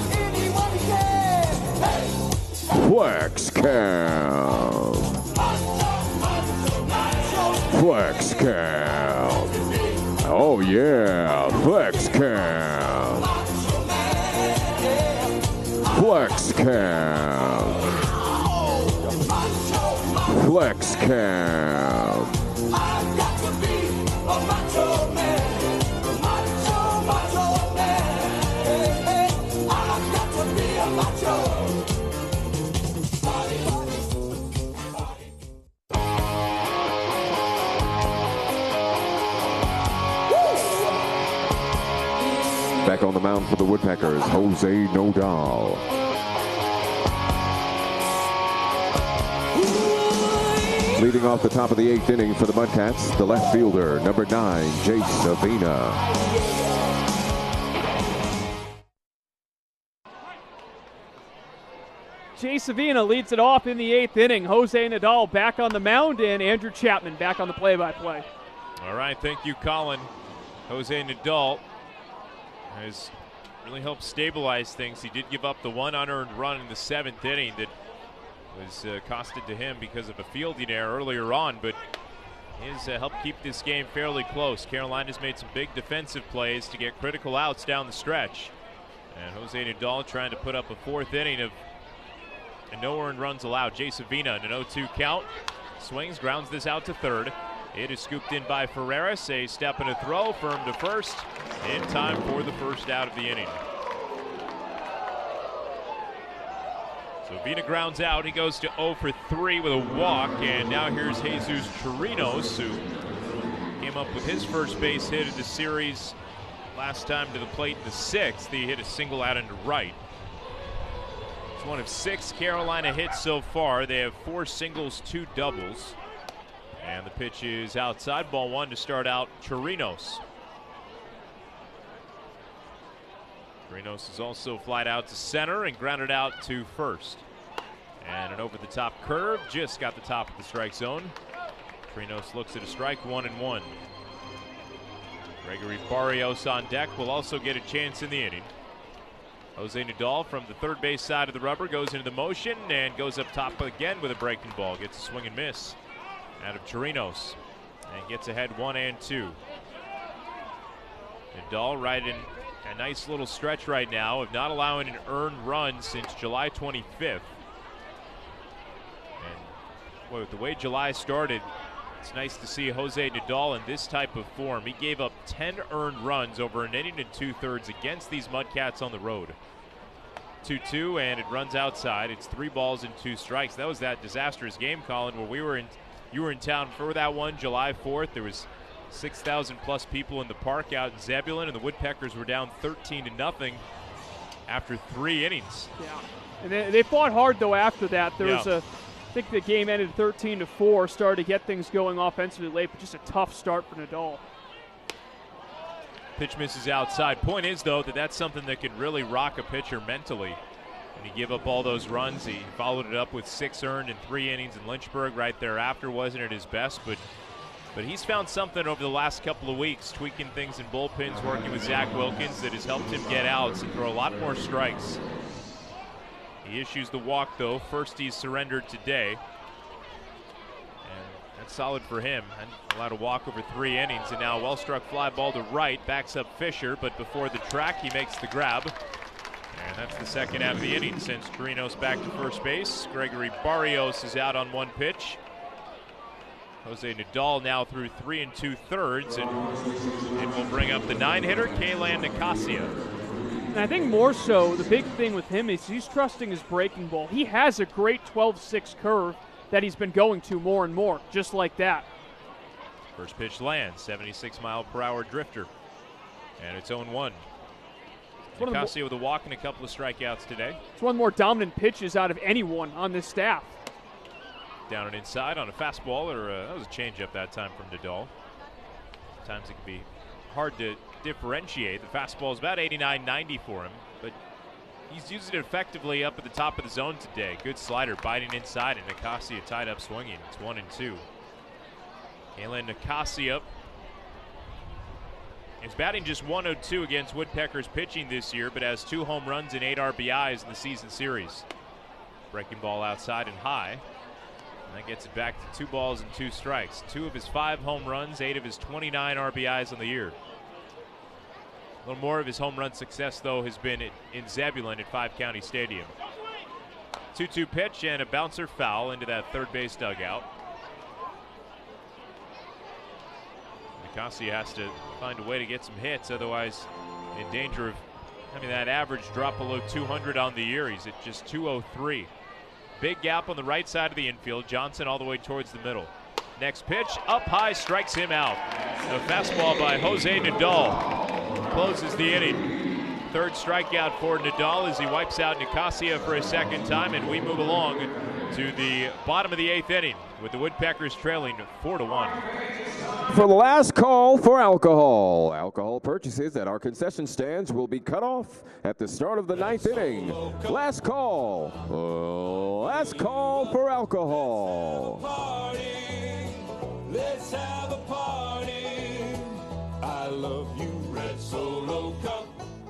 Flex Cam. Flex Cam. Oh yeah, Flex Cam. Flex Cam. Flex Cam. Back on the mound for the Woodpeckers, Jose Nodal. Leading off the top of the 8th inning for the Mudcats, the left fielder, number 9, Jace Savina. Jay Savina leads it off in the 8th inning. Jose Nadal back on the mound, and Andrew Chapman back on the play-by-play. All right, thank you, Colin. Jose Nadal has really helped stabilize things. He did give up the one unearned run in the 7th inning that was costed to him because of a fielding error earlier on, but has helped keep this game fairly close. Carolina's made some big defensive plays to get critical outs down the stretch. And Jose Nadal trying to put up a 4th inning of no earned runs allowed. Jay Savina in an 0-2 count. Swings, grounds this out to third. It is scooped in by Ferreras. A step and a throw, firm to first. In time for the first out of the inning. So Vina grounds out. He goes to 0 for 3 with a walk. And now here's Jesus Chirinos, who came up with his first base hit of the series last time to the plate in the 6th. He hit a single out into right. It's one of 6 Carolina hits so far. They have 4 singles, 2 doubles. And the pitch is outside, ball 1 to start out Chirinos. Chirinos is also flied out to center and grounded out to first. And an over-the-top curve just got the top of the strike zone. Chirinos looks at a strike, 1-1. Gregory Barrios on deck will also get a chance in the inning. Jose Nadal from the third base side of the rubber goes into the motion and goes up top again with a breaking ball. Gets a swing and miss out of Chirinos and gets ahead 1-2. Nadal right in a nice little stretch right now of not allowing an earned run since July 25th. And boy, with the way July started, it's nice to see Jose Nadal in this type of form. He gave up 10 earned runs over an inning and 2/3 against these Mudcats on the road. 2-2, and it runs outside. It's 3 balls and 2 strikes. That was that disastrous game, Colin, where you were in town for that one, July 4th. There was 6,000 plus people in the park out in Zebulon, and the Woodpeckers were down 13-0 after 3 innings. Yeah, and they fought hard though after that. There was I think the game ended 13-4, started to get things going offensively late, but just a tough start for Nadal. Pitch misses outside. Point is, though, that's something that can really rock a pitcher mentally. When he gave up all those runs, he followed it up with 6 earned in 3 innings, and Lynchburg right thereafter wasn't at his best, but he's found something over the last couple of weeks, tweaking things in bullpens, working with Zach Wilkins, that has helped him get outs and throw a lot more strikes. He issues the walk, though. First he's surrendered today. And that's solid for him. And allowed to walk over 3 innings. And now a well-struck fly ball to right. Backs up Fisher, but before the track, he makes the grab. And that's the second out of the inning since Chirinos back to first base. Gregory Barrios is out on one pitch. Jose Nadal now through 3 2/3, and will bring up the 9-hitter, Kaylan Nicasia. And I think more so, the big thing with him is he's trusting his breaking ball. He has a great 12-6 curve that he's been going to more and more, just like that. First pitch lands, 76-mile-per-hour drifter. And it's 0-1. Nicasia with a walk and a couple of strikeouts today. It's one of the more dominant pitches out of anyone on this staff. Down and inside on a fastball, or that was a changeup that time from Nadal. Sometimes it can be hard to differentiate. The fastball is about 89-90 for him, but he's using it effectively up at the top of the zone today. Good slider biting inside, and Nicasia tied up swinging. It's 1-2. Kaylan Nicasia is batting just 102 against Woodpeckers pitching this year, but has 2 home runs and 8 RBIs in the season series. Breaking ball outside and high. And that gets it back to 2 balls and 2 strikes. 2 of his 5 home runs, 8 of his 29 RBIs on the year. A little more of his home run success, though, has been in Zebulon at Five County Stadium. 2-2 pitch and a bouncer foul into that third base dugout. Nicasia has to find a way to get some hits, otherwise in danger of having that average drop below 200 on the year. He's at just 203. Big gap on the right side of the infield. Johnson all the way towards the middle. Next pitch, up high, strikes him out. The fastball by Jose Nadal closes the inning. Third strikeout for Nadal as he wipes out Nicasia for a second time, and we move along to the bottom of the 8th inning with the Woodpeckers trailing 4-1. For the last call for alcohol. Alcohol purchases at our concession stands will be cut off at the start of the 9th inning. Last call. Last call for alcohol. Let's have a party. I love you, Red Solo Cup.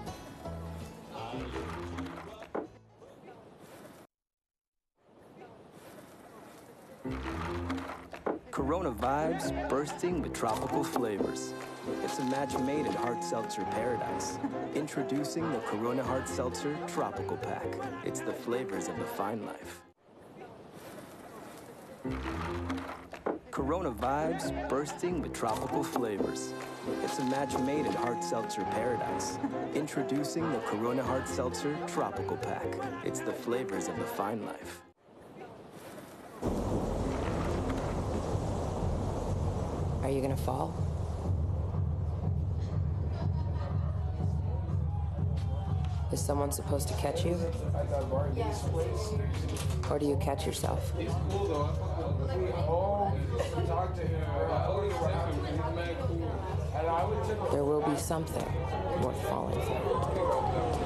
Corona vibes bursting with tropical flavors. It's a match made in hard seltzer paradise. Introducing the Corona Hard Seltzer Tropical Pack. It's the flavors of the fine life. Corona vibes bursting with tropical flavors. It's a match made in hard seltzer paradise. Introducing the Corona Hard Seltzer Tropical Pack. It's the flavors of the fine life. Are you gonna fall? Is someone supposed to catch you? Or do you catch yourself? There will be something worth falling for.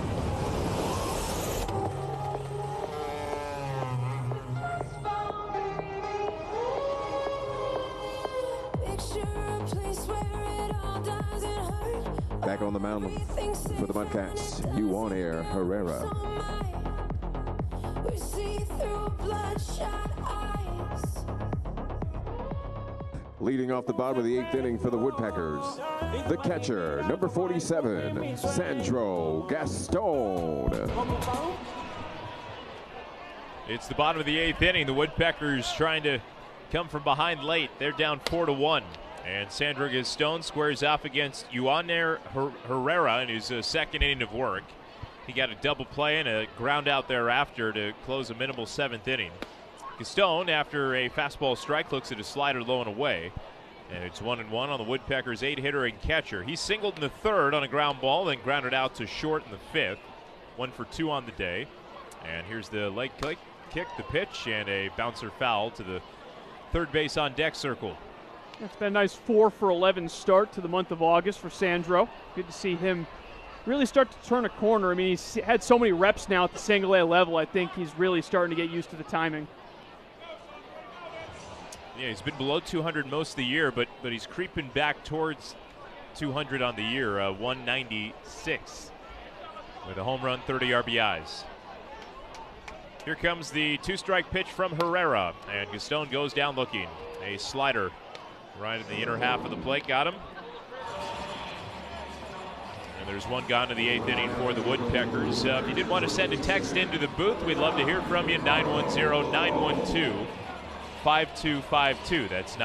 Back on the mound for the Mudcats, Juaner Herrera. Leading off the bottom of the 8th inning for the Woodpeckers, the catcher, number 47, Sandro Gaston. It's the bottom of the 8th inning. The Woodpeckers trying to come from behind late. They're down 4-1. And Sandro Gaston squares off against Juaner Herrera in his second inning of work. He got a double play and a ground out thereafter to close a minimal 7th inning. Gaston, after a fastball strike, looks at a slider low and away. And it's 1-1 on the Woodpeckers' 8-hitter and catcher. He singled in the 3rd on a ground ball, then grounded out to short in the 5th. 1 for 2 on the day. And here's the leg kick, the pitch, and a bouncer foul to the third base on deck circle. It's been a nice 4 for 11 start to the month of August for Sandro. Good to see him really start to turn a corner. I mean, he's had so many reps now at the single A level. I think he's really starting to get used to the timing. Yeah, he's been below 200 most of the year, but he's creeping back towards 200 on the year, 196 with a home run, 30 RBIs. Here comes the 2-strike pitch from Herrera, and Gaston goes down looking. A slider right in the inner half of the plate, got him. And there's one gone in the 8th inning for the Woodpeckers. If you did want to send a text into the booth, we'd love to hear from you. 910-912-5252. That's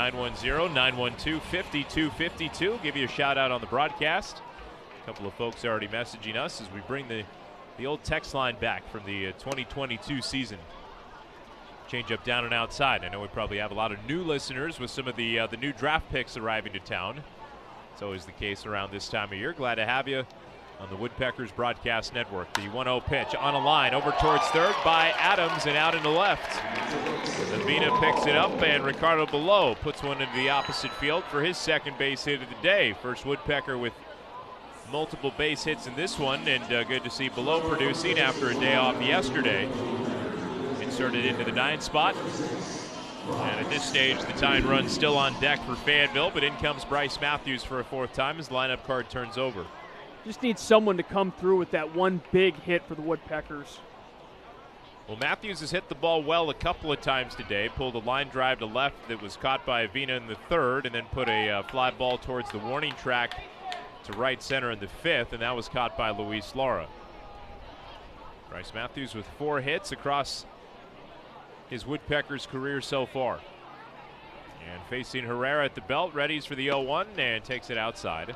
910-912-5252. Give you a shout out on the broadcast. A couple of folks already messaging us as we bring the old text line back from the 2022 season. Change up down and outside. I know we probably have a lot of new listeners with some of the new draft picks arriving to town. It's always the case around this time of year. Glad to have you on the Woodpeckers Broadcast Network. The 1-0 pitch on a line over towards third by Adams and out into left. Avina picks it up and Ricardo Below puts one into the opposite field for his second base hit of the day. First Woodpecker with multiple base hits in this one, and good to see Below producing after a day off yesterday. Inserted into the 9 spot. And at this stage, the tying run still on deck for Fayetteville, but in comes Bryce Matthews for a 4th time as the lineup card turns over. Just need someone to come through with that one big hit for the Woodpeckers. Well, Matthews has hit the ball well a couple of times today. Pulled a line drive to left that was caught by Avina in the 3rd, and then put a fly ball towards the warning track to right center in the 5th, and that was caught by Luis Lara. Bryce Matthews with 4 hits across his Woodpeckers career so far. And facing Herrera at the belt, readies for the 0-1 and takes it outside.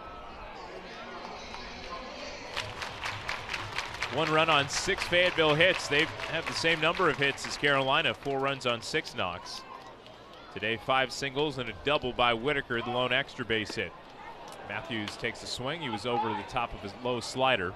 1 run on 6 Fayetteville hits. They have the same number of hits as Carolina, 4 runs on 6 knocks. Today 5 singles and a double by Whitaker, the lone extra base hit. Matthews takes a swing. He was over the top of his low slider.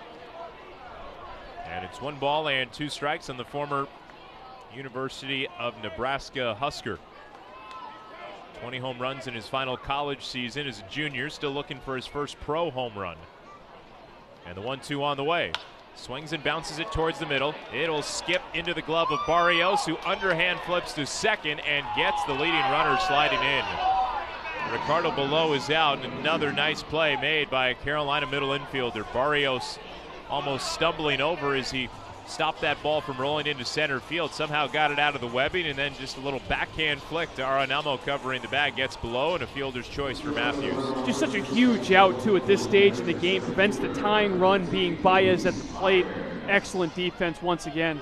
And it's 1 ball and 2 strikes on the former University of Nebraska Husker. 20 home runs in his final college season as a junior, still looking for his first pro home run. And the 1-2 on the way. Swings and bounces it towards the middle. It'll skip into the glove of Barrios, who underhand flips to second and gets the leading runner sliding in. Ricardo Below is out, and another nice play made by a Carolina middle infielder. Barrios almost stumbling over as he stopped that ball from rolling into center field. Somehow got it out of the webbing, and then just a little backhand flick to Aranamo covering the bag. Gets Below, and a fielder's choice for Matthews. Just such a huge out, too, at this stage of the game. Prevents the tying run, being Baez at the plate. Excellent defense once again.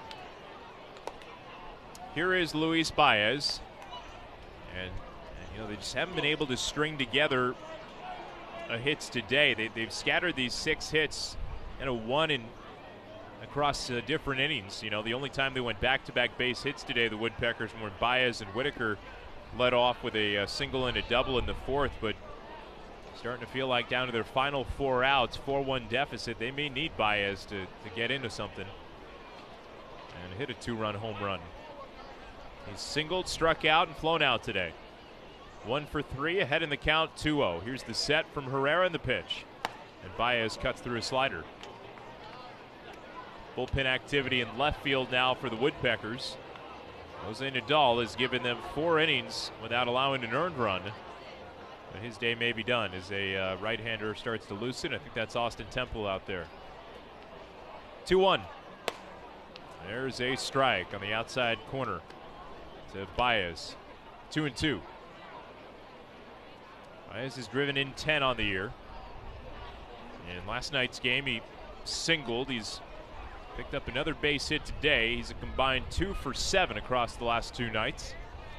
Here is Luis Baez. And you know, they just haven't been able to string together hits today. They've scattered these 6 hits and a 1 in across different innings. You know, the only time they went back-to-back base hits today, the Woodpeckers, when Baez and Whitaker led off with a single and a double in the 4th, but starting to feel like down to their final 4 outs, 4-1 deficit, they may need Baez to get into something and hit a 2-run home run. He's singled, struck out, and flown out today. 1 for 3, ahead in the count, 2-0. Here's the set from Herrera in the pitch, and Baez cuts through a slider. Bullpen activity in left field now for the Woodpeckers. Jose Nadal has given them 4 innings without allowing an earned run. But his day may be done as a right-hander starts to loosen. I think that's Austin Temple out there. 2-1. There's a strike on the outside corner to Baez. 2-2. Baez has driven in 10 on the year. In last night's game, he singled. He's picked up another base hit today. He's a combined 2 for 7 across the last 2 nights.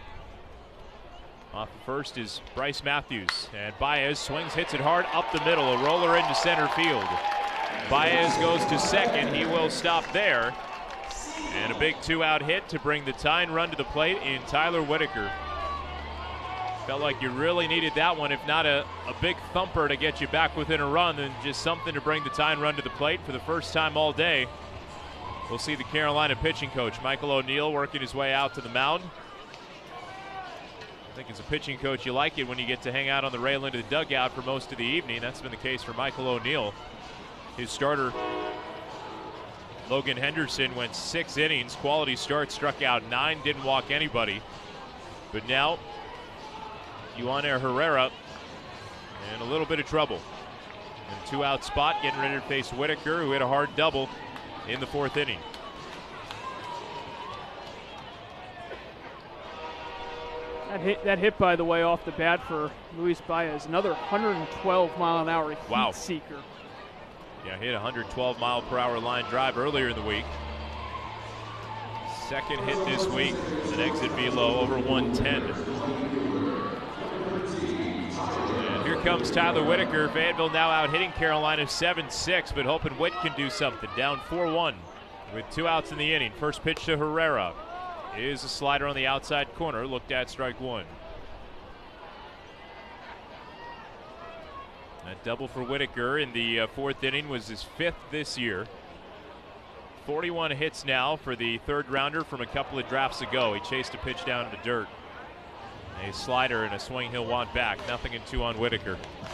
Off the first is Bryce Matthews, and Baez swings, hits it hard up the middle, a roller into center field. Baez goes to second. He will stop there. And a big 2-out hit to bring the tying run to the plate in Tyler Whitaker. Felt like you really needed that one, if not a big thumper to get you back within a run, then just something to bring the tying run to the plate for the first time all day. We'll see the Carolina pitching coach, Michael O'Neill, working his way out to the mound. I think as a pitching coach, you like it when you get to hang out on the rail into the dugout for most of the evening. That's been the case for Michael O'Neill. His starter, Logan Henderson, went 6 innings, quality start, struck out 9, didn't walk anybody. But now, Yuaner Herrera in a little bit of trouble. In a 2-out spot, getting ready to face Whitaker, who hit a hard double in the 4th inning. That hit, by the way, off the bat for Luis Baez, another 112-mile-an-hour heat Wow. seeker. Yeah, hit a 112-mile-per-hour line drive earlier in the week. Second hit this week, an exit velo over 110. And here comes Tyler Whitaker. Fayetteville now out hitting Carolina 7-6, but hoping Whit can do something. Down 4-1 with 2 outs in the inning. First pitch to Herrera is a slider on the outside corner. Looked at, strike 1. A double for Whitaker in the 4th inning was his 5th this year. 41 hits now for the 3rd rounder from a couple of drafts ago. He chased a pitch down to dirt. A slider and a swing he'll want back. 0-2 on Whitaker.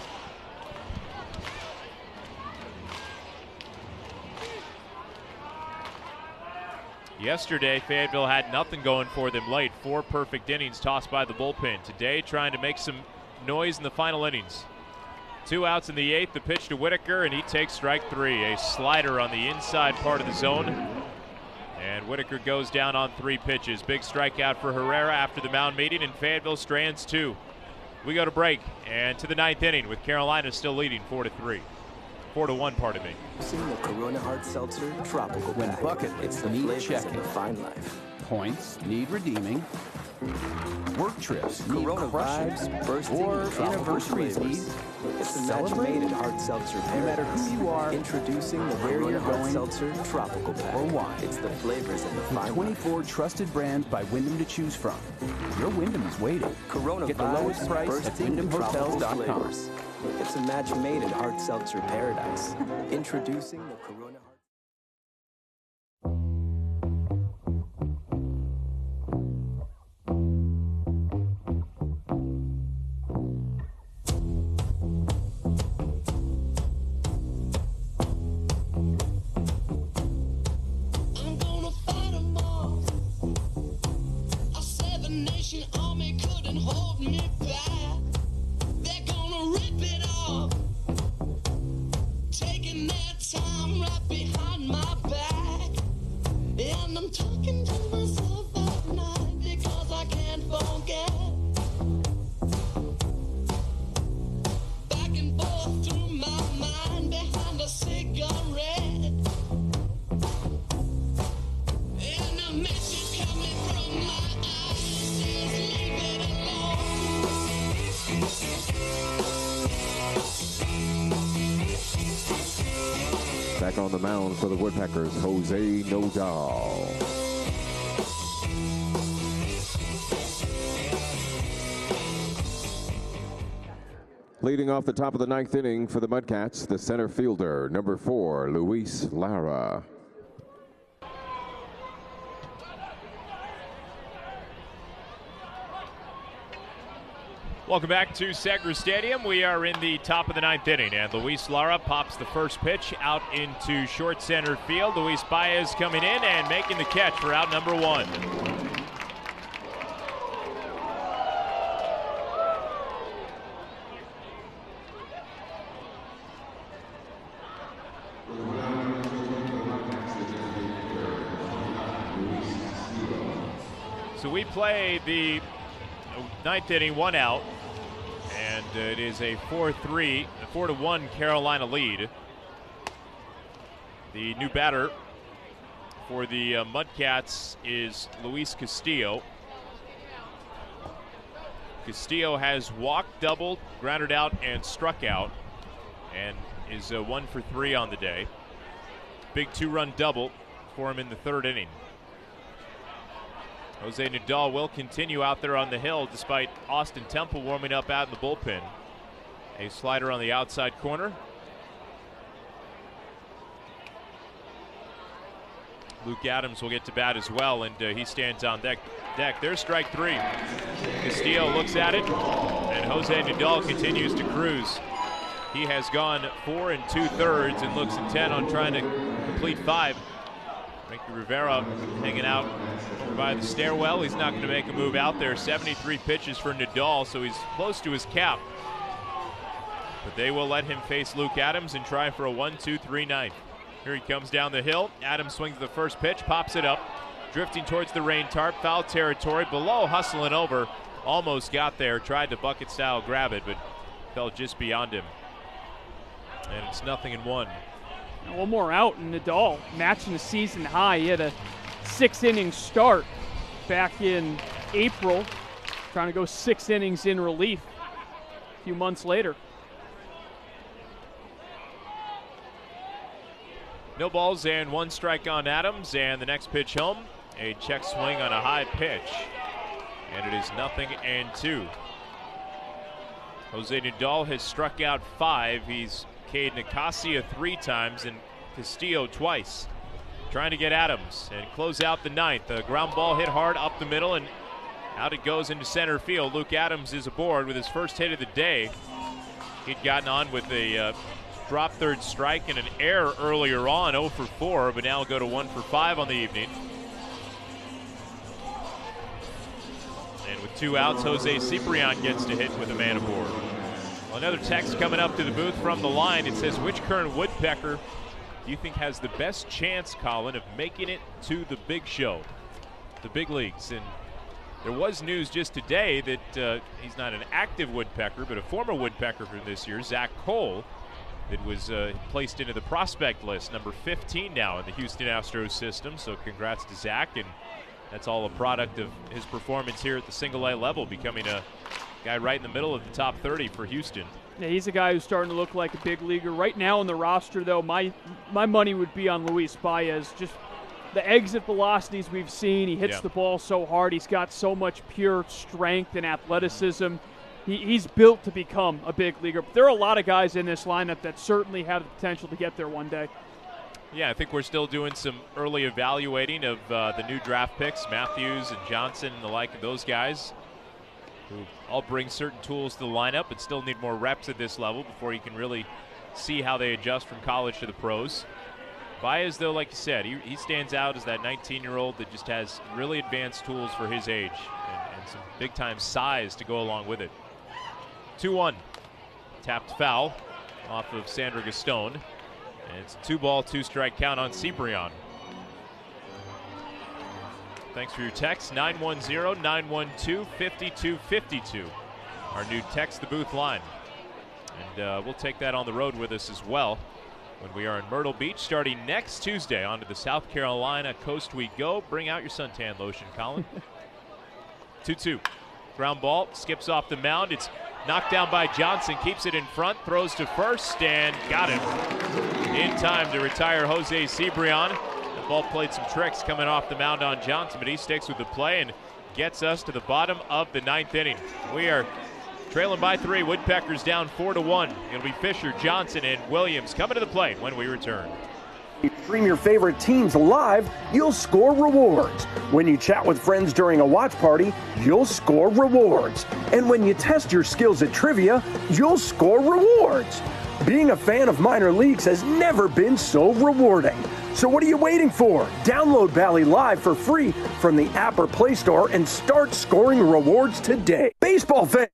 Yesterday, Fayetteville had nothing going for them late. 4 perfect innings tossed by the bullpen. Today, trying to make some noise in the final innings. 2 outs in the 8th, the pitch to Whitaker, and he takes strike 3. A slider on the inside part of the zone. And Whitaker goes down on 3 pitches. Big strikeout for Herrera after the mound meeting, and Fayetteville strands 2. We go to break and to the 9th inning with Carolina still leading 4-3. 4-1, pardon me. Using the Corona Hard Seltzer Tropical When Pack. bucket It's lists the need flavors checking. of the fine life. Points need redeeming. Work trips need Corona crushing. vibes bursting Or with tropical anniversaries need flavors. It's a celebrating. match-made hard seltzer No matter paradise. who you are, Introducing the where Corona you're Hard going, Seltzer Tropical Pack. or why. It's the flavors of the With fine 24 trusted brands by Wyndham to choose from. Your Wyndham is waiting. Corona Get the vibes lowest price at bursting with tropical wyndhamhotels.com. flavors. It's a match made in hard seltzer paradise. Introducing the Corona Hard. I'm gonna fight 'em all. A 7-nation army couldn't hold me back. They're gonna rip it off, taking their time right behind my back. And I'm talking to myself at night because I can't forget. Back and forth through my mind behind a cigarette. And a message coming from my eyes says leave it Back on the mound for the Woodpeckers, Jose Nodal. Leading off the top of the 9th inning for the Mudcats, the center fielder, number 4, Luis Lara. Welcome back to Segra Stadium. We are in the top of the 9th inning, and Luis Lara pops the first pitch out into short center field. Luis Baez coming in and making the catch for out number 1. So we play the 9th inning, 1 out, and it is a 4-1 Carolina lead. The new batter for the Mudcats is Luis Castillo. Castillo has walked, doubled, grounded out, and struck out, and is 1 for 3 on the day. Big 2-run double for him in the 3rd inning. Jose Nodal will continue out there on the hill despite Austin Temple warming up out in the bullpen. A slider on the outside corner. Luke Adams will get to bat as well, and he stands on deck. There's strike 3. Castillo looks at it, and Jose Nodal continues to cruise. He has gone 4 2/3 and looks intent on trying to complete 5. Frankie Rivera hanging out over by the stairwell. He's not going to make a move out there. 73 pitches for Nodal, so he's close to his cap. But they will let him face Luke Adams and try for a 1-2-3 ninth. Here he comes down the hill. Adams swings the first pitch, pops it up, drifting towards the rain tarp. Foul territory below, hustling over. Almost got there, tried to bucket style grab it, but fell just beyond him. And it's 0-1. One more out, and Nadal matching the season high. He had a 6-inning start back in April, trying to go 6 innings in relief a few months later. No balls and 1 strike on Adams, and the next pitch home, a check swing on a high pitch, and it is 0-2. Jose Nadal has struck out 5. He's K'd Nicasia 3 times and Castillo twice. Trying to get Adams and close out the 9th. A ground ball hit hard up the middle, and out it goes into center field. Luke Adams is aboard with his first hit of the day. He'd gotten on with a drop third strike and an error earlier on, 0 for 4, but now will go to 1 for 5 on the evening. And with 2 outs, Jose Ciprian gets to hit with a man aboard. Well, another text coming up to the booth from the line. It says, which current Woodpecker do you think has the best chance, Colin, of making it to the big show, the big leagues? And there was news just today that he's not an active Woodpecker, but a former Woodpecker from this year, Zach Cole, that was placed into the prospect list, number 15 now in the Houston Astros system. So congrats to Zach, and that's all a product of his performance here at the single-A level, becoming a guy right in the middle of the top 30 for Houston. Yeah, he's a guy who's starting to look like a big leaguer. Right now in the roster, though, my money would be on Luis Baez. Just the exit velocities we've seen. He hits the ball so hard. He's got so much pure strength and athleticism. He's built to become a big leaguer. But there are a lot of guys in this lineup that certainly have the potential to get there one day. Yeah, I think we're still doing some early evaluating of the new draft picks, Matthews and Johnson and the like of those guys, who all bring certain tools to the lineup but still need more reps at this level before you can really see how they adjust from college to the pros. Baez, though, like you said, he stands out as that 19-year-old that just has really advanced tools for his age and some big-time size to go along with it. 2-1. Tapped foul off of Sandra Gastone. And it's a 2-ball, 2-strike count on Ciprian. Thanks for your text, 910-912-5252. Our new Text the Booth line. And we'll take that on the road with us as well when we are in Myrtle Beach starting next Tuesday. Onto the South Carolina coast we go. Bring out your suntan lotion, Colin. 2-2. Ground ball, skips off the mound. It's knocked down by Johnson, keeps it in front, throws to first, and got him in time to retire Jose Ciprian. The ball played some tricks coming off the mound on Johnson, but he sticks with the play and gets us to the bottom of the 9th inning. We are trailing by 3. Woodpeckers down 4-1. It'll be Fisher, Johnson, and Williams coming to the plate when we return. Stream your favorite teams live, you'll score rewards. When you chat with friends during a watch party, you'll score rewards. And when you test your skills at trivia, you'll score rewards. Being a fan of minor leagues has never been so rewarding. So what are you waiting for? Download Bally Live for free from the app or Play Store and start scoring rewards today. Baseball fans.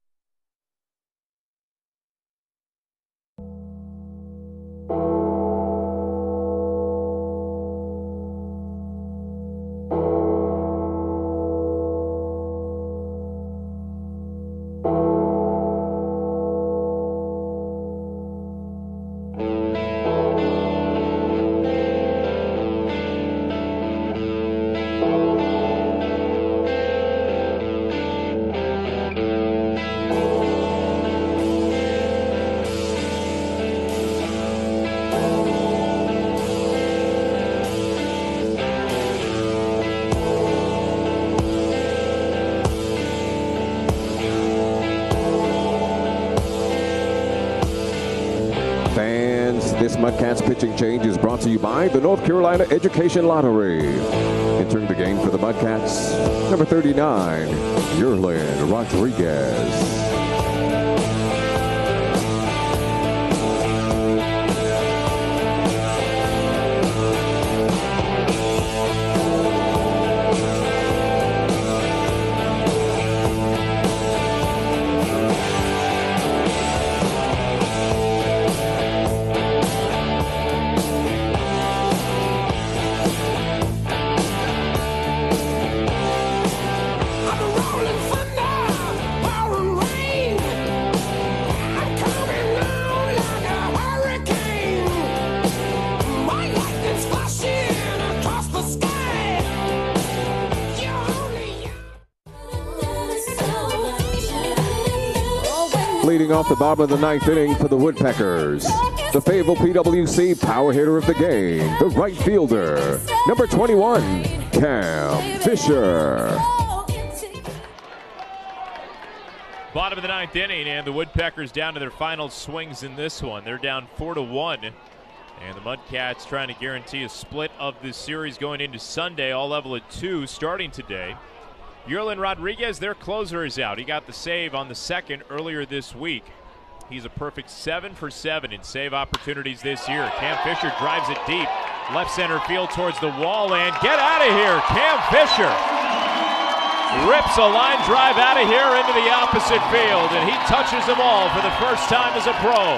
This Mudcats pitching change is brought to you by the North Carolina Education Lottery. Entering the game for the Mudcats, number 39, Yerlin Rodriguez. Rolling thunder, pouring rain. leading off the bottom of the ninth inning for the Woodpeckers. The Fayetteville PWC power hitter of the game, the right fielder, number 21, Cam Fisher. Bottom of the ninth inning, and the Woodpeckers down to their final swings in this one. They're down 4-1, and the Mudcats trying to guarantee a split of this series going into Sunday, all level at 2 starting today. Yerlin Rodriguez, their closer, is out. He got the save on the second earlier this week. He's a perfect 7 for 7 in save opportunities this year. Cam Fisher drives it deep, left center field towards the wall, and get out of here, Cam Fisher. Rips a line drive out of here into the opposite field, and he touches them all for the first time as a pro.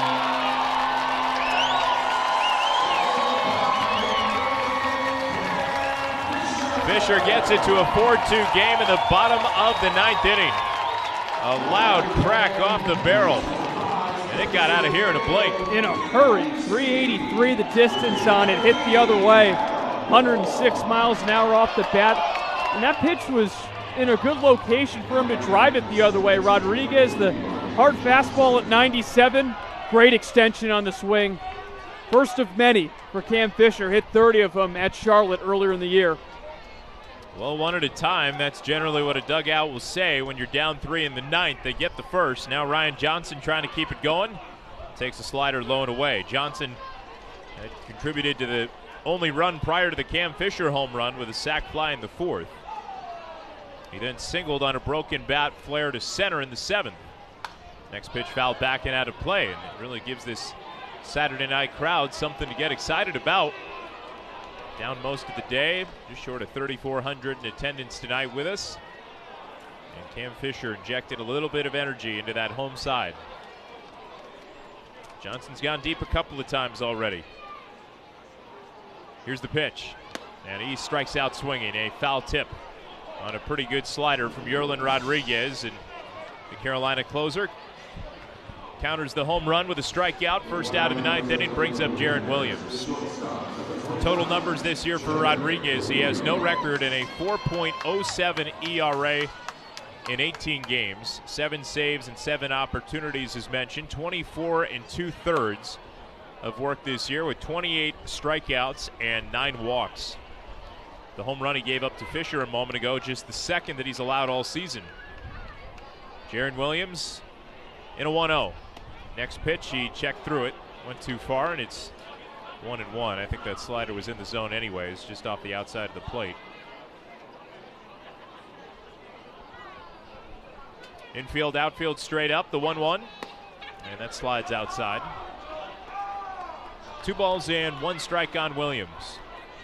Fisher gets it to a 4-2 game in the bottom of the ninth inning. A loud crack off the barrel, and it got out of here in a blink. In a hurry, 383 the distance on it, hit the other way, 106 miles an hour off the bat. And that pitch was in a good location for him to drive it the other way. Rodriguez, the hard fastball at 97, great extension on the swing. First of many for Cam Fisher, hit 30 of them at Charlotte earlier in the year. Well, one at a time. That's generally what a dugout will say when you're down 3 in the ninth. They get the first. Now Ryan Johnson trying to keep it going. Takes a slider low and away. Johnson had contributed to the only run prior to the Cam Fisher home run with a sac fly in the 4th. He then singled on a broken bat flare to center in the 7th. Next pitch fouled back and out of play, and it really gives this Saturday night crowd something to get excited about. Down most of the day, just short of 3,400 in attendance tonight with us. And Cam Fisher injected a little bit of energy into that home side. Johnson's gone deep a couple of times already. Here's the pitch, and he strikes out swinging. A foul tip on a pretty good slider from Yerlin Rodriguez, and the Carolina closer counters the home run with a strikeout. First out of the ninth inning, brings up Jaron Williams. Total numbers this year for Rodriguez: he has no record and a 4.07 ERA in 18 games. 7 saves and 7 opportunities as mentioned. 24 2/3 of work this year with 28 strikeouts and 9 walks. The home run he gave up to Fisher a moment ago, just the second that he's allowed all season. Jaron Williams in a 1-0. Next pitch, he checked through it, went too far, and it's 1-1. I think that slider was in the zone anyways, just off the outside of the plate. Infield, outfield, straight up, the 1-1, and that slides outside. 2 balls and 1 strike on Williams.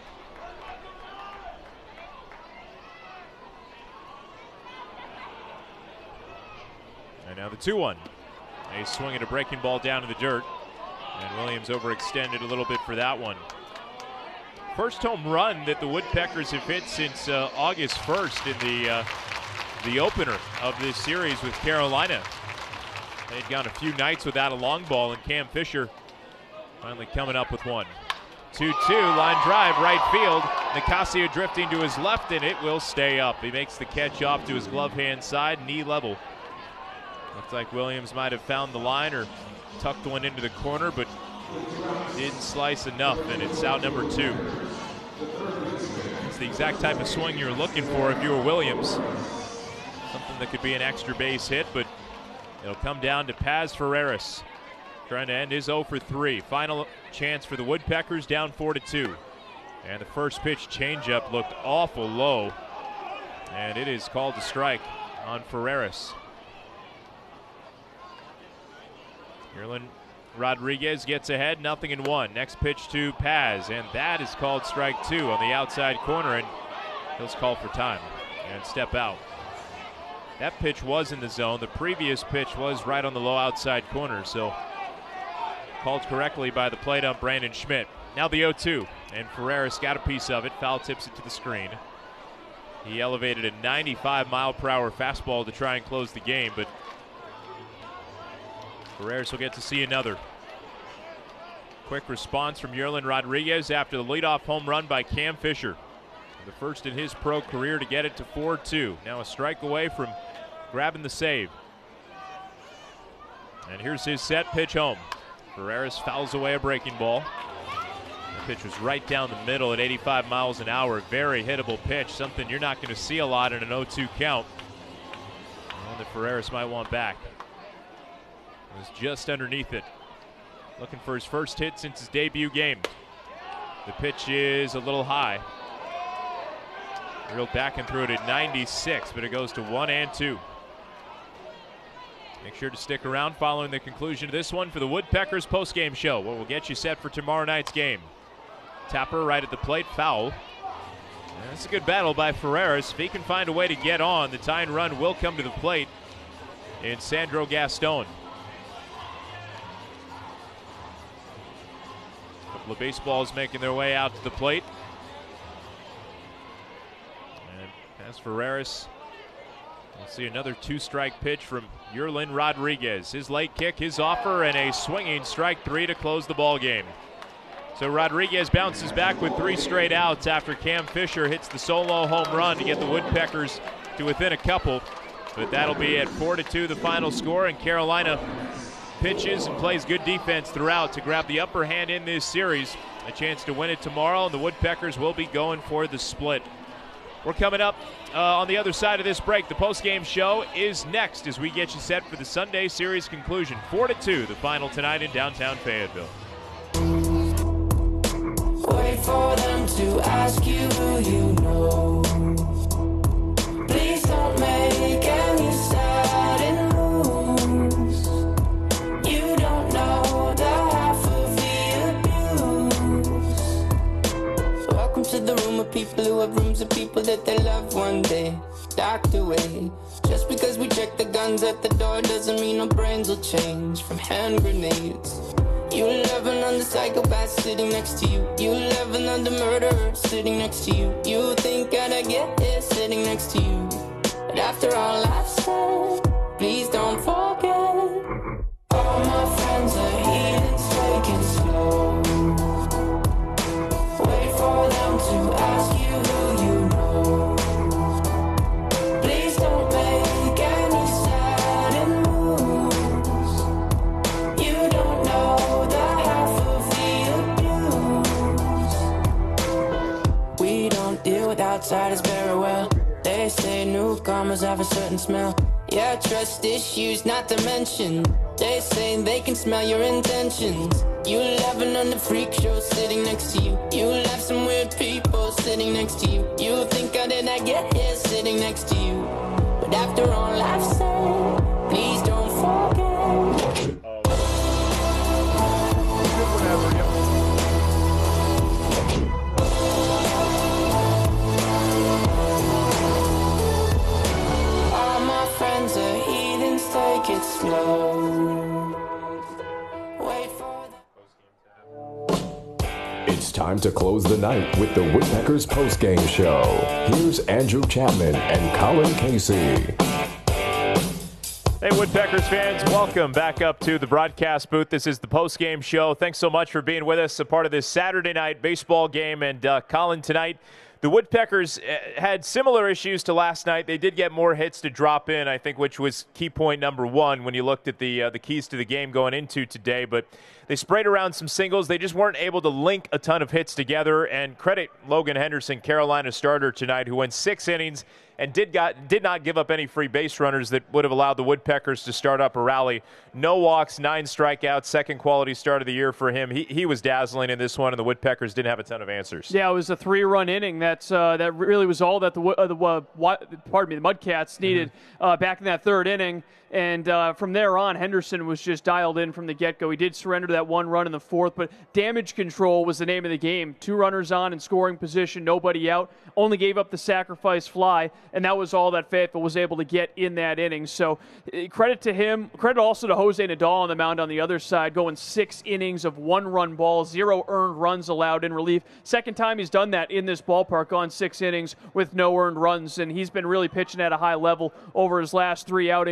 And now the 2-1. A swing at a breaking ball down to the dirt. And Williams overextended a little bit for that one. First home run that the Woodpeckers have hit since August 1st in the opener of this series with Carolina. They'd gone a few nights without a long ball, and Cam Fisher finally coming up with one. 2-2, line drive, right field. Nicasio drifting to his left, and it will stay up. He makes the catch off to his glove hand side, knee level. Looks like Williams might have found the line or tucked one into the corner, but didn't slice enough, and it's out number 2. It's the exact type of swing you're looking for if you were Williams. Something that could be an extra base hit, but it'll come down to Paz Ferreras, trying to end his 0 for 3. Final chance for the Woodpeckers, down 4-2. And the first pitch changeup looked awful low, and it is called a strike on Ferreras. Yerlin Rodriguez gets ahead, 0-1. Next pitch to Paz, and that is called strike 2 on the outside corner, and he'll call for time and step out. That pitch was in the zone. The previous pitch was right on the low outside corner, so called correctly by the plate ump Brandon Schmidt. Now the 0-2, and Ferreras got a piece of it, foul tips it to the screen. He elevated a 95-mile-per-hour fastball to try and close the game, but Ferreras will get to see another. Quick response from Yerlin Rodriguez after the leadoff home run by Cam Fisher. The first in his pro career to get it to 4-2. Now a strike away from grabbing the save. And here's his set pitch home. Ferreras fouls away a breaking ball. The pitch was right down the middle at 85 miles an hour. Very hittable pitch, something you're not going to see a lot in an 0-2 count. One that Ferreras might want back. It was just underneath it. Looking for his first hit since his debut game. The pitch is a little high. Reeled back and threw it at 96, but it goes to 1-2. Make sure to stick around following the conclusion of this one for the Woodpeckers postgame show, what will get you set for tomorrow night's game. Tapper right at the plate, foul. And that's a good battle by Ferreras. If he can find a way to get on, the tying run will come to the plate in Sandro Gaston. A couple of baseballs making their way out to the plate. And past Ferreras, we'll see another two-strike pitch from Yerlin Rodriguez. His late kick, his offer, and a swinging strike three to close the ball game. So Rodriguez bounces back with 3 straight outs after Cam Fisher hits the solo home run to get the Woodpeckers to within a couple. But that'll be at 4-2 the final score, and Carolina pitches and plays good defense throughout to grab the upper hand in this series. A chance to win it tomorrow, and the Woodpeckers will be going for the split. We're coming up on the other side of this break. The postgame show is next as we get you set for the Sunday series conclusion. 4-2 the final tonight in downtown Fayetteville. Wait for them to ask you who you know. Please don't make any sudden moves. You don't know the half of the abuse. Welcome to the room of people who have rooms of people that they love one day docked away. Just because we check the guns at the door doesn't mean our brains will change from hand grenades. You loving on the psychopath sitting next to you. You loving on the murderer sitting next to you. You think I'd get here sitting next to you. But after all I've said, please don't forget. All my friends are heathens, take it slow. Wait for them to ask you who you know. Please don't make any sudden moves. You don't know the half of the abuse. We don't deal with outsiders very well. They say newcomers have a certain smell. Yeah, trust issues not to mention. They say they can smell your intentions. You loving on the freak show sitting next to you. You love some weird people sitting next to you. You think I did not get here sitting next to you. But after all I've said, please don't forget. All my friends are heathens, take it slow. Wait for It's time to close the night with the Woodpeckers postgame show. Here's Andrew Chapman and Colin Casey. Hey, Woodpeckers fans, welcome back up to the broadcast booth. This is the postgame show. Thanks so much for being with us, a part of this Saturday night baseball game. And Colin, tonight, the Woodpeckers had similar issues to last night. They did get more hits to drop in, I think, which was key point number one when you looked at the keys to the game going into today. But they sprayed around some singles. They just weren't able to link a ton of hits together. And credit Logan Henderson, Carolina starter tonight, who went 6 innings and did not give up any free base runners that would have allowed the Woodpeckers to start up a rally. No walks, 9 strikeouts, second quality start of the year for him. He was dazzling in this one, and the Woodpeckers didn't have a ton of answers. Yeah, it was a 3-run inning. That really was all that the Mudcats needed back in that third inning. And from there on, Henderson was just dialed in from the get-go. He did surrender that 1 run in the fourth, but damage control was the name of the game. 2 runners on in scoring position, nobody out. Only gave up the sacrifice fly, and that was all that Fayetteville was able to get in that inning. So credit to him. Credit also to Jose Nadal on the mound on the other side, going 6 innings of 1-run balls, 0 earned runs allowed in relief. Second time he's done that in this ballpark, gone 6 innings with no earned runs, and he's been really pitching at a high level over his last 3 outings. So he gave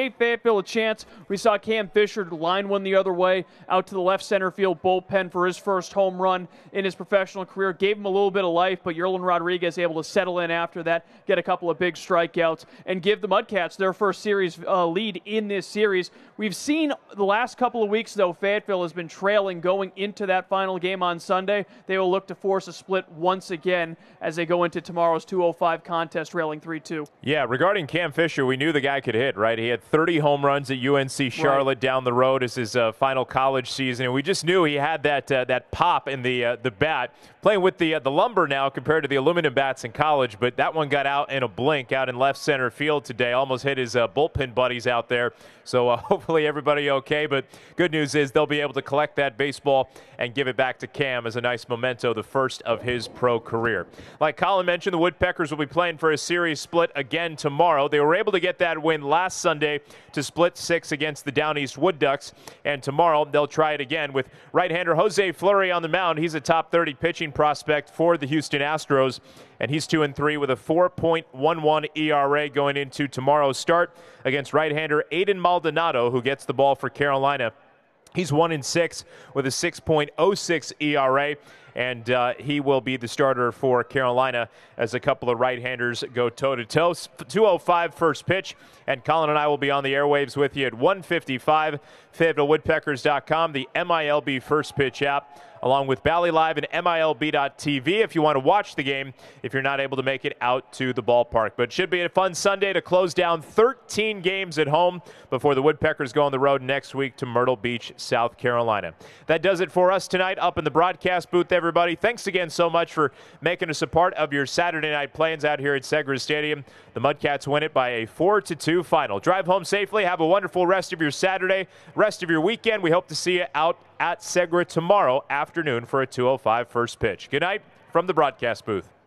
gave Fayetteville a chance. We saw Cam Fisher line one the other way out to the left center field bullpen for his first home run in his professional career. Gave him a little bit of life, but Yerlin Rodriguez able to settle in after that, get a couple of big strikeouts, and give the Mudcats their first series lead in this series. We've seen the last couple of weeks, though, Fayetteville has been trailing going into that final game on Sunday. They will look to force a split once again as they go into tomorrow's 205 contest, trailing 3-2. Yeah, regarding Cam Fisher, we knew the guy could hit, right? He had 30 home runs at UNC Charlotte down the road as his final college season, and we just knew he had that pop in the bat. Playing with the lumber now compared to the aluminum bats in college, but that one got out in a blink out in left center field today. Almost hit his bullpen buddies out there. So hopefully everybody okay, but good news is they'll be able to collect that baseball and give it back to Cam as a nice memento, the first of his pro career. Like Colin mentioned, the Woodpeckers will be playing for a series split again tomorrow. They were able to get that win last Sunday to split 6 against the Down East Wood Ducks, and tomorrow they'll try it again with right-hander Jose Fleury on the mound. He's a top 30 pitching prospect for the Houston Astros, and he's 2-3 with a 4.11 ERA going into tomorrow's start against right-hander Aiden Maldonado, who gets the ball for Carolina. He's 1-6 with a 6.06 ERA, and he will be the starter for Carolina as a couple of right-handers go toe-to-toe. 2:05 first pitch, and Colin and I will be on the airwaves with you at 1:55. FayettevilleWoodpeckers.com, the MILB First Pitch app, along with Bally Live and MILB.TV if you want to watch the game if you're not able to make it out to the ballpark. But it should be a fun Sunday to close down 13 games at home before the Woodpeckers go on the road next week to Myrtle Beach, South Carolina. That does it for us tonight up in the broadcast booth, everybody. Thanks again so much for making us a part of your Saturday night plans out here at Segra Stadium. The Mudcats win it by a 4-2 final. Drive home safely. Have a wonderful rest of your Saturday, rest of your weekend. We hope to see you out at Segra tomorrow afternoon for a 2:05 first pitch. Good night from the broadcast booth.